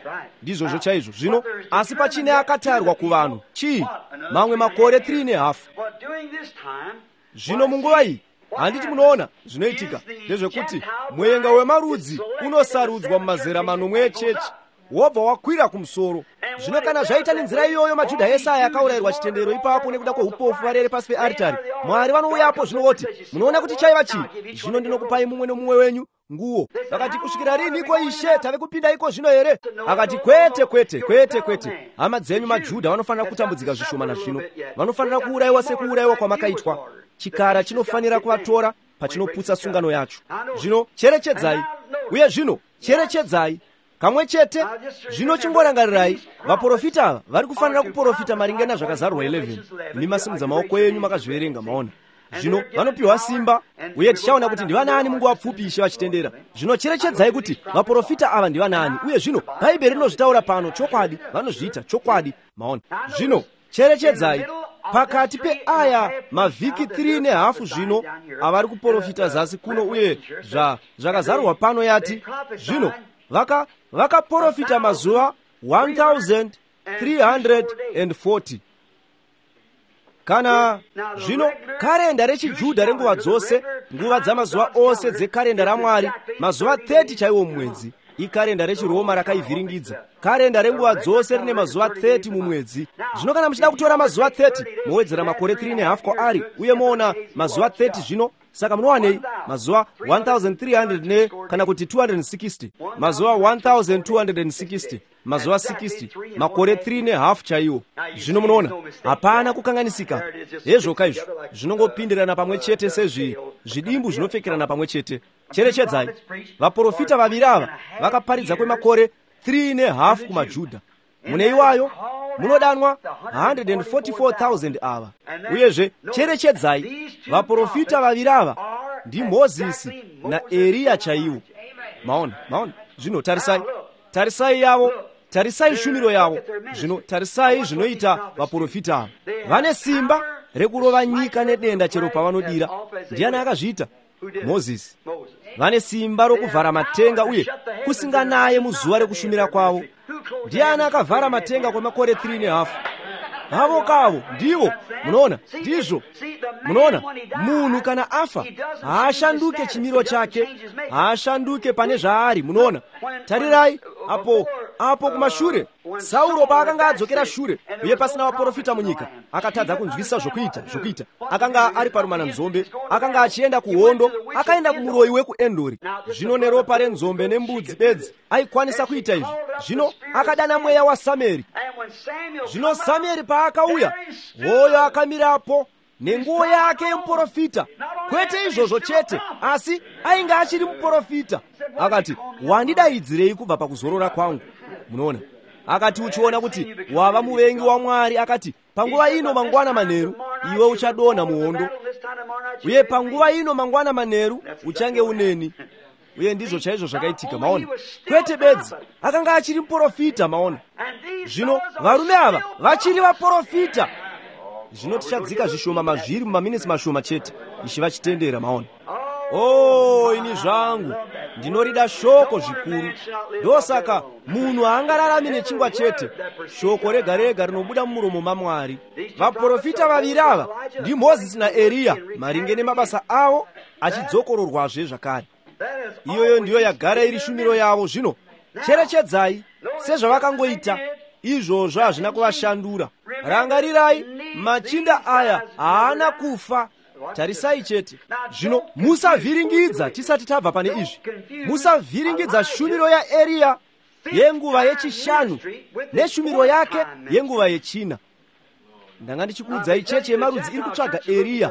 ndizvozvo chaizvo zvino. Asi pachine akatarwa ku vanhu chii? Mamwe makore three and a half. Zvino munguva iyi handiti munoona zvinoitika ndezvekuti mwenga wemarudzi unosarudzwa mumazera manomwe echechi wobva wakwira kumusoro. Zvino kana zvaita nenzira iyoyo majudha ese aya akaurayirwa chitendero ipapo nekuda kweupofu varere pasi pearitari, Mwari vanouyapo zvinoti, munoona kuti chaiva chii? Zvino ndinokupai mumwe nomumwe wenyu nguo. Vakati, kusvikira riniko Ishe? Tave kupinda iko zvino here? Akati, kwete kwete kwete kwete. Hama dzenyu majudha vanofanira kutambudzika zvishoma nazvino. Vanofanira kuurayiwa sekuurayiwa kwamakaitwa. Chikara chinofanira kuvatora pachinoputsa sungano yacho. Zvino cherechedzai, uye zvino cherechedzai kamwe chete. Zvino chingorangarirai, vaprofita ava vari kufanira kuprofita maringe nazvakazarwa eleven. Imi masimudza maoko enyu makazviverenga maona. Zvino vanopiwa simba, uye tichaona kuti ndivanani munguva pfupi Ishe vachitendera. Zvino cherechedzai kuti vaprofita ava ndivanani, uye zvino Bhaibheri rinozvitaura pano chokwadi, vanozviita chokwadi maona. Zvino cherechedzai pakati peaya mavhiki three nehafu zvino avari kuprofita zasi kuno, uye zvakazarwa pano yati zvino vaka vakaprofita mazuva one thousand three hundred forty. Kana zvino karenda rechijudha renguva dzose, nguva dzamazuva ose dzekarenda raMwari, mazuva thirty chaiwo mumwedzi, ikarenda rechiroma rakaivhiringidza. Karenda renguva dzose rine mazuva thirty mumwedzi. Zvino kana muchida kutora mazuva thirty mowedzera makore three and a half kwaari, uye moona mazuva thirty zvino, saka munowanei? Mazuva one thousand three hundred ne kana kuti two hundred sixty, mazuva one thousand two hundred sixty, mazuva sixty, makore three and a half chaiwo. Zvino munoona hapana kukanganisika. Hezvoka izvo zvinongopindirana pamwe chete sezvi zvidimbu zvinopfekerana pamwe chete. Cherechedzai, vaprofita vaviri ava vakaparidza kwemakore three and a half kumajudha. Mune iwayo munodanwa one hundred forty-four thousand ava. Uyezve cherechedzai, vaprofita vaviri ava ndi Mozisi na Eliya chaiwo. Maona, maona. Zvino tarisai, tarisai yavo, tarisai shumiro yavo. Zvino tarisai zvinoita vaprofita ava. Vane simba rekurova nyika nedenda chero pavanodira. Ndiani akazviita? Mozisi. Vane simba rokuvhara matenga uye kusinganaye muzuva rekushumira kwavo. Ndiani akavhara matenga kwemakore three and a half? Havo kavo ndivo. Munoona ndizvo. Munoona munhu kana afa haashanduke chimiro chake, haashanduke pane zvaari. Munoona, tarirai apo apo kumashure, Sauro paakanga adzokera shure uye pasina vaprofita munyika, akatadza kunzwisa zvokuita zvokuita akanga ari parumana nzombe, akanga achienda kuhondo, akaenda kumuroyi wekuendori. Zvino neropa renzombe nembudzi bedzi aikwanisa kuita izvi. Zvino akadana mweya waSamueri. Zvino Samueri paakauya, hoyo akamirapo nenguo yake yemuprofita. Kwete izvozvo chete, asi ainge achiri muprofita. Akati, wandidaidzirei kubva pakuzorora kwangu? Munoona, akati uchiona kuti wava muvengi waMwari, akati panguva ino mangwana manheru iwe uchadonha muhondo, uye panguva ino mangwana manheru uchange uneni. Uye ndizvo chaizvo zvakaitika. Maona, kwete bedzi, akanga achiri muprofita. Maona, zvino varume ava vachiri vaprofita. Zvino tichadzika zvishoma mazviri mumaminitsi mashoma chete ichi vachitendera. Maona, oh ini zvangu ndinorida shoko zvikuru. Ndosaka munhu haangararami nechingwa chete, shoko rega rega rinobuda mumuromo maMwari. Vaprofita vaviri ava ndi Mozisi na Eliya, maringe nemabasa avo achidzokororwazve zvakare. Iyoyo ndiyo yagara iri shumiro yavo. Zvino cherechedzai sezvavakangoita izvozvo hazvina kuvashandura. Rangarirai, machinda aya haana kufa. Tarisai chete. Zvino musavhiringidza tisati tabva pane izvi. Musavhiringidza shumiro yaEliya yenguva yechishanu neshumiro yake yenguva yechina. Ndanga ndichikuudzai cheche yemarudzi iri kutsvaga Eliya.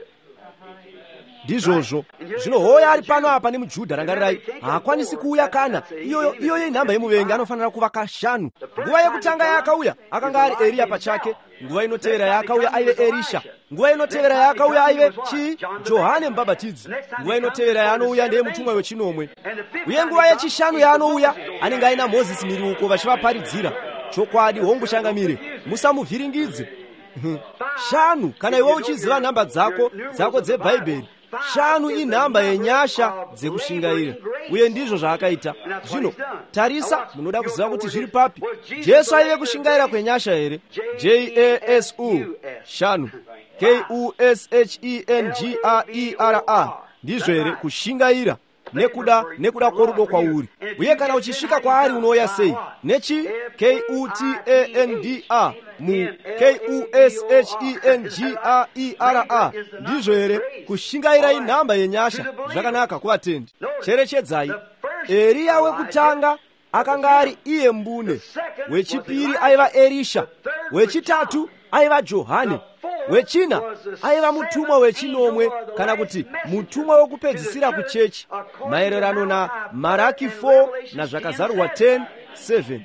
Ndizvozvo. Zvino hoyo ari pano apa nemuJudha, rangarirai, haakwanisi kuuya kana iyoyo iyoyo inhamba yemuvengi, anofanira kuva kashanu. Nguva yekutanga yaakauya akanga ari Eliya pachake. Nguva inotevera yaakauya aive Elisha. Nguva inotevera yaakauya aive chi Johane Mubhabhatidzi. Nguva inotevera yaanouya ndeye mutumwa wechinomwe. Uye nguva yechishanu yaanouya anenge aina Mozisi miruko vachivaparidzira chokwadi. Hongoshangamire, musamuvhiringidze. Shanu, kana iwe uchiziva nhamba dzako dzako dzebhaibheri, shanu inhamba yenyasha dzekushingaira. uye ndizvo zvaakaita. Zvino tarisa, munoda kuziva kuti zviri papi. Jesu aive kushingaira kwenyasha here? J A S U shanu K U S H E N G A I R A ndizvo here kushingaira nekuda nekuda kworudo kwauri. Uye kana uchisvika kwaari unoya sei? Nechi K U T A N D A mu K U S H E N G A I R A ndizvo here kushingaira inhamba yenyasha. Zvakanaka kuvatendi. Cherechedzai, Eliya wekutanga akanga ari iye mbune, wechipiri aiva Elisha, wechitatu aiva Johane, wechina aiva mutumwa wechinomwe kana kuti mutumwa wokupedzisira kuchechi, maererano na Maraki four na zvakazarurwa ten seven.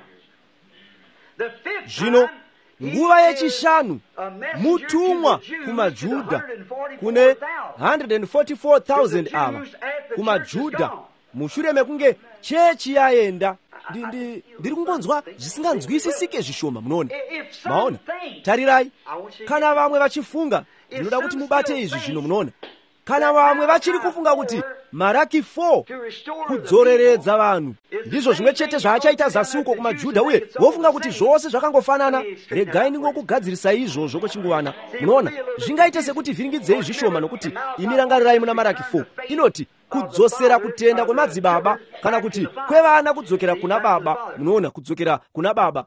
Zvino nguva yechishanu mutumwa kumaJudha, kune one hundred forty-four thousand ava kumaJudha, mushure mekunge chechi yaenda. Ndiri kungonzwa zvisinganzwisisike zvishoma. Munoona, maona, tarirai, kana vamwe vachifunga, ndinoda kuti mubate izvi zvino. Munoona, kana vamwe vachiri kufunga kuti Maraki four kudzoreredza vanhu ndizvo zvimwe chete zvaachaita zasuko kumaJudha, uye wofunga kuti zvose zvakangofanana, regai ndingokugadzirisa izvozvo kwechinguwana. Munoona, zvingaite sekuti vhiringidzei zvishoma, nokuti imi rangarirai muna Maraki four inoti kudzosera kutenda kwemadzibaba kana kuti kwevana kudzokera kuna baba. Munoona, kudzokera kuna baba.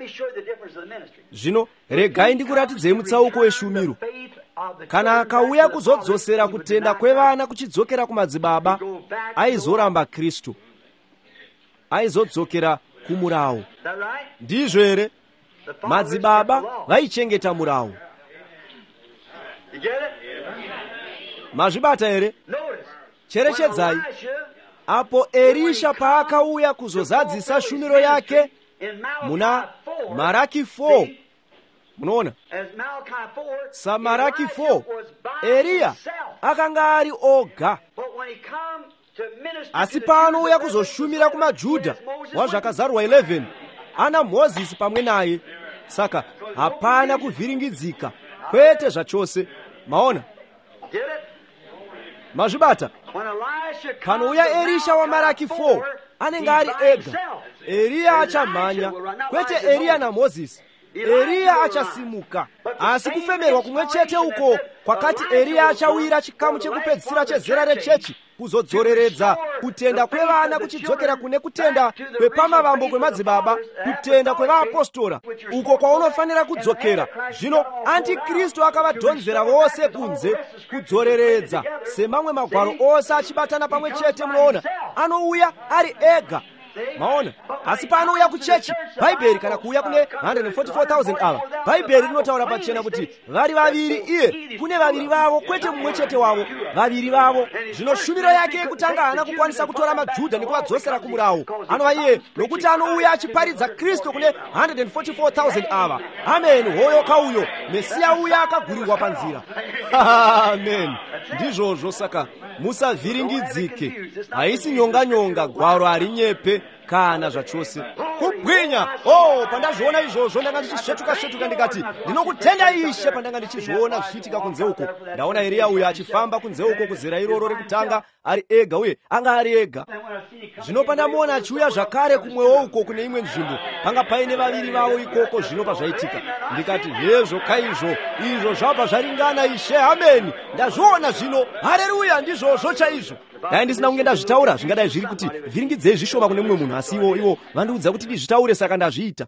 Zvino regai ndikuratidzei mutsauko weshumiro. Kana akauya kuzodzosera kutenda kwevana kuchidzokera kumadzibaba, aizoramba Kristu, aizodzokera kumurawo. Ndizvo here? Madzibaba vaichengeta murawo. Mazvibata here? Cherechedzai, apo Elisha paakauya kuzozadzisa shumiro yake muna Maraki four, munoona, samaraki four, Eliya akanga ari oga. Asi pano uya kuzoshumira kumaJudha wazvakazarurwa eleven, ana Mozisi pamwe naye. Saka hapana kuvhiringidzika, kwete zvachose. Maona, mazvibata. Pano uya Elisha wa Maraki four anenge ari ega. Eliya achamhanya, kwete Eliya na Mozisi. Eliya achasimuka. Asi kufemerwa kumwe chete uko kwakati Eliya achawira chikamu chekupedzisira chezera rechechi, kuzodzoreredza kutenda kwevana kuchidzokera kune kutenda kwepamavambo kwemadzibaba, kutenda kwevaapostora, uko kwaunofanira kudzokera. Zvino Antikristu akavadhonzera vose kunze, kudzoreredza semamwe magwaro ose achibatana pamwe chete. Munoona, anouya ari ega. Maona, asi pano uya kuchechi, Bhaibheri kana kuuya kune one hundred forty-four thousand ava, Bhaibheri rinotaura pachena kuti vari vaviri iye, kune vaviri vavo, kwete mumwe chete wavo, vaviri vavo. Zvino shumiro yake yekutanga haana kukwanisa kutora maJudha nekuvadzosera kumurawo. Anova iye, nokuti anouya achiparidza Kristu kune one hundred forty-four thousand ava. Amen, hoyo kauyo, Mesiya uya akagurirwa panzira. Amen. Ndizvozvo, saka musavhiringidzike. Haisi nyonga nyonga, gwaro hari nyepe kana zvachose. Kubwinya. Oh, pandazviona izvozvo ndanga ndichisvetuka svetuka ndikati ndinokutenda Ishe. Pandanga ndichizviona zvichiitika kunze uko, ndaona Eliya uya achifamba kunze uko kuzera iroro rekutanga ari ega, uye anga ari ega. Zvino pandamuona achiuya zvakare kumwewo uko kune imwe nzvimbo, panga paine vaviri vavo ikoko. Zvino pazvaitika ndikati hezvo kaizvo, izvo zvabva zvaringana Ishe. Ameni, ndazviona zvino. Haleluya, ndizvozvo chaizvo. Dai ndisina kunge ndazvitaura zvingadai zviri kuti vhiringidzei zvishoma kune mumwe munhu, asi ivo ivo vandiudza kuti ndizvitaure, saka ndazviita.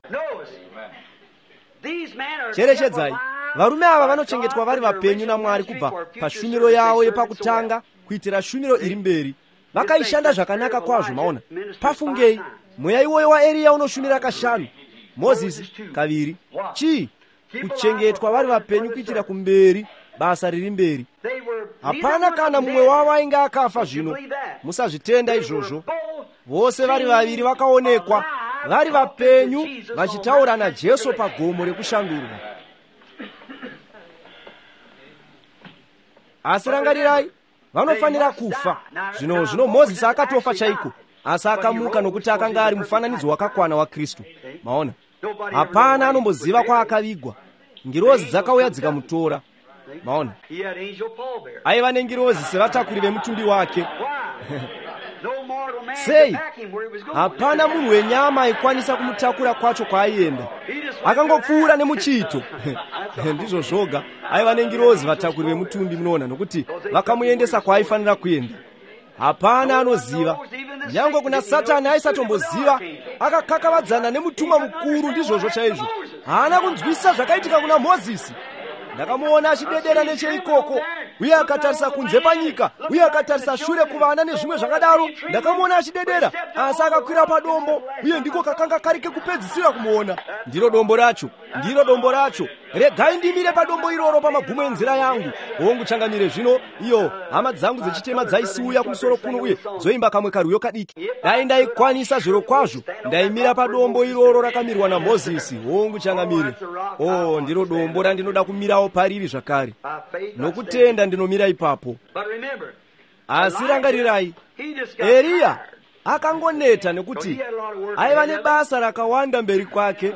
Cherechedzai, varume ava vanochengetwa vari vapenyu naMwari kubva pashumiro yavo yepakutanga kuitira shumiro iri mberi. Vakaishanda zvakanaka kwazvo. Maona, pafungei, mweya iwoyo waEliya unoshumira kashanu, Mozisi kaviri. Chii? Kuchengetwa vari vapenyu kuitira kumberi, basa riri mberi. Hapana kana mumwe wavo ainge akafa. Zvino musazvitenda izvozvo. Vose vari vaviri vakaonekwa vari vapenyu vachitaura naJesu pagomo rekushandurwa. Asi rangarirai, vanofanira kufa. Zvino zvino Mozisi akatofa chaiko, asi akamuka nokuti akanga ari mufananidzo wakakwana waKristu. Maona, hapana anomboziva kwaakavigwa. Ngirozi dzakauya dzikamutora. Maona, aiva nengirozi sevatakuri vemutumbi wake. sei hapana munhu wenyama aikwanisa kumutakura kwacho kwaaienda, akangopfuura nemuchito ndizvo zvoga aiva nengirozi vatakuri vemutumbi, munoona, nokuti vakamuendesa kwaaifanira kuenda. Hapana anoziva, nyangwe kuna Satani aisatomboziva, akakakavadzana nemutumwa mukuru. Ndizvozvo chaizvo, haana kunzwisisa zvakaitika kuna Mozisi. Ndakamuona achidedera necheikoko, uye akatarisa kunze panyika, uye akatarisa shure kuvana nezvimwe zvakadaro. Ndakamuona achidedera, asi akakwira padombo, uye ndiko kakanga kari kekupedzisira kumuona. Ndiro dombo racho, ndiro dombo racho. Regai ndimire padombo iroro pamagumo enzira yangu. Hongu changamire zvino, iyo hama dzangu dzechitema dzaisiuya kumusoro kuno, uye dzoimba kamwe karwiyo kadiki. Dai ndaikwanisa zviro kwazvo, ndaimira padombo iroro rakamirwa naMozisi. Hongu changamire. Oh, ndiro dombo randinoda kumirawo pariri zvakare. Nokutenda ndinomira ipapo. Asi rangarirai, Eliya akangoneta nekuti aiva nebasa rakawanda mberi kwake.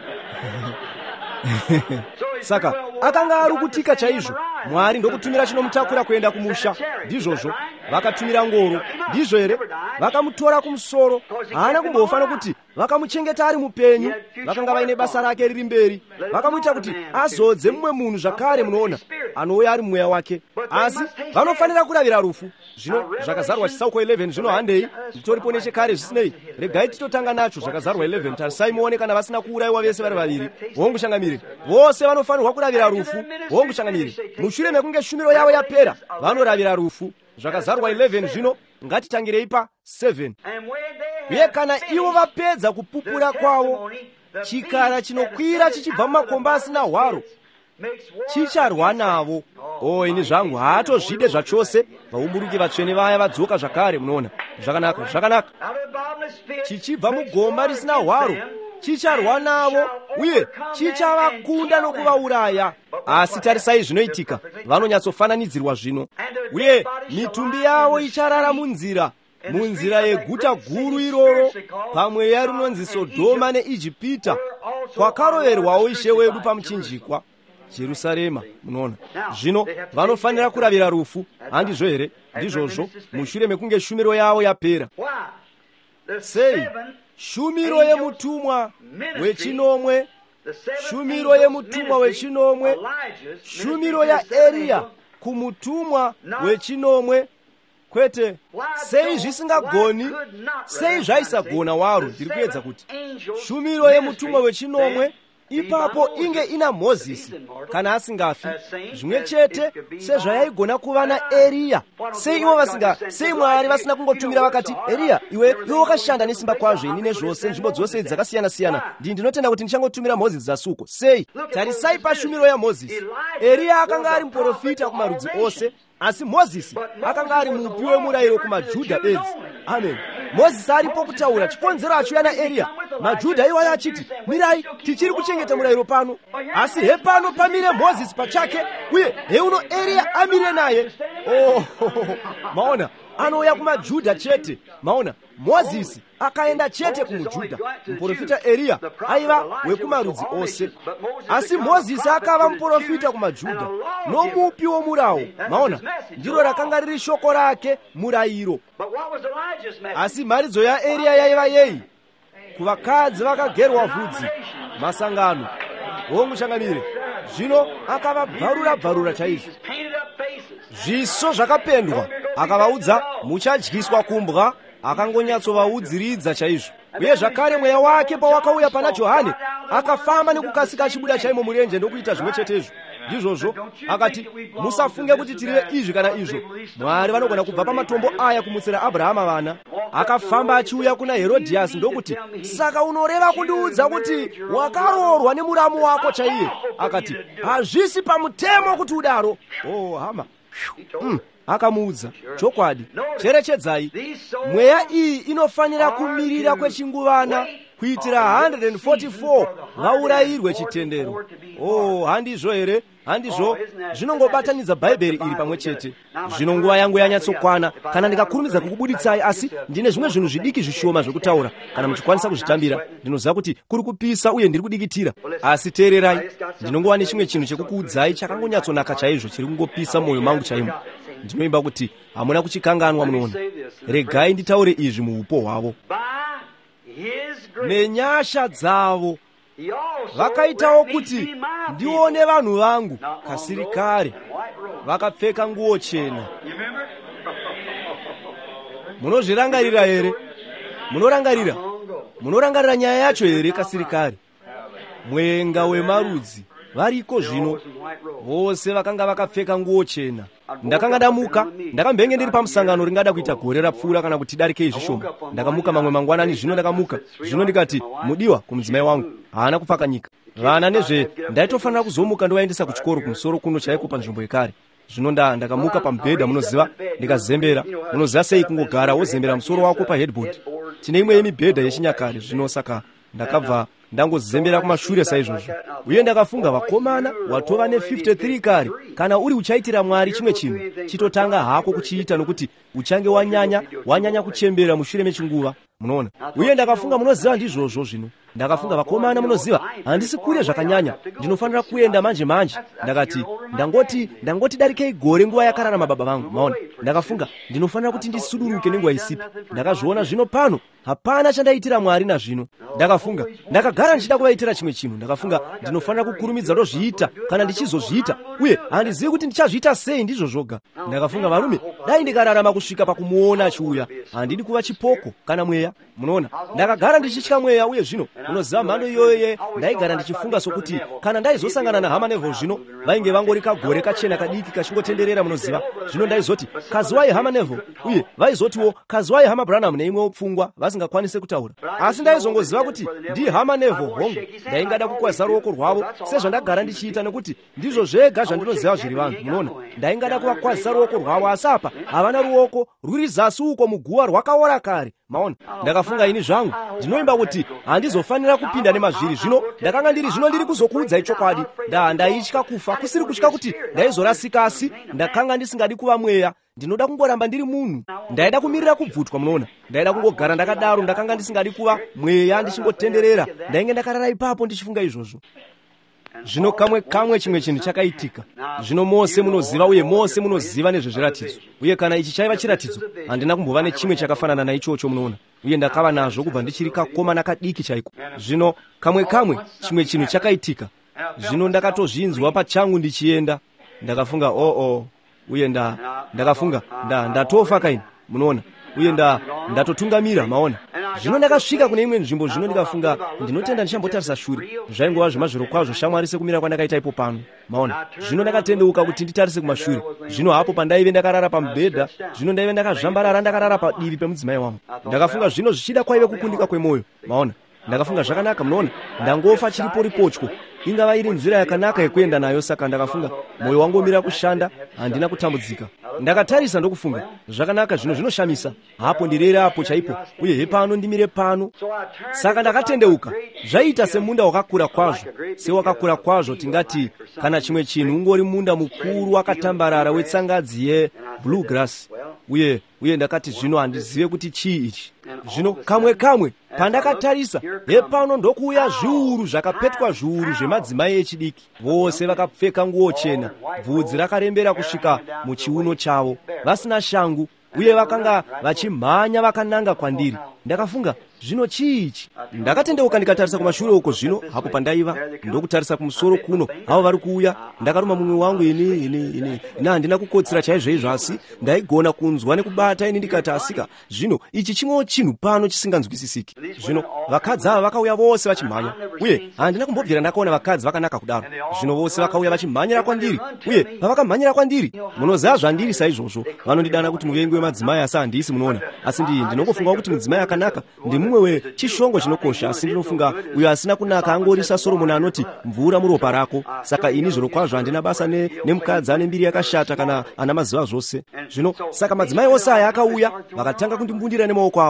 Saka akanga ari kutika chaizvo. Mwari ndokutumira chinomutakura kuenda kumusha. Ndizvozvo vakatumira ngoro, ndizvo here? Vakamutora kumusoro. Haana kumbofa nokuti vakamuchengeta ari mupenyu. Vakanga vaine basa rake riri mberi. Vakamuita kuti azodze mumwe munhu zvakare, munoona, anouya ari mweya wake. Asi vanofanira kuravira rufu. Zvino zvakazarwa Chitsauko eleven zvino handei, nditoripo nechekare zvisinei. Regai titotanga nacho zvakazarwa eleven. Tarisai muone kana vasina kuurayiwa vese vari vaviri. Hongu changamire, vose vanofanirwa kuravira rufu. Hongu changamire, mushure mekunge shumiro yavo yapera, vanoravira rufu. Zvakazarwa eleven zvino, ngatitangirei pa seven. Uye kana ivo vapedza kupupura kwavo, chikara chinokwira chichibva mumakomba asina hwaro chicharwa navo. O, ini zvangu haatozvide zvachose. Vaumburuki vatsvene vaya vadzoka zvakare, munoona. Zvakanaka, zvakanaka. Chichibva mugomba risina hwaro chicharwa navo, uye chichavakunda nokuvauraya. Asi tarisai zvinoitika, vanonyatsofananidzirwa zvino. Uye mitumbi yavo icharara munzira, munzira yeguta guru iroro, pamweya rinonzi Sodhoma neIjipita, kwakaroverwawo Ishe wedu pamuchinjikwa, Jerusarema. Munoona, zvino vanofanira kuravira rufu, handizvo here? Ndizvozvo, mushure mekunge shumiro yavo yapera. Sei? Shumiro yemutumwa wechinomwe, shumiro yemutumwa wechinomwe, shumiro ya Eliya kumutumwa wechinomwe. Kwete, sei zvisingagoni? Sei zvaisagona waro? Ndiri kuedza kuti shumiro yemutumwa wechinomwe ipapo inge ina Mozisi kana asingafi, zvimwe chete sezvayaigona kuva naEriya. Sei ivo vasinga, sei Mwari vasina kungotumira vakati, Eliya, iwe iwe wakashanda nesimba kwazvo inini zvose nzvimbo dzose dzakasiyana siyana, ndi ndinotenda kuti ndichangotumira Mozisi zasuko. Sei? Tarisai pashumiro ya Mozisi. Eliya akanga ari muprofita kumarudzi ose, asi Mozisi akanga ari mupi wemurayiro kumaJudha bedzi. Amen. Mozisi aripo kutaura chikonzero acho yana Eliya. MaJudha iwayo achiti, mirai, tichiri kuchengeta murayiro pano. Asi hepano pamire Mozisi pachake, uye heuno Eliya amire naye. Oh, maona, anouya kumaJudha chete. Maona, Mozisi akaenda chete kumuJudha. Muprofita Eliya aiva wekumarudzi ose. Asi Mozisi akava muprofita kumaJudha, nomupi womurawo. Maona, ndiro rakanga riri shoko rake, murayiro. Asi mharidzo ya Eliya yaiva yei? Kuvakadzi vakagerwa vhudzi, masangano. Hongu changamire, zvino akavabvarura bvarura chaizvo, zviso zvakapendwa, akavaudza muchadyiswa kumbwa. Akangonyatsovaudziridza chaizvo. Uye zvakare mweya wake pawakauya pana Johani, akafamba nekukasika achibuda chaimo murenje ndokuita zvimwe chetezvo. Ndizvozvo akati, musafunge kuti tirive izvi kana izvo. Mwari vanogona kubva pamatombo aya kumutsira Abrahama vana. Akafamba achiuya kuna Herodhiasi ndokuti, saka unoreva kundiudza kuti wakaroorwa nemuramu wako chaiye? Akati, hazvisi pamutemo kuti udaro. Oh, hama. Mm. Akamuudza, chokwadi, cherechedzai, mweya iyi inofanira kumirira kwechinguvana kuitira one hundred forty-four vaurayirwe chitendero. Oh, handizvo here? Handizvo? Zvinongobatanidza Bhaibheri iri pamwe chete. Zvino nguva yangu yanyatsokwana, kana ndikakurumidza kukubuditsai, asi ndine zvimwe zvinhu zvidiki zvishoma zvokutaura. Kana muchikwanisa kuzvitambira, ndinoziva kuti kuri kupisa uye ndiri kudikitira. Asi teererai, ndinongova nechimwe chinhu chekukuudzai chakangonyatsonaka chaizvo, chiri kungopisa mwoyo mangu chaimo. ndinoimba kuti hamuna kuchikanganwa. Munoona, regai nditaure izvi muupo hwavo. Nenyasha dzavo vakaitawo kuti ndione vanhu vangu kasilikare vakapfeka nguo chena. Munozvirangarira here? Munorangarira? Munorangarira nyaya yacho here? Kasilikare, mwenga wemarudzi variko zvino, vose vakanga vakapfeka nguo chena. Ndakanga ndamuka, ndakambenge ndiri pamusangano ringada kuita gore rapfuura kana kuti darikei zvishoma. Ndakamuka mamwe mangwanani zvino, ndakamuka zvino ndikati mudiwa kumudzimai wangu haana kupfakanyika. Vana nezve ndaitofanira kuzomuka ndovaendesa kuchikoro kumusoro kuno chaiko panzvimbo yekare. Zvino nda ndakamuka pamubhedha, munoziva, ndikazembera. Munoziva sei kungogara wozembera musoro wako paheadboard? Tine imwe yemibhedha yechinyakare. Zvino saka ndakabva ndangozembera kumashure saizvozvo, uye ndakafunga vakomana watova ne fifty-three kare, kana uri uchaitira Mwari chimwe chinhu chitotanga hako kuchiita, nokuti uchange wanyanya wanyanya kuchembera mushure mechinguva. Munoona, uye ndakafunga munoziva ndizvozvo. Zvino ndakafunga vakomana, munoziva, handisi kure zvakanyanya, ndinofanira kuenda manje manje. Ndakati ndangoti ndangoti darikei gore nguva yakararama baba vangu. Maona, ndakafunga ndinofanira kuti ndisuduruke nenguva isipi. Ndakazviona zvino pano hapana chandaitira Mwari nazvino. Ndakafunga ndakagara ndichida kuvaitira chimwe chinhu. Ndakafunga ndinofanira kukurumidza ndozviita kana ndichizozviita, uye handizivi kuti ndichazviita sei ndizvo zvoga. Ndakafunga varume, dai ndikararama kusvika pakumuona achiuya, handidi kuva chipoko kana mweya. Munoona, ndakagara ndichitya mweya, uye zvino munoziva mhando iyoye ndaigara ndichifunga sokuti kana ndaizosangana naHama Neville zvino vainge vangori kagore kachena kadiki kachingotenderera. Munoziva, zvino ndaizoti kazi wai Hama Neville, uye vaizotiwo kazi wai Hama Branham neimwewo pfungwa vasingakwanise kutaura. Asi ndaizongoziva kuti ndi Hama Neville hongu. Ndaingada kukwaza ruoko rwavo sezvandagara ndichiita, nekuti ndizvo zvega zvandinoziva zviri vanhu. Munoona, ndaingada kuvakwaza ruoko rwavo, asi apa havana ruoko rwuri zasi uko muguva rwakaora kare. Maona, ndakafunga ini zvangu ndinoimba kuti handizofanira kupinda nemazviri. Zvino ndakanga ndiri zvino ndiri kuzokuudzai chokwadi, nda ndaitya kufa, kusiri kutya kuti ndaizorasika, asi ndakanga ndisingadi kuva mweya. Ndinoda kungoramba ndiri munhu, ndaida kumirira kubvutwa. Munoona, ndaida kungogara ndakadaro, ndakanga ndisingadi kuva mweya ndichingotenderera. Ndainge ndakarara ipapo ndichifunga izvozvo. Zvino kamwe kamwe chimwe chinhu chakaitika. Zvino Mose munoziva, uye Mose munoziva nezvezviratidzo, uye kana ichi chaiva chiratidzo handina kumbova nechimwe chakafanana naichocho. Munoona, uye ndakava nazvo kubva ndichiri kakoma nakadiki chaiko. Zvino kamwe kamwe chimwe chinhu chakaitika. Zvino ndakatozvinzwa pachangu ndichienda, ndakafunga o oh, oh. uye nda ndakafunga nda ndatofa kaini. Munoona, uye nda ndatotungamira. Maona, zvino ndakasvika kune imwe nzvimbo. Zvino ndikafunga ndinotenda ndichambotarisa shure. Zvaingova zvemazviro kwazvo shamwari sekumira kwandakaita ipo pano. Maona, zvino ndakatendeuka kuti nditarise kumashure. Zvino hapo pandaive ndakarara pamubhedha, zvino ndaive ndakazvambarara ndakarara padivi pemudzimai wangu. Ndakafunga zvino zvichida kwaive kukundika kwemwoyo. Maona, ndakafunga zvakanaka. Munoona, ndangofa chiripo ripotyo, ingava iri nzira yakanaka yekuenda nayo. Saka ndakafunga mwoyo wangu umira kushanda, handina kutambudzika. Ndakatarisa ndokufunga zvakanaka, zvino zvinoshamisa. Hapo ndirere apo chaipo, uye hepano ndimire pano. Saka ndakatendeuka. Zvaita semunda wakakura kwazvo, sewakakura kwazvo, tingati kana chimwe chinhu ungori munda mukuru wakatambarara wetsangadzi ye-bluegrass. Uye uye ndakati zvino handizive kuti chii ichi. Zvino kamwe kamwe pandakatarisa, hepano ndokuuya zviuru zvakapetwa, zviuru zvemadzimai echidiki, vose vakapfeka nguo chena, bvudzi rakarembera kusvika muchiuno chavo, vasina shangu, uye vakanga vachimhanya vakananga kwandiri. Ndakafunga zvino chiichi. Ndakatendeuka ndikatarisa kumashure uko. Zvino hapo pandaiva ndokutarisa kumusoro kuno, avo vari kuuya. Ndakaruma mumwe wangu, ini ini ini ina handina kukotsira chaizvo izvo, asi ndaigona kunzwa nekubata. Ini ndikati asika, zvino ichi chimwewo chinhu pano chisinganzwisisiki. Zvino vakadzi ava vakauya vose vachimhanya, uye handina kumbobvira ndakaona vakadzi vakanaka kudaro. Zvino vose vakauya vachimhanyira kwandiri, uye pavakamhanyira kwandiri, munoziva zvandiri saizvozvo, vanondidana kuti muvengi wemadzimai, asi handisi. Munoona, asi ndinongofunga kuti mudzimai akanaka ndi mumwe wechishongo chinokosha, asi ndinofunga uyo asina kunaka angorisa Soromoni anoti mvura muropa rako. Saka ini zviro kwazvo handina basa ne, nemukadzi ane mbiri yakashata kana ana maziva zvose. Zvino saka madzimai ose aya akauya vakatanga kundimbundira nemaoko avo.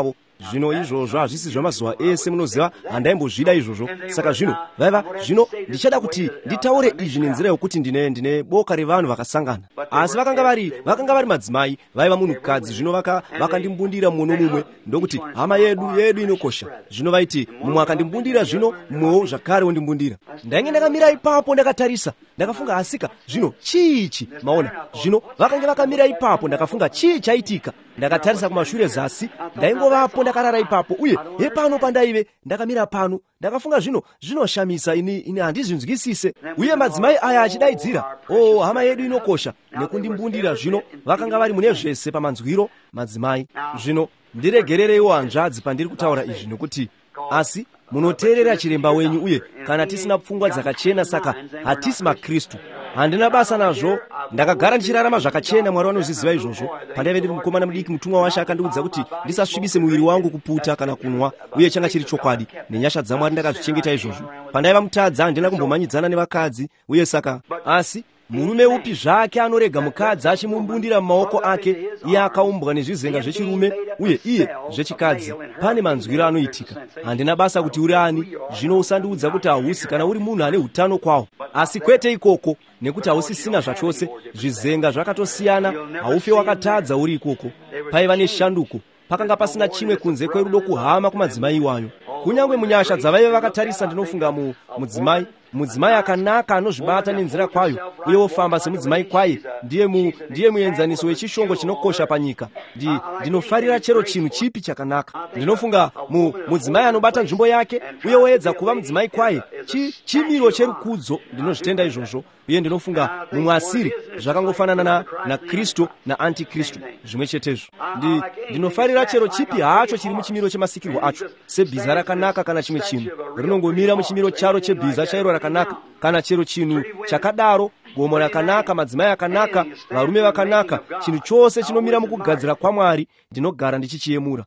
zvino izvozvo hazvisi zvamazuva ese munoziva handaimbozvida izvozvo. Saka zvino vaiva zvino ndichada kuti nditaure izvi nenzira yokuti ndine ndine boka revanhu vakasangana, asi vakanga vari vakanga vari madzimai vaiva munhukadzi. Zvino vaka vakandimbundira muno mumwe ndokuti hama yedu yedu inokosha. Zvino vaiti mumwe akandimbundira, zvino mumwewo zvakare wondimbundira. Ndainge ndakamira ipapo ndakatarisa ndakafunga asika zvino chiichi maona. Zvino vakanga vakamira ipapo ndakafunga chii chaitika. Ndakatarisa kumashure zasi ndaingovapo ndakarara ipapo, uye hepano pandaive ndakamira pano ndakafunga zvino zvinoshamisa ini ini handizvinzwisise. Uye madzimai aya achidaidzira o hama yedu inokosha nekundimbundira. Zvino vakanga vari mune zvese pamanzwiro madzimai. Zvino ndiregerereiwo hanzvadzi pandiri kutaura izvi, nokuti asi munoteerera chiremba wenyu, uye kana tisina pfungwa dzakachena saka hatisi maKristu. Handina basa nazvo, ndakagara ndichirarama zvakachena. Mwari vanozviziva izvozvo. Pandaive ndiri mukomana mudiki, mutumwa washe akandiudza kuti ndisasvibise muviri wangu kuputa kana kunwa, uye changa chiri chokwadi. Nenyasha dzaMwari ndakazvichengeta izvozvo. Pandaiva mutadza handina kumbomanyidzana nevakadzi, uye saka asi murume upi zvake anorega mukadzi achimumbundira mumaoko ake, iye akaumbwa nezvizenga zvechirume uye iye zvechikadzi, pane manzwiro anoitika. Handina basa kuti uri ani. Zvino usandiudza kuti hausi kana uri munhu ane utano kwawo, asi kwete ikoko, nekuti hausisina zvachose. Zvizenga zvakatosiyana, haufe wakatadza uri ikoko. Paiva neshanduko, pakanga pasina chimwe kunze kwerudo kuhama kumadzimai iwayo. Kunyange munyasha dzavaive vakatarisa, ndinofunga mu mudzimai mudzimai akanaka anozvibata nenzira kwayo uye wofamba semudzimai kwaye ndiye mu ndiye muenzaniso wechishongo chinokosha panyika. Ndi ndinofarira chero chinhu chipi chakanaka. Ndinofunga mu mudzimai anobata nzvimbo yake uye woedza kuva mudzimai kwaye chi chimiro cherukudzo. Ndinozvitenda izvozvo, uye ndinofunga mumwe asiri zvakangofanana na na Kristu na antikristu zvimwe chetezvo. Ndi ndinofarira chero chipi hacho chiri muchimiro chemasikirwo acho, sebhiza rakanaka kana chimwe chinhu rinongomira muchimiro charo chebhiza chairo rakanaka, kana chero chinhu chakadaro, gomo rakanaka, madzimai akanaka, varume vakanaka, chinhu chose chinomira mukugadzira kwaMwari. Ndinogara ndichichiyemura.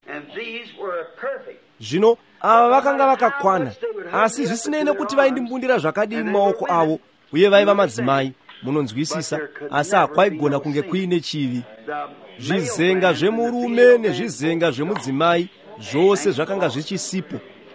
Zvino ava vakanga vakakwana, asi zvisinei nekuti vaindimbundira zvakadii mumaoko avo, uye vaiva madzimai, munonzwisisa, asi hakwaigona kunge kuine chivi. Zvizenga zvemurume nezvizenga zvemudzimai zvose zvakanga zvichisipo.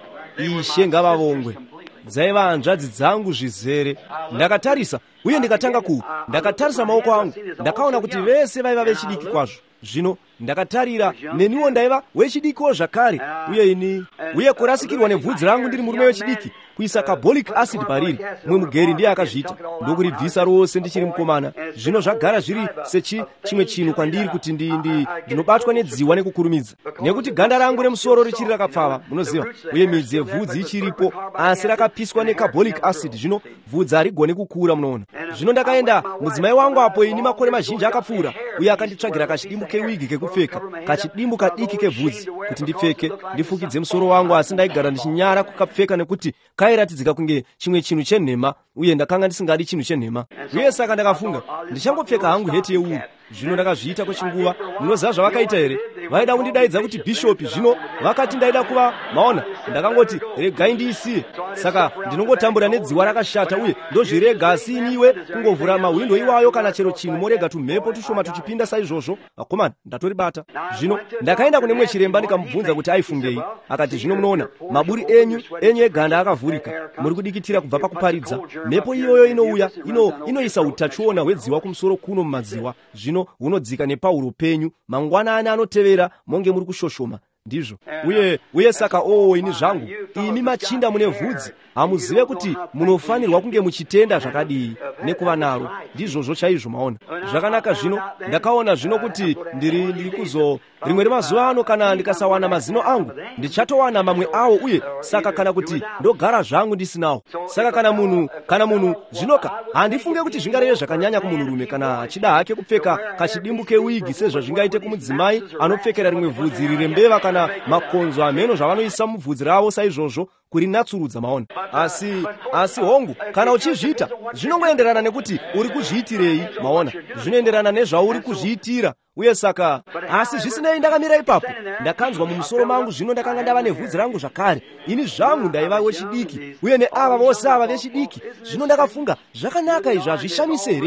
Ishe ngavavongwe. Dzaiva hanzvadzi dzangu zvizere. Ndakatarisa uye ndikatanga ku ndakatarisa maoko angu, ndakaona kuti vese vaiva vechidiki kwazvo. Zvino ndakatarira neniwo ndaiva wechidiko zvakare, uye ini uye kurasikirwa nebvudzi rangu ndiri murume wechidiki, kuisa carbolic acid pariri. Mwe mugeri ndiye akazviita ndokuribvisa rose ndichiri mukomana. Zvino zvagara zviri sechi chimwe chinhu kwandiri kuti ndi ndi ndinobatwa nedziwa nekukurumidza, nekuti ganda rangu remusoro richiri rakapfava, munoziva, uye midzi yevhudzi ichiripo, asi rakapiswa necarbolic acid. Zvino vhudzi harigoni kukura, munoona. Zvino ndakaenda mudzimai wangu apo ini makore mazhinji akapfuura, uye akanditsvagira kachidimbu kewigi kekupfeka, kachidimbu kadiki kevhudzi kuti ndipfeke ndifukidze musoro wangu, asi ndaigara ndichinyara kukapfeka nekuti kairatidzika kunge chimwe chinhu chenhema, uye ndakanga ndisingadi chinhu chenhema. Uye saka ndakafunga ndichangopfeka hangu heti yeulu. Zvino ndakazviita kwechinguva. Munoziva zvavakaita here? Vaida kundidaidza kuti bhishopi. Zvino vakati ndaida kuva maona, ndakangoti regai ndiisiye. Saka ndinongotambura nedziwa rakashata, uye ndozvirega. Asi iniwe kungovhura mawindo iwayo kana chero chinhu morega tumhepo tushoma tuchipinda saizvozvo. Vakomana, ndatoribata. Zvino ndakaenda kune mumwe chiremba ndikamubvunza kuti aifungei. Akati zvino munoona maburi enyu enyu eganda akavhurika, muri kudikitira kubva pakuparidza. Mhepo iyoyo inouya ino inoisa utachiona hwedziwa kumusoro kuno mumadziwa. Zvino hunodzika nepauro penyu, mangwanani anotevera monge muri kushoshoma. Ndizvo. Uye uye saka o ini zvangu, imi machinda mune vhudzi, hamuzive kuti munofanirwa kunge muchitenda zvakadii nekuva naro. Ndizvozvo chaizvo maona. Zvakanaka. Zvino ndakaona zvino kuti ndiri ndiri kuzo rimwe remazuva ano, kana ndikasawana mazino angu ndichatowana mamwe awo, uye saka kana kuti ndogara zvangu ndisinawo. Saka kana munhu kana munhu zvinoka handifunge kuti zvingareve zvakanyanya kumunhurume kana achida hake kupfeka kachidimbu kewigi sezvazvingaite kumudzimai anopfekera rimwe vhudzi riri mbeva kana makonzo ameno zvavanoisa mubvudzi ravo saizvozvo kurinatsurudza maona. Asi asi hongu, kana uchizviita zvinongoenderana nekuti uri kuzviitirei maona, zvinoenderana nezvauri kuzviitira. Uye saka asi zvisinei ndakamira ipapo ndakanzwa mumusoro mangu. Zvino ndakanga ndava nevhudzi rangu zvakare, ini zvangu ndaiva wechidiki, uye neava vose ava vechidiki. Zvino ndakafunga zvakanaka izvi, hazvishamise here izvi?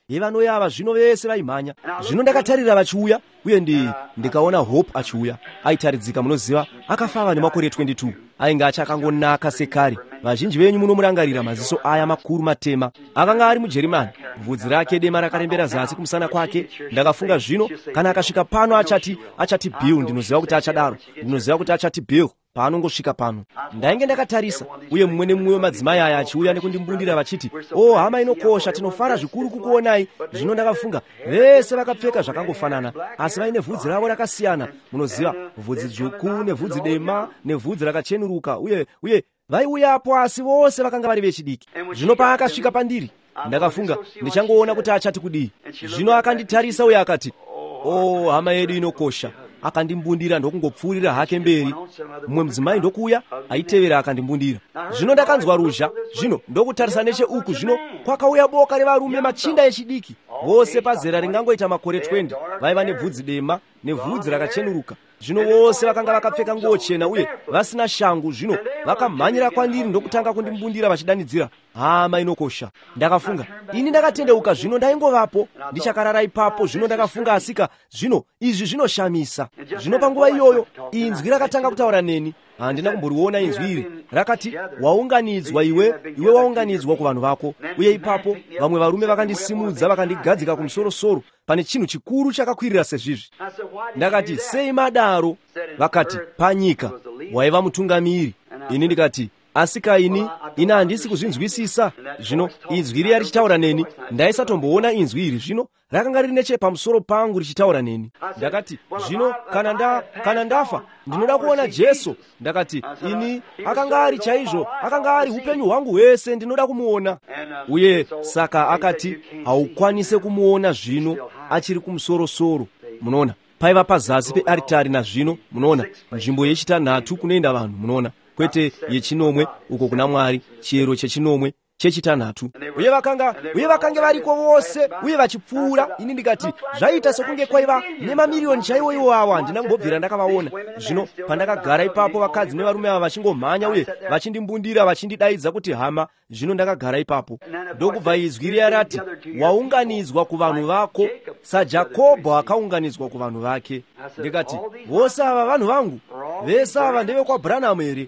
ivanoyava zvino vese vaimhanya. Zvino ndakatarira vachiuya, uye ndi ndikaona Hope achiuya. Aitaridzika, munoziva, akafa ava nemakore twenty-two. Ainge achakangonaka sekare. Vazhinji venyu munomurangarira maziso aya makuru matema. Akanga ari muJerimani, bvudzi rake dema rakarembera zasi kumusana kwake. Ndakafunga zvino kana akasvika pano achati achati Bill. Ndinoziva kuti achadaro, ndinoziva kuti achati Bill paanongosvika pano. Ndainge ndakatarisa, uye mumwe nemumwe wemadzimai aya achiuya nekundimbundira vachiti, "Oh, hama inokosha, tinofara zvikuru kukuonai." Zvino ndakafunga vese vakapfeka zvakangofanana, asi vaine vhudzi ravo rakasiyana. Munoziva, vhudzi dzvuku nevhudzi dema nevhudzi rakachenuruka, uye uye vaiuyapo asi vose vakanga vari vechidiki. Zvino paakasvika pandiri, ndakafunga ndichangoona kuti achati kudii. Zvino akanditarisa uye akati, "Oh, hama yedu inokosha." Akandimbundira ndokungopfuurira hake mberi. Mumwe mudzimai ndokuuya aitevera akandimbundira. Zvino ndakanzwa ruzha, zvino ndokutarisa neche uku, zvino kwakauya boka revarume machinda echidiki, vose pazera ringangoita makore twenty, vaiva nebvudzi dema nevhudzi rakachenuruka. Zvino vose vakanga vakapfeka nguo chena uye vasina shangu. Zvino vakamhanyira kwandiri ndokutanga kundimbundira vachidanidzira, "Hama inokosha." Ndakafunga ini ndakatendeuka, zvino ndaingovapo ndichakarara ipapo. Zvino ndakafunga asika, zvino izvi zvinoshamisa. Zvino panguva iyoyo inzwi rakatanga kutaura neni. Handina kumboriona inzwi iri. Rakati, "Waunganidzwa iwe, iwe waunganidzwa kuvanhu vako." Uye ipapo vamwe varume vakandisimudza vakandigadzika kumusoro-soro pane chinhu chikuru chakakwirira sezvizvi. Ndakati, "Sei madaro?" Vakati, "Panyika waiva mutungamiri." Ini ndikati, "Asika ini ina handisi kuzvinzwisisa." Zvino inzwi iri richitaura neni, ndaisatomboona inzwi iri. Zvino rakanga riri nechepamusoro pangu richitaura neni. Ndakati, "Zvino kana nda kana ndafa ndinoda kuona Jesu." Ndakati, "Ini akanga ari chaizvo, akanga ari upenyu hwangu hwese, ndinoda kumuona." Uye saka akati, "Haukwanise kumuona zvino, achiri kumusoro-soro." Munoona, paiva pazasi pearitari nazvino, munoona, nzvimbo yechitanhatu kunoenda vanhu, munoona, kwete yechinomwe uko kuna Mwari, chiyero chechinomwe chechitanhatu. Uye vakanga uye vakanga variko vose uye vachipfuura. Ini ndikati, zvaita sokunge kwaiva nemamiliyoni chaiwo iwo awa. Ndinangobvira ndakavaona. Zvino pandakagara ipapo, vakadzi nevarume ava vachingomhanya uye vachindimbundira vachindidaidza kuti hama. Zvino ndakagara ipapo, ndokubva izwi riya rati, "Waunganidzwa kuvanhu vako saJakobho akaunganidzwa kuvanhu vake." Ndikati, "Vose ava vanhu vangu? Vese ava ndevekwaBranamu here?"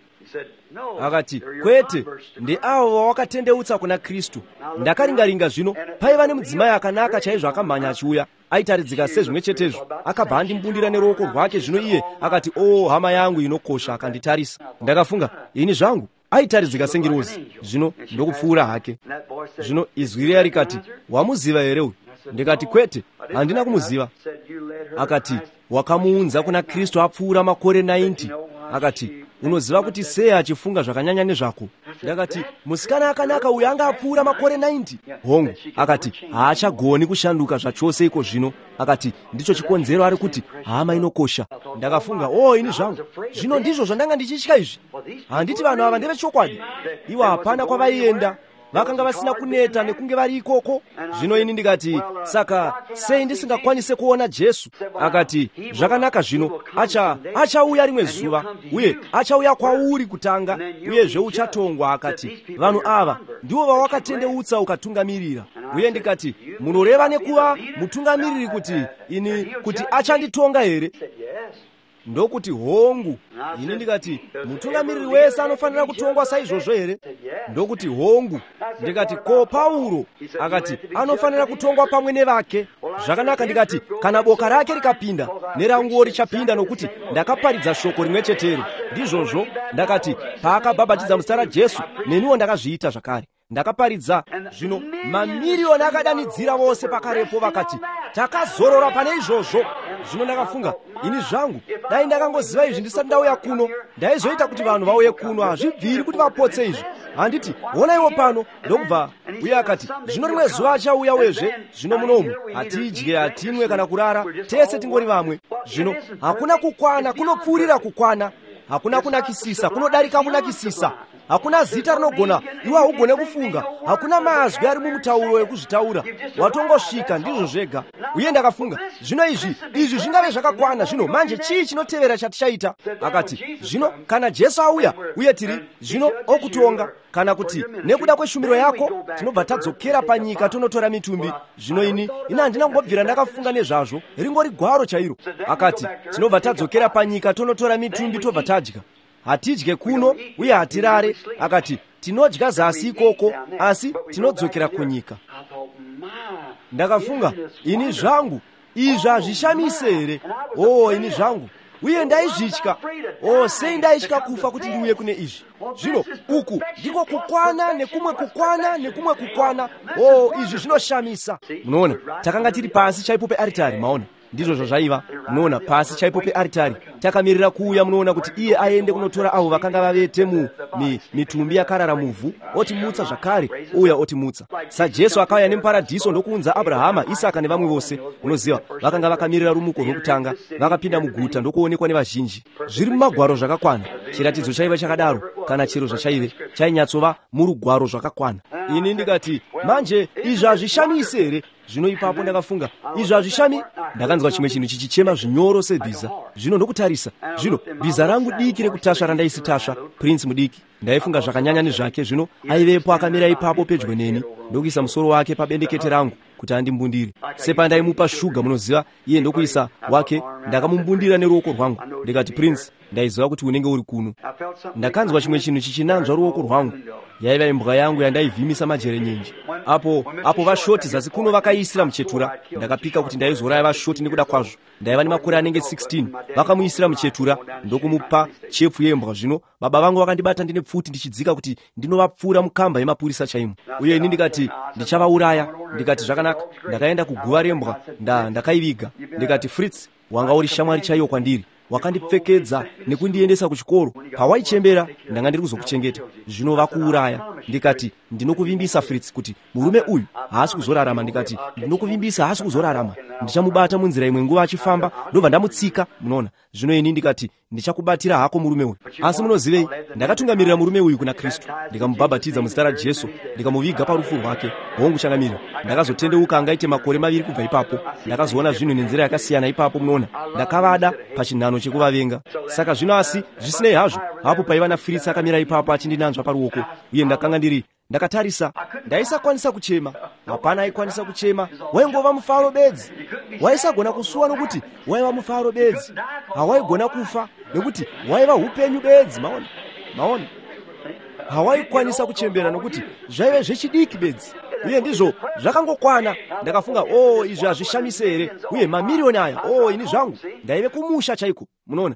Akati, "Kwete, ndi avo vawakatendeutsa kuna Kristu." Ndakaringaringa. Zvino paiva nemudzimai akanaka chaizvo akamhanya achiuya, aitaridzika sezvimwe chetezvo. Akabva andimbundira neruoko rwake. Zvino iye akati, "Oh, hama yangu inokosha." Akanditarisa. Ndakafunga ini zvangu aitaridzika sengirozi. Zvino ndokupfuura hake. Zvino izwi riya rikati, "Wamuziva here uyu?" Ndikati, "Kwete, handina kumuziva." Akati, "Wakamuunza kuna Kristu apfuura makore ninety." Akati, "Unoziva kuti sei achifunga zvakanyanya nezvako?" Ndakati, "Musikana akanaka uyu anga apfuura makore ninety." Hongu. Akati, "Haachagoni kushanduka zvachose iko zvino." Akati, "Ndicho chikonzero ari kuti hama inokosha." Ndakafunga, "Oh, ini zvangu zvino ndizvo zvandanga ndichitya izvi. Handiti vanhu ava ndevechokwadi." Iwo hapana kwavaienda, vakanga vasina kuneta nekunge vari ikoko. Zvino ini ndikati, "Saka sei ndisingakwanise kuona Jesu?" Akati, "Zvakanaka, zvino acha achauya rimwe zuva, uye achauya kwauri kutanga, uyezve uchatongwa." Akati, "Vanhu ava ndivo vawakatendeutsa ukatungamirira." Uye ndikati, "Munoreva nekuva mutungamiriri kuti ini kuti achanditonga here?" Ndokuti, "Hongu." Ini ndikati, "Mutungamiriri wese anofanira kutongwa saizvozvo here?" Ndokuti, "Hongu." Ndikati, "Ko Pauro?" Akati, "Anofanira kutongwa pamwe nevake." Zvakanaka. Ndikati, "Kana boka rake rikapinda, neranguwo richapinda, nokuti ndakaparidza shoko rimwe chetero." Ndizvozvo ndakati, paakabhabhatidza muzita raJesu, neniwo ndakazviita zvakare. Ndakaparidza. Zvino mamiriyoni akadanidzira vose pakarepo, vakati, "Takazorora pane izvozvo." Zvino ndakafunga ini zvangu, dai ndakangoziva izvi ndisati ndauya kuno, ndaizoita kuti vanhu vauye kuno. Hazvibviri kuti vapotse izvi. Handiti, "Honaiwo pano." Ndokubva uye akati, "Zvino rimwe zuva achauya wezve." Zvino munomu hatidye, hatinwe kana kurara, tese tingori vamwe. Zvino hakuna kukwana kunopfuurira kukwana, hakuna kunakisisa kunodarika kunakisisa. hakuna zita rinogona iwe haugone kufunga, hakuna mazwi ari mumutauro ekuzvitaura, watongosvika ndizvo zvega. Uye ndakafunga, zvino izvi izvi zvingave zvakakwana. Zvino manje chii chinotevera chatichaita? Akati, zvino kana Jesu auya uye tiri zvino okutonga, kana kuti nekuda kweshumiro yako tinobva tadzokera panyika tonotora mitumbi. Zvino ini ina handina kungobvira ndakafunga nezvazvo, ringori gwaro chairo. Akati, tinobva tadzokera panyika tonotora mitumbi tobva tadya, hatidye kuno uye hatirare. Akati, tinodya zasi ikoko asi tinodzokera kunyika. Ndakafunga, ini zvangu izvi hazvishamise here? Oh, ini zvangu uye ndaizvitya. Oh, sei ndaitya kufa kuti ndiuye kune izvi. Zvino uku ndiko kukwana nekumwe kukwana nekumwe kukwana. Oh, izvi zvinoshamisa. Munoona, takanga tiri pasi chaipo pearitari, maona ndizvo zvazvaiva. Munoona, pasi chaipo pearitari takamirira kuuya. Munoona kuti iye aende kunotora avo vakanga vavete mu mi, mitumbi yakarara muvhu, otimutsa zvakare, uya otimutsa. SaJesu akauya nemuparadhiso ndokuunza Abrahama, Isaka nevamwe vose. Unoziva, vakanga vakamirira rumuko rwokutanga, vakapinda muguta ndokuonekwa nevazhinji. Zviri mumagwaro zvakakwana. Chiratidzo chaiva chakadaro, kana chiro zvachaive chainyatsova murugwaro zvakakwana. Ini ndikati, manje izvi hazvishamisi here? Zvino ipapo ndakafunga, izvi hazvishami. Ndakanzwa chimwe chinhu chichichema zvinyoro sebhiza. Zvino ndokutarisa, zvino bhiza rangu diki rekutasva randaisi tasva, Prince mudiki, ndaifunga zvakanyanya nezvake. Zvino aivepo akamira ipapo pedyo neni, ndokuisa musoro wake pabendekete rangu kuti andimbundire. Sepandaimupa shuga, munoziva, iye ndokuisa wake, ndakamumbundira neruoko rwangu. Ndikati, Prince, ndaiziva kuti unenge uri kuno. Ndakanzwa chimwe chinhu chichinanzva ruoko rwangu. Yaiva imbwa yangu yandaivhimisa majerenyenje. Apo apo vashoti zasi kuno vakaisira muchetura. Ndakapika kuti ndaizoraya vashoti nekuda kwazvo. Ndaiva nemakore anenge sixteen. Vakamuisira muchetura ndokumupa chefu yembwa. Zvino baba vangu vakandibata ndine pfuti ndichidzika kuti ndinovapfuura mukamba yemapurisa chaimo. Uye ini ndikati ndichavauraya. Ndikati zvakanaka. Ndakaenda kuguva rembwa nda ndakaiviga. Ndikati, Fritz, wanga uri shamwari chaiyo kwandiri. Wakandipfekedza nekundiendesa kuchikoro. Pawaichembera ndanga ndiri kuzokuchengeta. Zvino vakuuraya. Ndikati, ndinokuvimbisa Fritz kuti murume uyu haasi kuzorarama. Ndikati, ndinokuvimbisa haasi kuzorarama. Ndichamubata munzira imwe nguva achifamba ndobva ndamutsika. Munoona, zvino ini ndikati ndichakubatira hako murume uyu. Asi munozivei, ndakatungamirira murume uyu kuna Kristu, ndikamubhabhatidza muzita raJesu, ndikamuviga parufu rwake. Hongu changamira, ndakazotendeuka angaite makore maviri kubva ipapo. Ndakazoona zvinhu nenzira yakasiyana ipapo. Munoona, ndakavada pachinhano chekuvavenga. Saka zvino asi zvisinei hazvo, hapo paiva naFritz akamira ipapo achindinanzva paruoko, uye ndakanga ndiri ndakatarisa. Ndaisakwanisa kuchema, hapana aikwanisa kuchema. Waingova mufaro bedzi. Waisagona kusuwa nokuti waiva mufaro bedzi. Hawaigona kufa nokuti waiva upenyu bedzi. Maona, maona, hawaikwanisa kuchembera nokuti zvaive zvechidiki bedzi. Uye ndizvo zvakangokwana. Ndakafunga, oh, izvi hazvishamise here? Uye mamiliyoni aya, oh, ini zvangu ndaive kumusha chaiko. Munoona,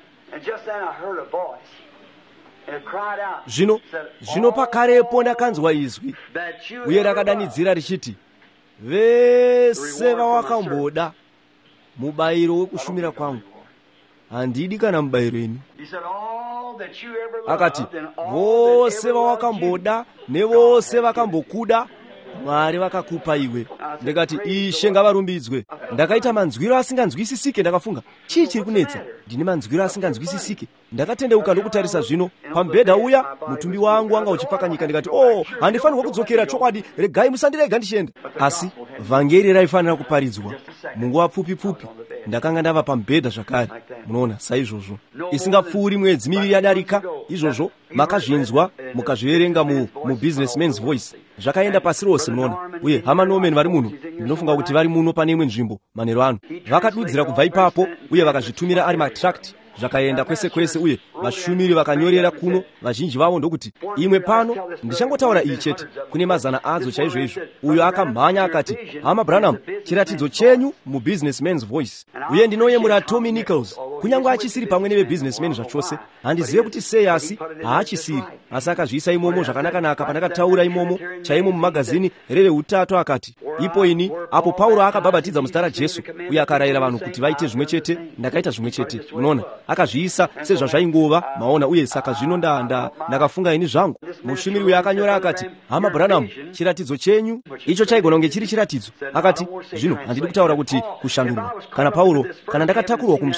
zvino zvino pakarepo ndakanzwa izwi, uye rakadanidzira richiti, vese vawakamboda mubayiro wekushumira kwangu, handidi kana mubayiro imi. Akati, vose vawakamboda nevose vakambokuda, Mwari vakakupa iwe. Ndikati, Ishe ngavarumbidzwe. Ndakaita manzwiro asinganzwisisike. Ndakafunga, chii chiri kunetsa? Ndine manzwiro asinganzwisisike. Ndakatendeuka ndokutarisa. Zvino pamubhedha uya mutumbi wangu wanga uchipfakanyika. Ndikati, oh, handifanirwa kudzokera, chokwadi, regai musandirega ndichienda. Asi vhangeri raifanira kuparidzwa munguva pfupi pfupi. Ndakanga ndava pamubhedha zvakare. Munoona, saizvozvo isingapfuuri mwedzi miviri yadarika. Izvozvo makazvinzwa mukazviverenga mu, mu Businessman's Voice. Zvakaenda pasi rose. Munoona, uye hama Norman vari muno, ndinofunga kuti vari muno pane imwe nzvimbo manheru ano. Vakadudzira kubva ipapo uye vakazvitumira ari matract. Zvakaenda kwese kwese, uye vashumiri vakanyorera kuno. Vazhinji vavo ndokuti, imwe pano ndichangotaura iyi chete, kune mazana adzo chaizvo izvo. Uyo akamhanya akati, hama Branham, chiratidzo chenyu mu Businessman's Voice. Uye ndinoyemura Tommy Nichols, kunyange achisiri pamwe neve businessman zvachose. Handizive kuti sei, asi haachisiri. Asi akazviisa imomo zvakanakanaka pandakataura imomo chaimo mumagazini reveutatu. Akati, ipo ini apo Pauro akabhabhatidza muzita raJesu uye akarayira vanhu kuti vaite zvimwe chete, ndakaita zvimwe chete. Unoona, akazviisa sezvazvaingova. Maona, uye saka zvino nda nda ndakafunga ini zvangu. Mushumiri uyo akanyora akati, hama Branham, chiratidzo chenyu icho chaigona kunge chiri chiratidzo. Akati, zvino handidi kutaura kuti kushandurwa kana Pauro kana ndakatakurwa kumusoro mudenga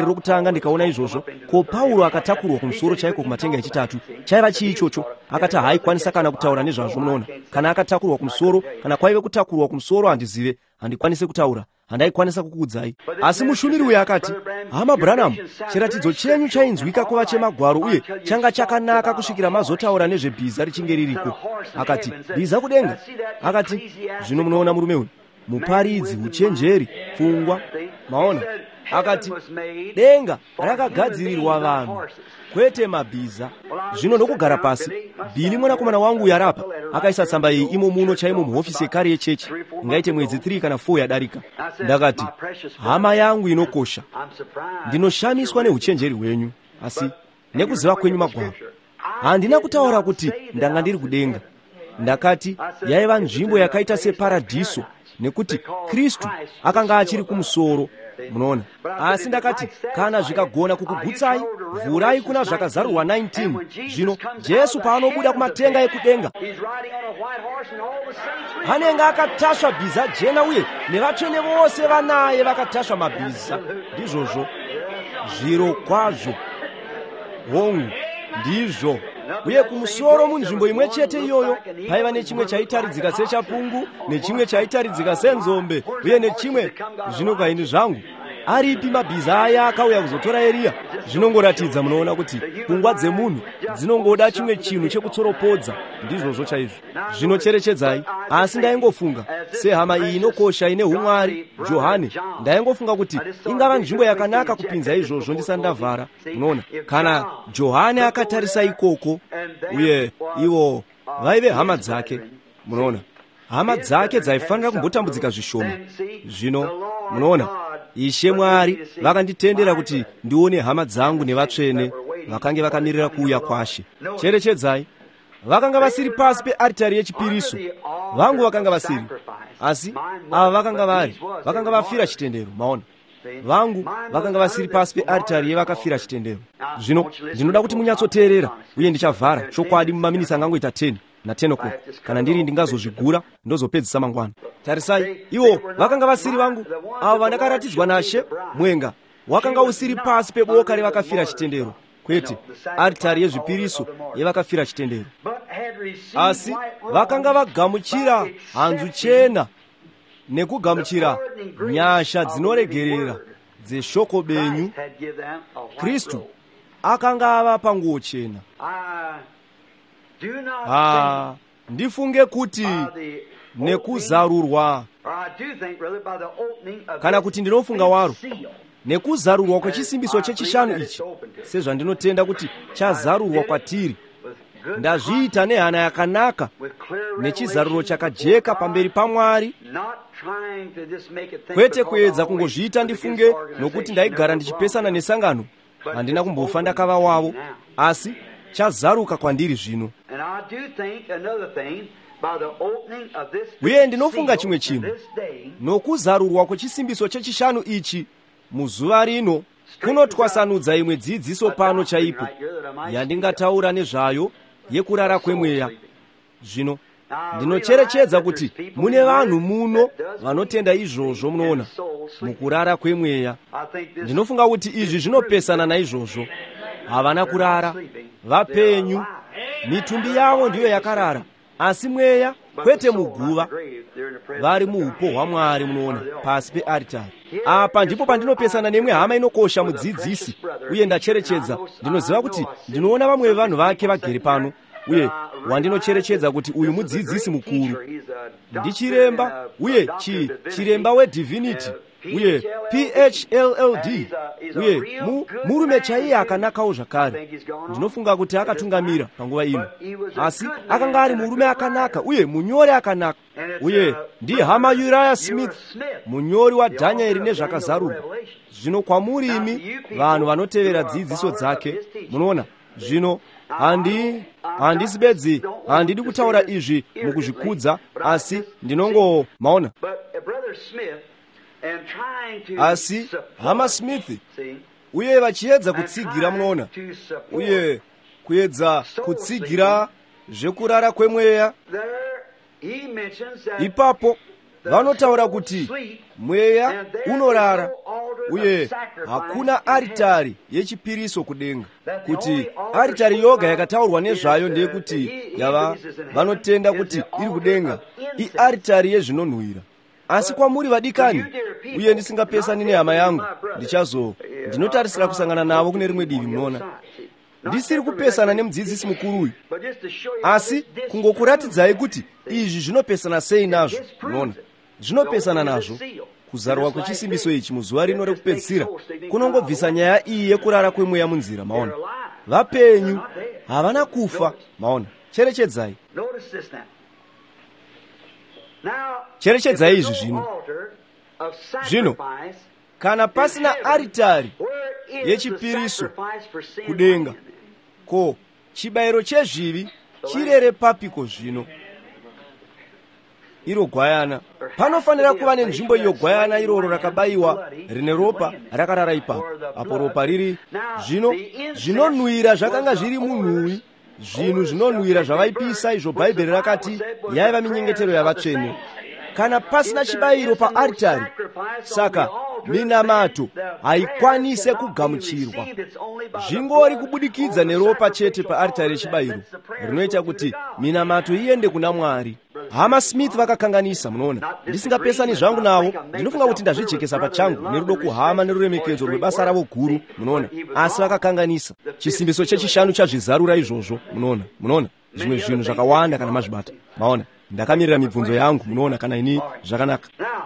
iri rokutanga ndikaona izvozvo, ko Paulo akatakurwa kumusoro chaiko kumatenga echitatu chaiva chii ichocho? Akati haikwanisa kana kutaura nezvazvo. Munoona, kana akatakurwa kumusoro, kana kwaive kutakurwa kumusoro handizive, handikwanisi kutaura, handaikwanisa kukuudzai. Asi mushumiri uyu akati, hama Branham, chiratidzo chenyu chainzwika kuva chemagwaro uye changa chakanaka kusvikira mazotaura nezvebhiza richinge ririko. Akati, bhiza kudenga? Akati, zvino munoona murume uyu, muparidzi, uchenjeri, pfungwa. Maona? Akati, denga rakagadzirirwa vanhu, kwete mabhiza. Zvino ndokugara pasi, Bili mwanakomana wangu yarapa akaisa tsamba iyi imo muno chaimo muhofisi yekare yechechi, ngaite mwedzi three kana four yadarika. Ndakati, hama yangu inokosha, ndinoshamiswa neuchenjeri hwenyu, asi nekuziva kwenyu magwaro. Handina kutaura kuti ndanga ndiri kudenga. Ndakati yaiva nzvimbo yakaita separadhiso, nekuti Kristu akanga achiri kumusoro. Munoona, asi ndakati kana zvikagona kukugutsai, vhurai kuna zvakazarurwa nineteen. Zvino Jesu paanobuda kumatenga ekudenga, anenge akatasva bhiza jena, uye nevatsvene vose vanaye vakatasva mabhiza. Ndizvozvo zviro kwazvo, hongu ndizvo. Uye kumusoro munzvimbo imwe chete iyoyo paiva nechimwe chaitaridzika sechapungu, nechimwe chaitaridzika senzombe, uye nechimwe. Zvino kaini zvangu, aripi mabhiza aya akauya kuzotora Eliya? Zvinongoratidza, munoona, kuti pfungwa dzemunhu dzinongoda chimwe chinhu chekutsoropodza. Ndizvozvo chaizvo. Zvinocherechedzai, asi ndaingofunga sehama iyi inokosha ine umwari Johani, ndaingofunga kuti ingava nzvimbo yakanaka kupinza izvozvo ndisati ndavhara. Munoona, kana Johani akatarisa ikoko, uye ivo vaive hama dzake. Munoona, hama dzake dzaifanira kumbotambudzika zvishoma. Zvino munoona, Ishe Mwari vakanditendera kuti ndione hama dzangu nevatsvene vakange vakamirira kuuya kwashe. Cherechedzai, vakanga vasiri pasi pearitari yechipiriso, vangu vakanga vasiri, asi ava vakanga vari, vakanga vafira chitendero. Maona, vangu vakanga vasiri pasi pearitari yevakafira chitendero. Zvino ndinoda kuti munyatsoteerera, uye ndichavhara chokwadi mumaminitsi angangoita ten na ten o'clock, kana ndiri ndingazozvigura ndozopedzisa mangwana. Tarisai, ivo vakanga vasiri vangu, ava vandakaratidzwa naShe. Mwenga wakanga usiri pasi peboka revakafira chitendero, kwete aritari yezvipiriso yevakafira chitendero, asi vakanga vagamuchira hanzu chena nekugamuchira nyasha dzinoregerera dzeshoko benyu. Kristu akanga avapa nguo chena. Ah, ndifunge kuti nekuzarurwa, kana kuti ndinofunga waro, nekuzarurwa kwechisimbiso chechishanu ichi, sezvandinotenda kuti chazarurwa kwatiri, ndazviita nehana yakanaka, nechizaruro chakajeka pamberi paMwari, kwete kuedza kungozviita ndifunge nokuti ndaigara ndichipesana nesangano. Handina kumbofa ndakava wavo, asi chazaruka kwandiri zvino. Uye ndinofunga chimwe chinhu, nokuzarurwa kwechisimbiso chechishanu ichi muzuva rino kunotwasanudza imwe dzidziso pano chaipo yandingataura nezvayo yekurara kwemweya. Zvino ndinocherechedza kuti mune vanhu muno vanotenda izvozvo. Munoona, mukurara kwemweya. Ndinofunga kuti izvi zvinopesana naizvozvo. Havana kurara, vapenyu, mitumbi yavo ndiyo yakarara, asi mweya kwete muguva, vari muupo hwaMwari. Munoona, pasi pearitari. Apa ndipo pandinopesana nemwe hama inokosha, mudzidzisi, uye ndacherechedza. Ndinoziva kuti ndinoona vamwe vevanhu vake vagere pano, uye wandinocherechedza kuti uyu mudzidzisi mukuru, ndichiremba, uye chi chiremba weDivinity, uye P H L L D, uye mu, murume chaiye akanakawo zvakare. Ndinofunga kuti akatungamira panguva ino, asi akanga ari murume akanaka, uye munyori akanaka. Uye ndi hama Uriah Smith, munyori waDhanieri nezvakazarurwa. Zvino kwamuri imi vanhu vanotevera dzidziso dzake, munoona, zvino handi handisi bedzi, handidi kutaura izvi mukuzvikudza, asi ndinongo maona. Asi hama Smith, uye vachiedza kutsigira, munoona, uye kuedza kutsigira zvekurara kwemweya. Ipapo vanotaura kuti mweya unorara uye hakuna aritari yechipiriso kudenga, kuti aritari yoga yakataurwa nezvayo ndeyekuti yava vanotenda kuti iri kudenga iaritari yezvinonhuhwira. Asi kwamuri vadikani, uye ndisingapesani nehama yangu, ndichazo ndinotarisira kusangana navo kune rimwe divi. Munoona, ndisiri kupesana nemudzidzisi mukuru uyu, asi kungokuratidzai kuti izvi zvinopesana sei nazvo. Munoona, zvinopesana nazvo. Kuzarwa kwechisimbiso ichi muzuva rino rekupedzisira kunongobvisa nyaya iyi yekurara kwemweya munzira. Maona, vapenyu havana kufa. Maona, cherechedzai, cherechedzai izvi zvino. Zvino kana pasina aritari yechipiriso kudenga, ko chibayiro chezvivi chirere papiko zvino? Iro gwayana, panofanira kuva nenzvimbo iyo gwayana iroro rakabayiwa rine ropa rakarara ipapo. Apo ropa riri zvino zvinonhuhwira zvakanga zviri munhuwi, zvinhu zvinonhuhwira zvavaipisa, izvo Bhaibheri rakati yaiva minyengetero yavatsvene. Kana pasina chibayiro paaritari, saka minamato haikwanise kugamuchirwa. Zvingori kubudikidza neropa chete paaritari yechibayiro rinoita kuti minamato iende kuna Mwari. Hama Smith vakakanganisa. Munoona, ndisingapesani zvangu navo, ndinofunga kuti ndazvijekesa pachangu nerudo kuhama neruremekedzo rwebasa ravo guru. Munoona, asi vakakanganisa. Chisimbiso chechishanu chazvizarura izvozvo. Munoona, munoona zvimwe zvinhu zvakawanda kana mazvibata. Maona, ndakamirira mibvunzo yangu. Munoona, kana ini zvakanaka.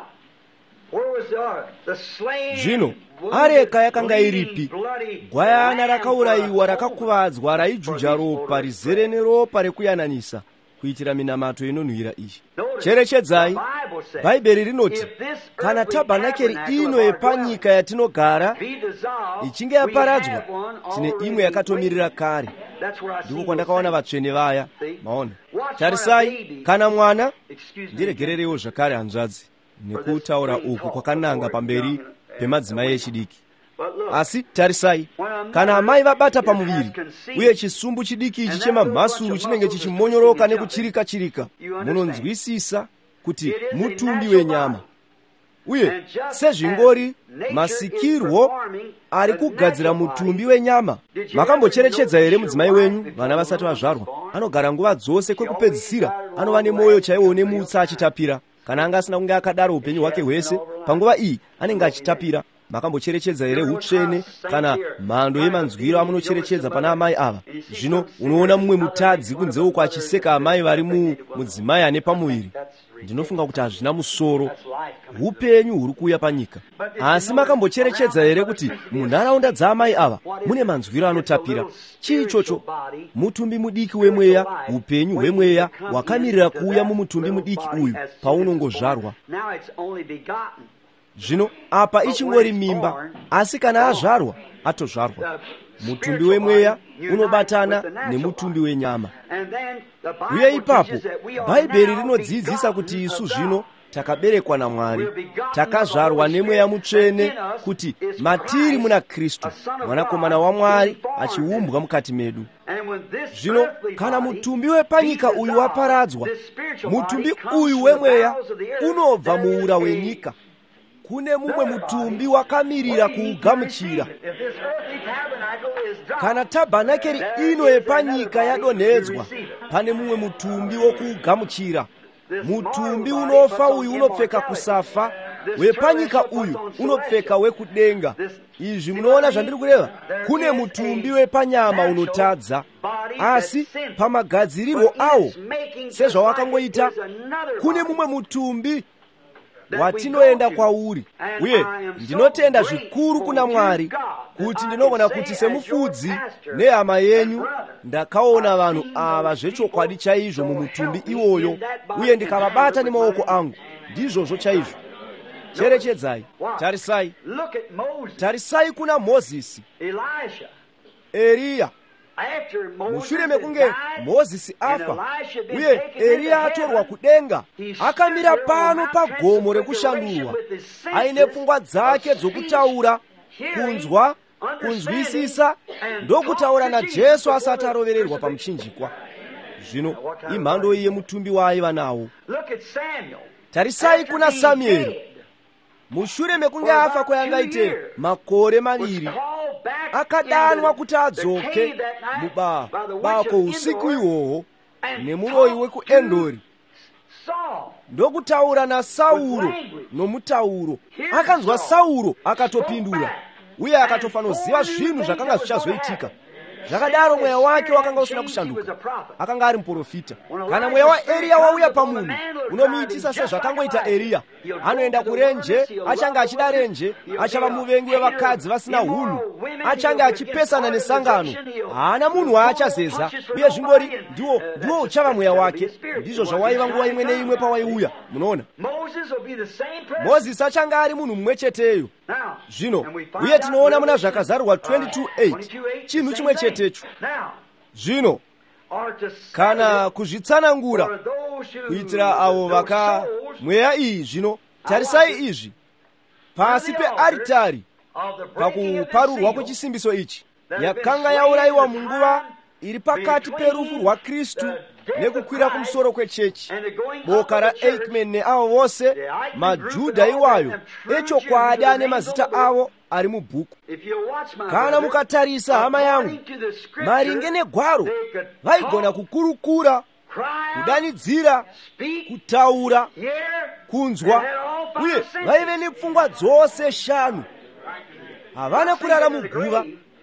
Zvino areka yakanga iripi? Gwayana rakaurayiwa, rakakuvadzwa, raijuja ropa, rizere neropa rekuyananisa, kuitira minamato inonhuhwira iyi. Cherechedzai, Bhaibheri rinoti kana tabhanakeri ino yepanyika yatinogara ichinge yaparadzwa, tine imwe yakatomirira kare. Ndiko kwandakaona vatsvene vaya. Maona, tarisai, kana mwana, ndiregererewo zvakare hanzvadzi nekutaura uku kwakananga pamberi pemadzimai echidiki. Asi tarisai, kana amai vabata pamuviri, uye chisumbu chidiki ichi chemamhasuru chinenge chichimonyoroka nekuchirika-chirika, munonzwisisa kuti mutumbi wenyama. Uye sezvingori masikirwo ari kugadzira mutumbi wenyama. Makambocherechedza here mudzimai wenyu vana vasati vazvarwa? Anogara nguva dzose kwekupedzisira anova nemwoyo chaiwo nemutsa achitapira. Kana anga asina kunge akadaro upenyu hwake hwese, panguva iyi anenge achitapira. Makambocherechedza here utsvene kana mhando yemanzwiro amunocherechedza pana amai ava? Zvino unoona mumwe mutadzi kunze uko achiseka amai vari mudzimai ane pamuviri. Ndinofunga kuti hazvina musoro. Upenyu huri kuuya panyika. Asi makambocherechedza here kuti munharaunda dzaamai ava mune manzwiro anotapira? Chii ichocho? Mutumbi mudiki wemweya, upenyu hwemweya hwakamirira kuuya mumutumbi mudiki uyu paunongozvarwa. Zvino apa ichingori mimba, asi kana azvarwa, atozvarwa. Mutumbi wemweya unobatana nemutumbi wenyama. Uye ipapo Bhaibheri rinodzidzisa kuti isu zvino takaberekwa naMwari, takazvarwa nemweya mutsvene, kuti matiri muna Kristu, mwanakomana waMwari achiumbwa mukati medu. Zvino kana mutumbi wepanyika uyu waparadzwa, mutumbi uyu wemweya unobva muura wenyika. Kune mumwe mutumbi wakamirira kuugamuchira. Kana tabhanakeri ino yepanyika yadonhedzwa, pane mumwe mutumbi wokuugamuchira. Mutumbi unofa uyu unopfeka kusafa, wepanyika uyu unopfeka wekudenga. Izvi munoona zvandiri kureva? Kune mutumbi wepanyama unotadza, asi pamagadzirirwo awo sezvawakangoita, kune mumwe mutumbi watinoenda kwauri. Uye ndinotenda zvikuru kuna Mwari kuti ndinogona kuti semufudzi nehama yenyu ndakaona vanhu ava zvechokwadi chaizvo mumutumbi iwoyo, uye ndikavabata nemaoko angu. Ndizvozvo chaizvo. Cherechedzai, tarisai, tarisai kuna Mozisi, Eriya. Mushure mekunge Mozisi afa, uye Eriya atorwa kudenga, akamira pano pagomo rekushandurwa, aine pfungwa dzake dzokutaura, kunzwa, kunzwisisa, ndokutaura naJesu asati arovererwa pamuchinjikwa. Zvino imhando iye mutumbi waaiva nawo. tarisai kuna Samueli mushure mekunge afa kweyangaite makore maviri akadanwa kuti adzoke muba bako usiku ihwohwo nemuroyi wekuendori ndokutaura naSauro nomutauro. Akanzwa Sauro akatopindura uye akatofanoziva zvinhu zvakanga zvichazoitika. Zvakadaro mweya wake wakanga usina kushanduka, akanga ari muprofita. Kana mweya waEriya wauya pamunhu unomuitisa sezvakangoita Eriya. Anoenda kurenje, achange achida renje, achava muvengi wevakadzi vasina hunhu, achange achipesana nesangano, haana munhu waachazeza, uye zvingori ndiwo ndiwo uchava mweya wake. Ndizvo zvawaiva nguva imwe neimwe pawaiuya. Munoona, Mozisi achange ari munhu mumwe cheteyo. Zvino uye tinoona muna zvakazarurwa twenty-two eight chinhu chimwe chetecho. Zvino kana kuzvitsanangura kuitira avo vaka mweya iyi. Zvino tarisai izvi pasi pearitari pakuparurwa kwechisimbiso ichi yakanga yaurayiwa munguva iri pakati perufu rwaKristu nekukwira kumusoro kwechechi. Boka raEichmann neavo vose maJudha iwayo echokwadi ane mazita avo ari mubhuku. Kana mukatarisa hama yangu maringe negwaro, vaigona kukurukura, kudanidzira, kutaura, kunzwa, uye vaive nepfungwa dzose shanu. Havana kurara muguva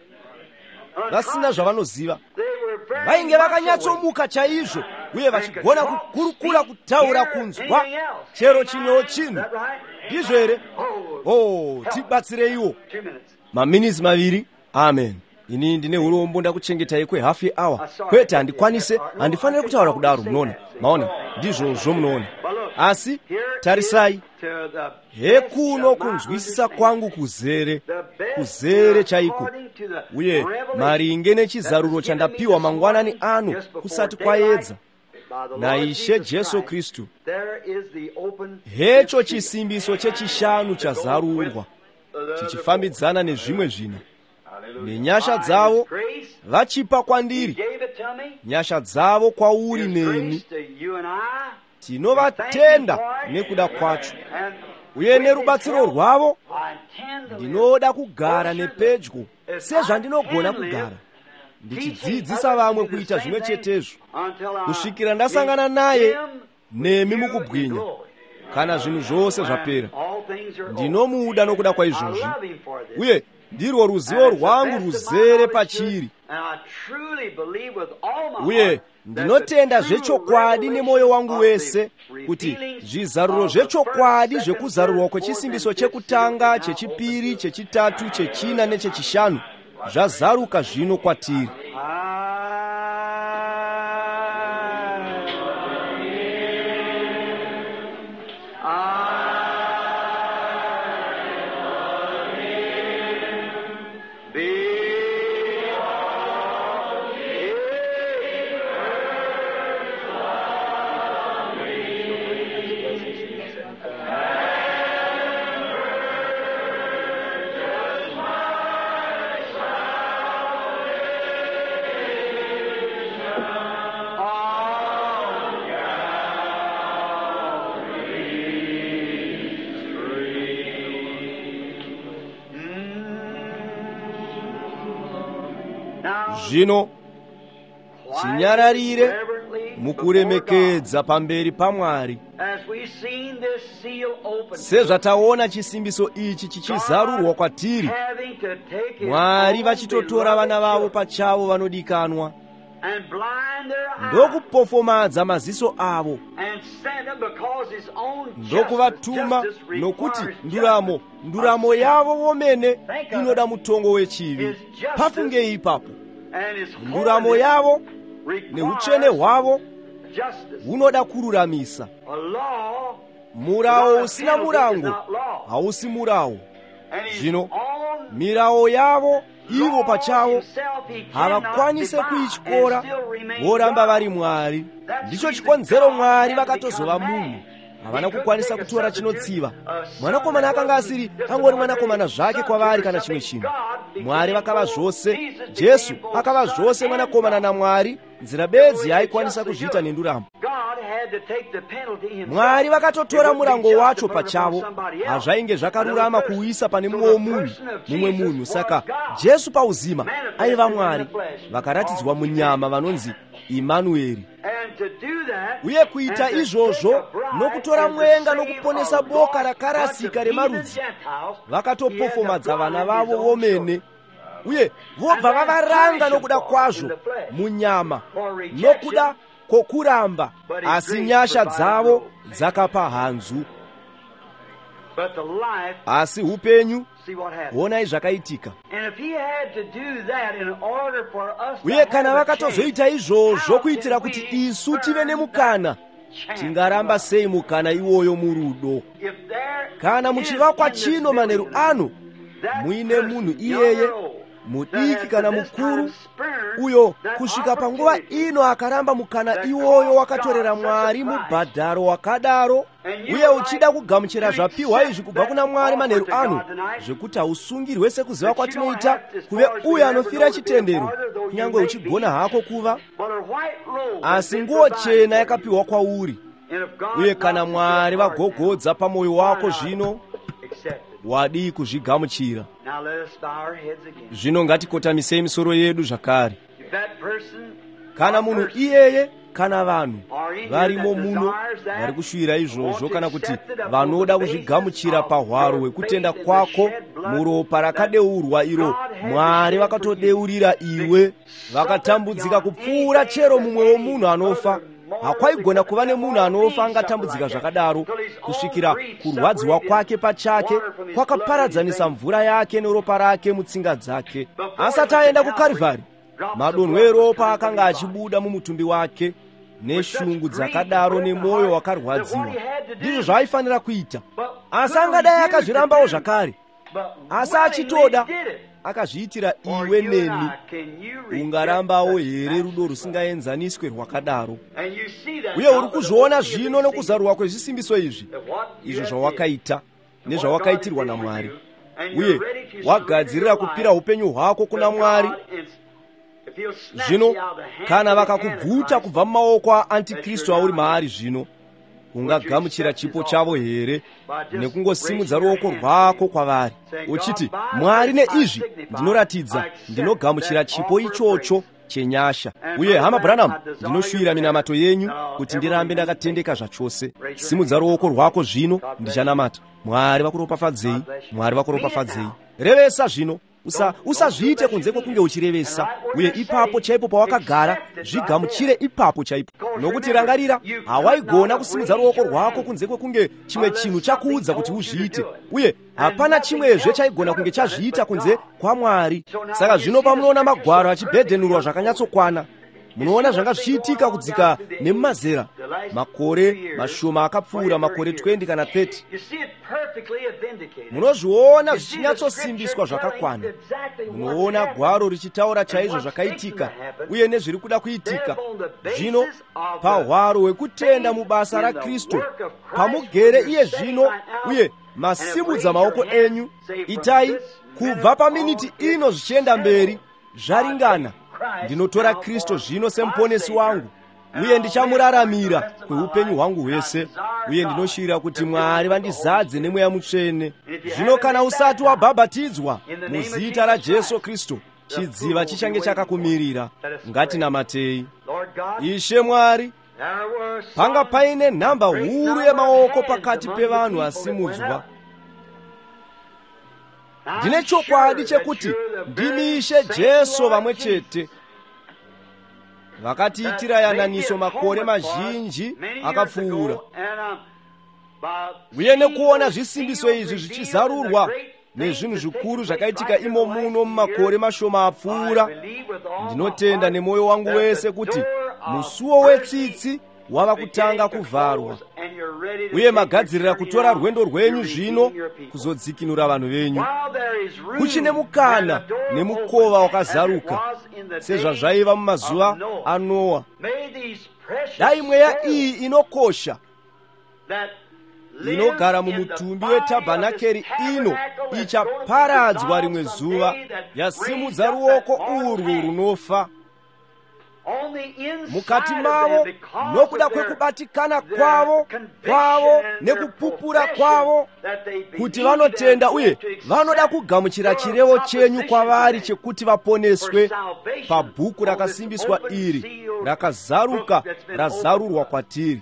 vasina zvavanoziva. Vainge vakanyatsomuka chaizvo uye vachigona kukurukura, kutaura, kunzwa chero chimwewo chinhu. Ndizvo here? Oh, tibatsireiwo maminitsi maviri. Amen. Ini ndine urombo ndakuchengetai kwehafu yeawa. Kwete handikwanise, handifanire kutaura kudaro. Munoona, maona ndizvo zvo munoona. Asi tarisai, hekuno kunzwisisa kwangu kuzere, kuzere chaiko, uye maringe nechizaruro chandapiwa mangwanani ano kusati kwaedza naIshe Jesu Kristu. Hecho chisimbiso chechishanu chazarurwa chichifambidzana nezvimwe zvina. Nenyasha dzavo vachipa kwandiri, nyasha dzavo kwauri neni. Tinovatenda nekuda kwacho, uye nerubatsiro rwavo ndinoda kugara nepedyo sezvandinogona kugara, ndichidzidzisa vamwe kuita zvimwe chetezvo, kusvikira ndasangana naye nemi mukubwinya. Kana zvinhu zvose zvapera, ndinomuda nokuda kwaizvozvi, uye ndirwo ruzivo rwangu ruzere pachiri. Uye ndinotenda zvechokwadi nemwoyo wangu wese kuti zvizaruro zvechokwadi zvekuzarurwa kwechisimbiso chekutanga, chechipiri, chechitatu, chechina nechechishanu zvazaruka zvino kwatiri. Zvino chinyararire mukuremekedza pamberi paMwari. Sezvataona chisimbiso ichi chichizarurwa kwatiri, Mwari vachitotora vana vavo pachavo vanodikanwa ndokupofomadza maziso avo, ndokuvatuma nokuti nduramo nduramo yavo vomene inoda mutongo wechivi. Pafungei ipapo, nduramo yavo neutsvene hwavo hunoda kururamisa. Murawo usina murango hausi murawo. Zvino mirawo yavo ivo pachavo havakwanise kuityora, voramba vari Mwari. Ndicho chikonzero Mwari vakatozova munhu. Havana kukwanisa kutora chinotsiva. Mwanakomana akanga asiri angori mwanakomana zvake kwavari kana chimwe chinhu. Mwari vakava zvose, Jesu akava zvose mwanakomana naMwari, nzira bedzi yaikwanisa kuzviita nenduramo. Mwari vakatotora murango wacho pachavo. Hazvainge zvakarurama kuuyisa pane mumwe womunhu mumwe munhu. Saka Jesu pauzima aiva Mwari vakaratidzwa munyama vanonzi Imanueri. Uye kuita izvozvo nokutora mwenga nokuponesa boka rakarasika remarudzi, vakatopofomadza vana vavo vomene. Uye vobva vavaranga nokuda kwazvo munyama nokuda kwokuramba, asi nyasha dzavo dzakapa hanzu. Asi upenyu, honai zvakaitika. Uye kana vakatozoita izvozvo kuitira kuti isu tive nemukana, tingaramba sei mukana iwoyo murudo? Kana muchivakwa chino manheru ano muine munhu iyeye mudiki kana mukuru, uyo kusvika panguva ino akaramba mukana iwoyo wakatorera Mwari mubhadharo wakadaro, uye uchida kugamuchira zvapiwa izvi kubva kuna Mwari manheru ano, zvekuti hausungirwe sekuziva kwatinoita kuve uyo anofira chitendero, kunyange uchigona hako kuva, asi nguo chena yakapiwa kwauri. Uye kana Mwari vagogodza pamwoyo wako zvino, wadi kuzvigamuchira. Zvino ngatikotamisei misoro yedu zvakare. Kana munhu iyeye kana vanhu varimo muno vari kushuvira izvozvo, kana kuti vanoda kuzvigamuchira pahwaro hwekutenda kwako muropa rakadeurwa iro Mwari vakatodeurira iwe, vakatambudzika kupfuura chero mumwe womunhu anofa, hakwaigona kuva nemunhu anofa angatambudzika zvakadaro, kusvikira kurwadziwa kwake pachake kwakaparadzanisa mvura yake neropa rake mutsinga dzake. Asati aenda kuKarivhari, madonhwe eropa akanga achibuda mumutumbi wake, neshungu dzakadaro nemwoyo wakarwadziwa. Ndizvo zvaaifanira kuita, asi angadai akazvirambawo zvakare. Asi achitoda akazviitira iwe neni, ungarambawo here rudo rusingaenzaniswe rwakadaro? Uye uri kuzviona zvino nokuzarurwa kwezvisimbiso izvi, izvo zvawakaita nezvawakaitirwa naMwari, uye wagadzirira kupira upenyu hwako kuna Mwari. Zvino kana vakakubvuta kubva mumaoko aAntikristu auri maari zvino, ungagamuchira chipo chavo here nekungosimudza ruoko rwako kwavari uchiti, Mwari neizvi ndinoratidza ndinogamuchira chipo ichocho chenyasha? Uye hama Branham, ndinoshuvira minamato yenyu kuti ndirambe ndakatendeka zvachose. Simudza ruoko rwako zvino, ndichanamata. Mwari vakuropafadzei, Mwari vakuropafadzei. Revesa zvino, usa usazviite kunze kwekunge uchirevesa, uye ipapo chaipo pawakagara zvigamuchire ipapo chaipo. Nokuti rangarira, hawaigona kusimudza ruoko rwako kunze kwekunge chimwe chinhu chakuudza kuti uzviite, uye hapana chimwezve chaigona kunge chazviita kunze kwaMwari. Saka zvino pamunoona magwaro achibhedhenurwa zvakanyatsokwana, munoona zvanga zvichiitika kudzika nemumazera, makore mashoma akapfuura makore twenty kana thirty. Munozviona zvichinyatsosimbiswa zvakakwana. Munoona gwaro richitaura chaizvo zvakaitika uye nezviri kuda kuitika. Zvino pahwaro hwekutenda mubasa raKristu, pamugere iye zvino uye masimudza maoko enyu, itai kubva paminiti ino zvichienda mberi zvaringana. Ndinotora Kristu zvino semuponesi wangu, uye ndichamuraramira kweupenyu hwangu hwese, uye ndinoshira kuti Mwari vandizadze nemweya mutsvene. Zvino kana usati wabhabhatidzwa muzita raJesu Kristu, chidziva chichange chakakumirira. Ngatinamatei. Ishe Mwari, panga paine nhamba huru yemaoko pakati pevanhu asimudzwa. Ndine chokwadi chekuti ndimi Ishe Jesu vamwe chete, vakatiitira yananiso makore mazhinji akapfuura. Uye nekuona zvisimbiso izvi zvichizarurwa nezvinhu zvikuru zvakaitika imo muno mumakore mashoma apfuura, ndinotenda nemwoyo wangu wese kuti musuwo wetsitsi wava kutanga kuvharwa, uye magadzirira kutora rwendo rwenyu zvino kuzodzikinura vanhu venyu. Kuchine mukana nemukova wakazaruka sezvazvaiva mumazuva aNoa. Dai mweya iyi inokosha inogara mumutumbi wetabhanakeri ino ichaparadzwa rimwe zuva, yasimudza ruoko urwu runofa. mukati mawo nokuda kwekubatikana kwawo kwawo nekupupura kwawo kuti vanotenda uye vanoda kugamuchira chirevo chenyu kwavari chekuti vaponeswe pa bhuku rakasimbiswa iri rakazaruka razarurwa kwatiri.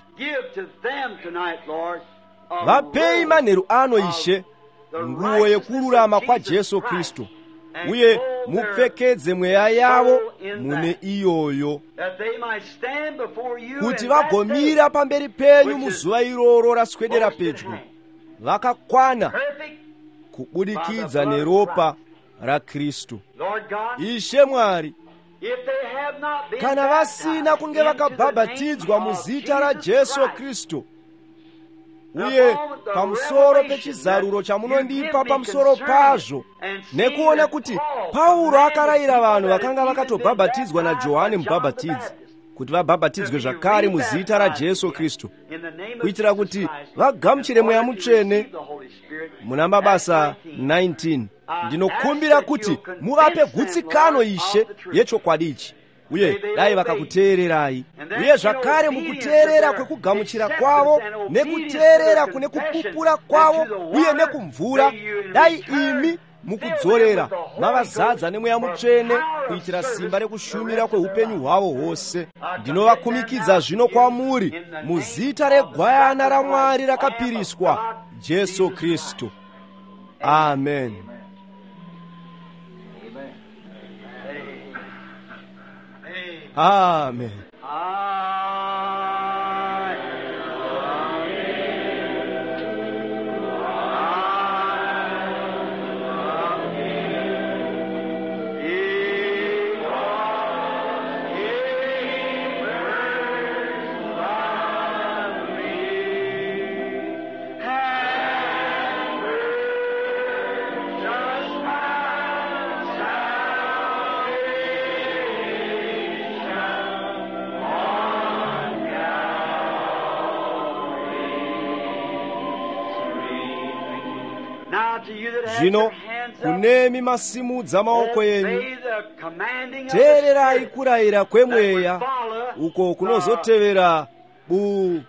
Vapei manheru ano Ishe nguo yekururama kwa Jesu Kristu uye mupfekedze mweya yavo mune iyoyo kuti vagomira pamberi penyu muzuva iroro raswedera pedyo vakakwana kubudikidza neropa raKristu. Ishe Mwari, kana vasina kunge vakabhabhatidzwa muzita ra Jesu Kristu uye pamusoro pechizaruro chamunondipa pamusoro pazvo, nekuona kuti Paulo akarayira vanhu vakanga vakatobhabhatidzwa naJohani Mubhabhatidzi kuti vabhabhatidzwe zvakare muzita ra Jesu Kristu kuitira kuti vagamuchire mweya mutsvene. Muna Mabasa nineteen ndinokumbira kuti muvape gutsikano Ishe yechokwadi ichi uye dai vakakuteererai uye zvakare mukuteerera kwekugamuchira kwavo nekuteerera kune kupupura kwavo uye nekumvura, dai imi mukudzorera mavazadza nemweya mutsvene kuitira simba rekushumira kweupenyu hwavo hwose. Ndinovakumikidza zvino kwamuri muzita regwayana raMwari rakapiriswa, Jesu Kristu. Amen. Amen. Zvino kunemi masimudza maoko yenyu, teererai kurayira kwemweya uko kunozotevera bu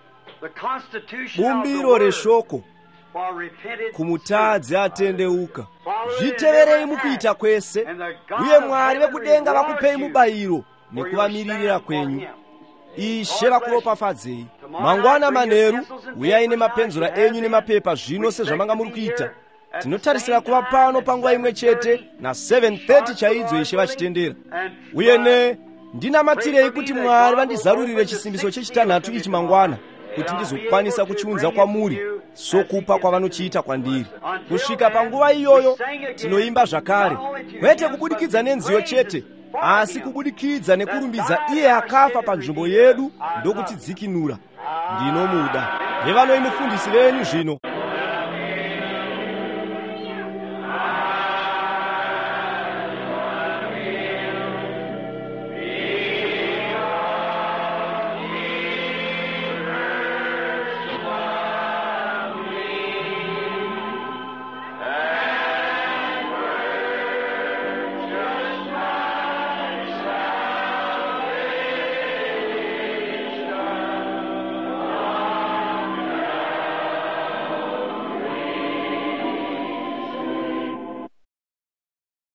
bumbiro reshoko kumutadzi atendeuka. Zviteverei mukuita kwese, uye Mwari vekudenga vakupei mubayiro nekuvamiririra kwenyu. Ishe vakuropafadzei. Mangwana manheru uyai nemapenzura enyu nemapepa zvino sezvamanga muri kuita. Tinotarisira kuva pano panguva imwe chete na seven thirty chaidzo Ishe vachitendera. Uye ne ndinamatirei kuti Mwari vandizarurire chisimbiso chechitanhatu ichi mangwana kuti ndizokwanisa kuchiunza kwamuri sokupa kwavanochiita kwandiri. Kusvika panguva iyoyo tinoimba zvakare, kwete kubudikidza nenziyo chete asi kubudikidza nekurumbidza iye akafa panzvimbo yedu ndokutidzikinura. Ndinomuda. Yevanoi mufundisi venyu zvino.